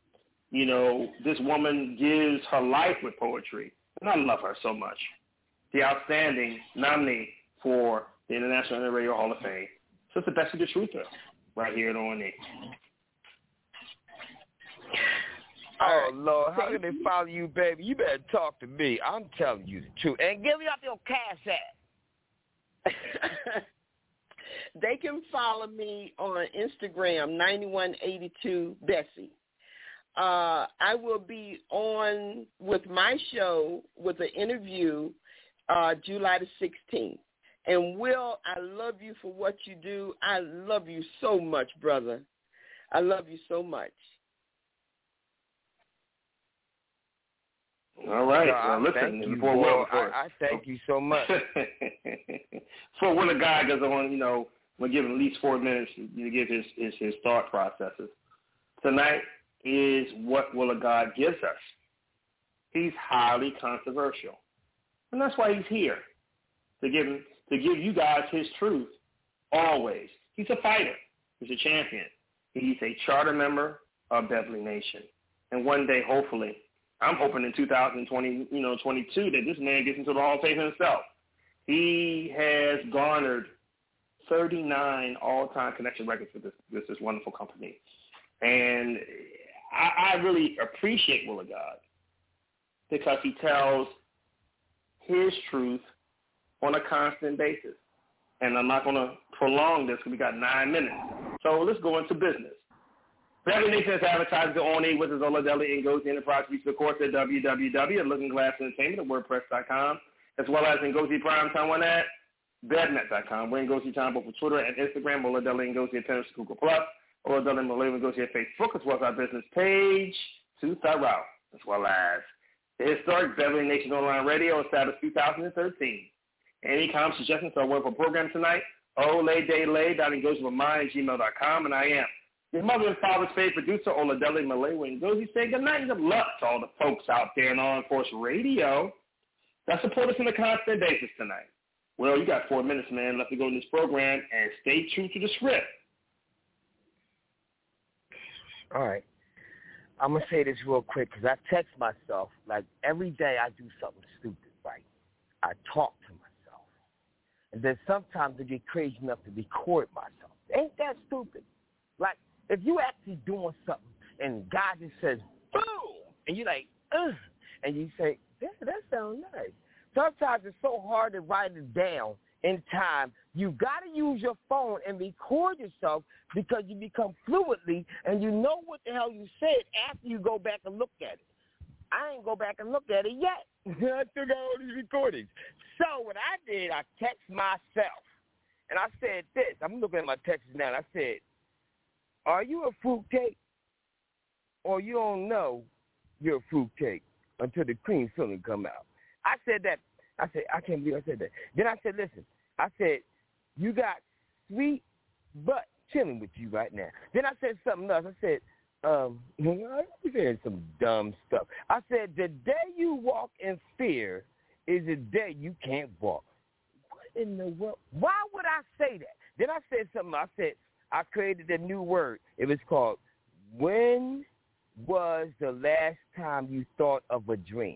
This woman gives her life with poetry, and I love her so much. The outstanding nominee for the International Internet Radio Hall of Fame, Sister Bessie Truther, right here at ONE. Oh, Lord, how can they follow you, baby? You better talk to me. I'm telling you the truth. And give me up your cash app. They can follow me on Instagram, 9182 Bessie. I will be on with my show with an interview July the 16th. And Will, I love you for what you do. I love you so much, brother. I love you so much. All right. Thank you, boy. I thank you so much. For when a guy goes on, we'll give him at least 4 minutes to give his thought processes. Tonight is what Will of God gives us. He's highly controversial. And that's why he's here, to give you guys his truth always. He's a fighter. He's a champion. He's a charter member of Beverly Nation. And one day, hopefully, I'm hoping in 2022 that this man gets into the Hall of Fame himself. He has garnered 39 all-time connection records with this wonderful company. And I really appreciate Will of God because he tells his truth on a constant basis. And I'm not going to prolong this because we got 9 minutes. So let's go into business. Beverly Nation has advertised the ONE with his Ola Deli and Ngozi Enterprise. Reach the course at www.lookingglassentertainment, as well as Ngozi Primetime one at bednet.com. We're Ngozi Time both for Twitter and Instagram, Ola Deli and Ngozi at Pinterest, Google+, Ola Deli and Ngozi at Facebook, as well as our business page, Too Thorough, as well as the historic Beverly Nation Online Radio, established 2013. Any comments, suggestions, or word for program tonight, olaydayLay.ngozimamine@gmail.com, and I am your mother and father's favorite producer, Oladele Malewa Ngozi. Say good night and good luck to all the folks out there in On Force Radio that support us on a constant basis tonight. Well, you got 4 minutes, man, left to go in this program, and stay true to the script. All right. I'm going to say this real quick because I text myself, like every day I do something stupid, right? I talk to myself. And then sometimes I get crazy enough to record myself. Ain't that stupid? Like, if you actually doing something and God just says, boom, and you're like, ugh, and you say, that sounds nice. Sometimes it's so hard to write it down in time. You got to use your phone and record yourself because you become fluently and you know what the hell you said after you go back and look at it. I ain't go back and look at it yet. I took out all these recordings. So what I did, I text myself, and I said this. I'm looking at my texts now, and I said, are you a fruitcake, or you don't know you're a fruitcake until the cream filling come out? I said that. I said, I can't believe I said that. Then I said, listen, I said, you got sweet butt chilling with you right now. Then I said something else. I said, I'm saying some dumb stuff. I said, the day you walk in fear is the day you can't walk. What in the world? Why would I say that? Then I said something. I said, I created a new word. It was called, when was the last time you thought of a dream?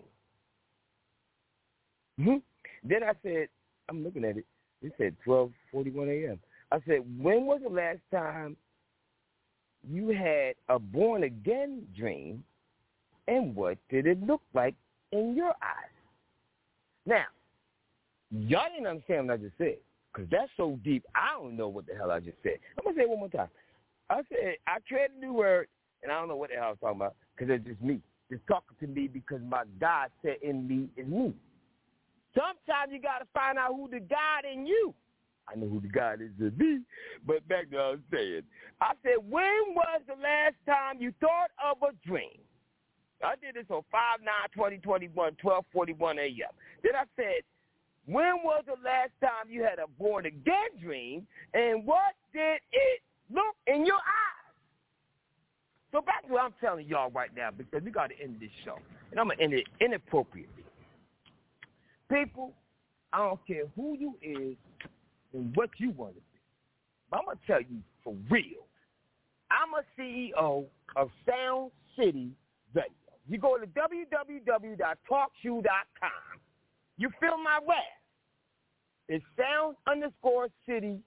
Then I said, I'm looking at it. It said 12:41 a.m. I said, when was the last time you had a born-again dream, and what did it look like in your eyes? Now, y'all didn't understand what I just said, because that's so deep, I don't know what the hell I just said. I'm going to say it one more time. I said, I created a new word, and I don't know what the hell I was talking about, because it's just me. It's talking to me because my God said in me is me. Sometimes you got to find out who the God in you. I know who the God is in me, but back to what I was saying. I said, when was the last time you thought of a dream? I did this on 5/9/2021, 12:41 a.m. Then I said, when was the last time you had a born-again dream, and what did it look in your eyes? So back to what I'm telling y'all right now, because we got to end this show, and I'm going to end it inappropriately. People, I don't care who you is and what you want to be, but I'm going to tell you for real, I'm a CEO of Sound City Radio. You go to www.talkshoe.com. You feel my rap. It's Sound_City_Radio.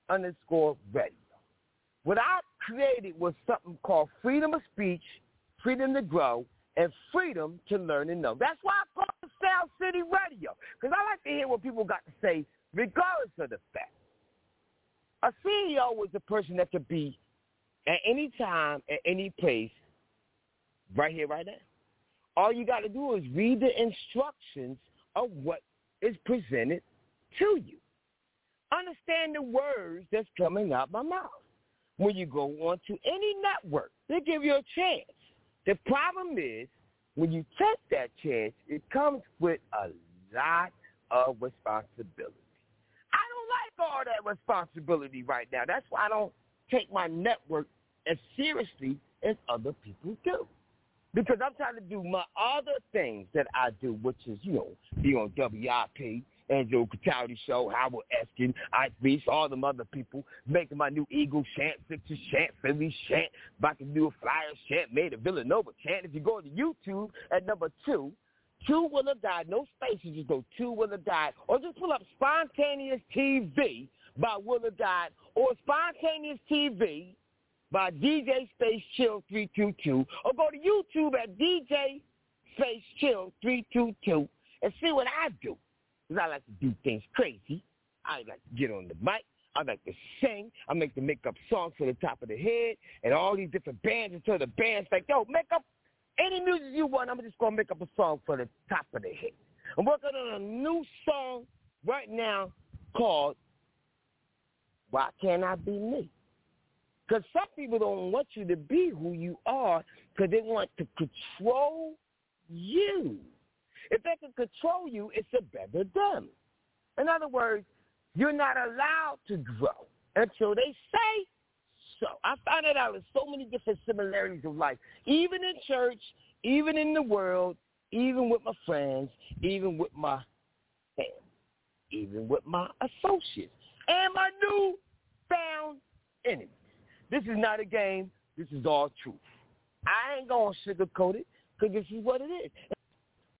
What I created was something called freedom of speech, freedom to grow, and freedom to learn and know. That's why I call it Sound City Radio, because I like to hear what people got to say regardless of the fact. A CEO is a person that could be at any time, at any place, right here, right now. All you got to do is read the instructions of what is presented to you. Understand the words that's coming out my mouth. When you go on to any network, they give you a chance. The problem is, when you take that chance, it comes with a lot of responsibility. I don't like all that responsibility right now. That's why I don't take my network as seriously as other people do. Because I'm trying to do my other things that I do, which is, be on WIP, Angelo Cataldi Show, Howard Eskin, Ice Beast, all them other people, making my new Eagle chant, Victor chant, Philly chant, about to do a Flyer chant, made a Villanova chant. If you go to YouTube at number 2 Will Have Died, no spaces, just go 2 Will Have Died, or just pull up Spontaneous TV by Will Have Died, or Spontaneous TV by DJ Space Chill 322, or go to YouTube at DJ Space Chill 322 and see what I do. Because I like to do things crazy. I like to get on the mic. I like to sing. I like to make up songs for the top of the head and all these different bands until the band's like, yo, make up any music you want. I'm just going to make up a song for the top of the head. I'm working on a new song right now called Why Can't I Be Me? Because some people don't want you to be who you are because they want to control you. If they can control you, it's a better them. In other words, you're not allowed to grow until they say so. I found it out in so many different similarities of life, even in church, even in the world, even with my friends, even with my family, even with my associates, and my newfound enemies. This is not a game. This is all truth. I ain't going to sugarcoat it because this is what it is.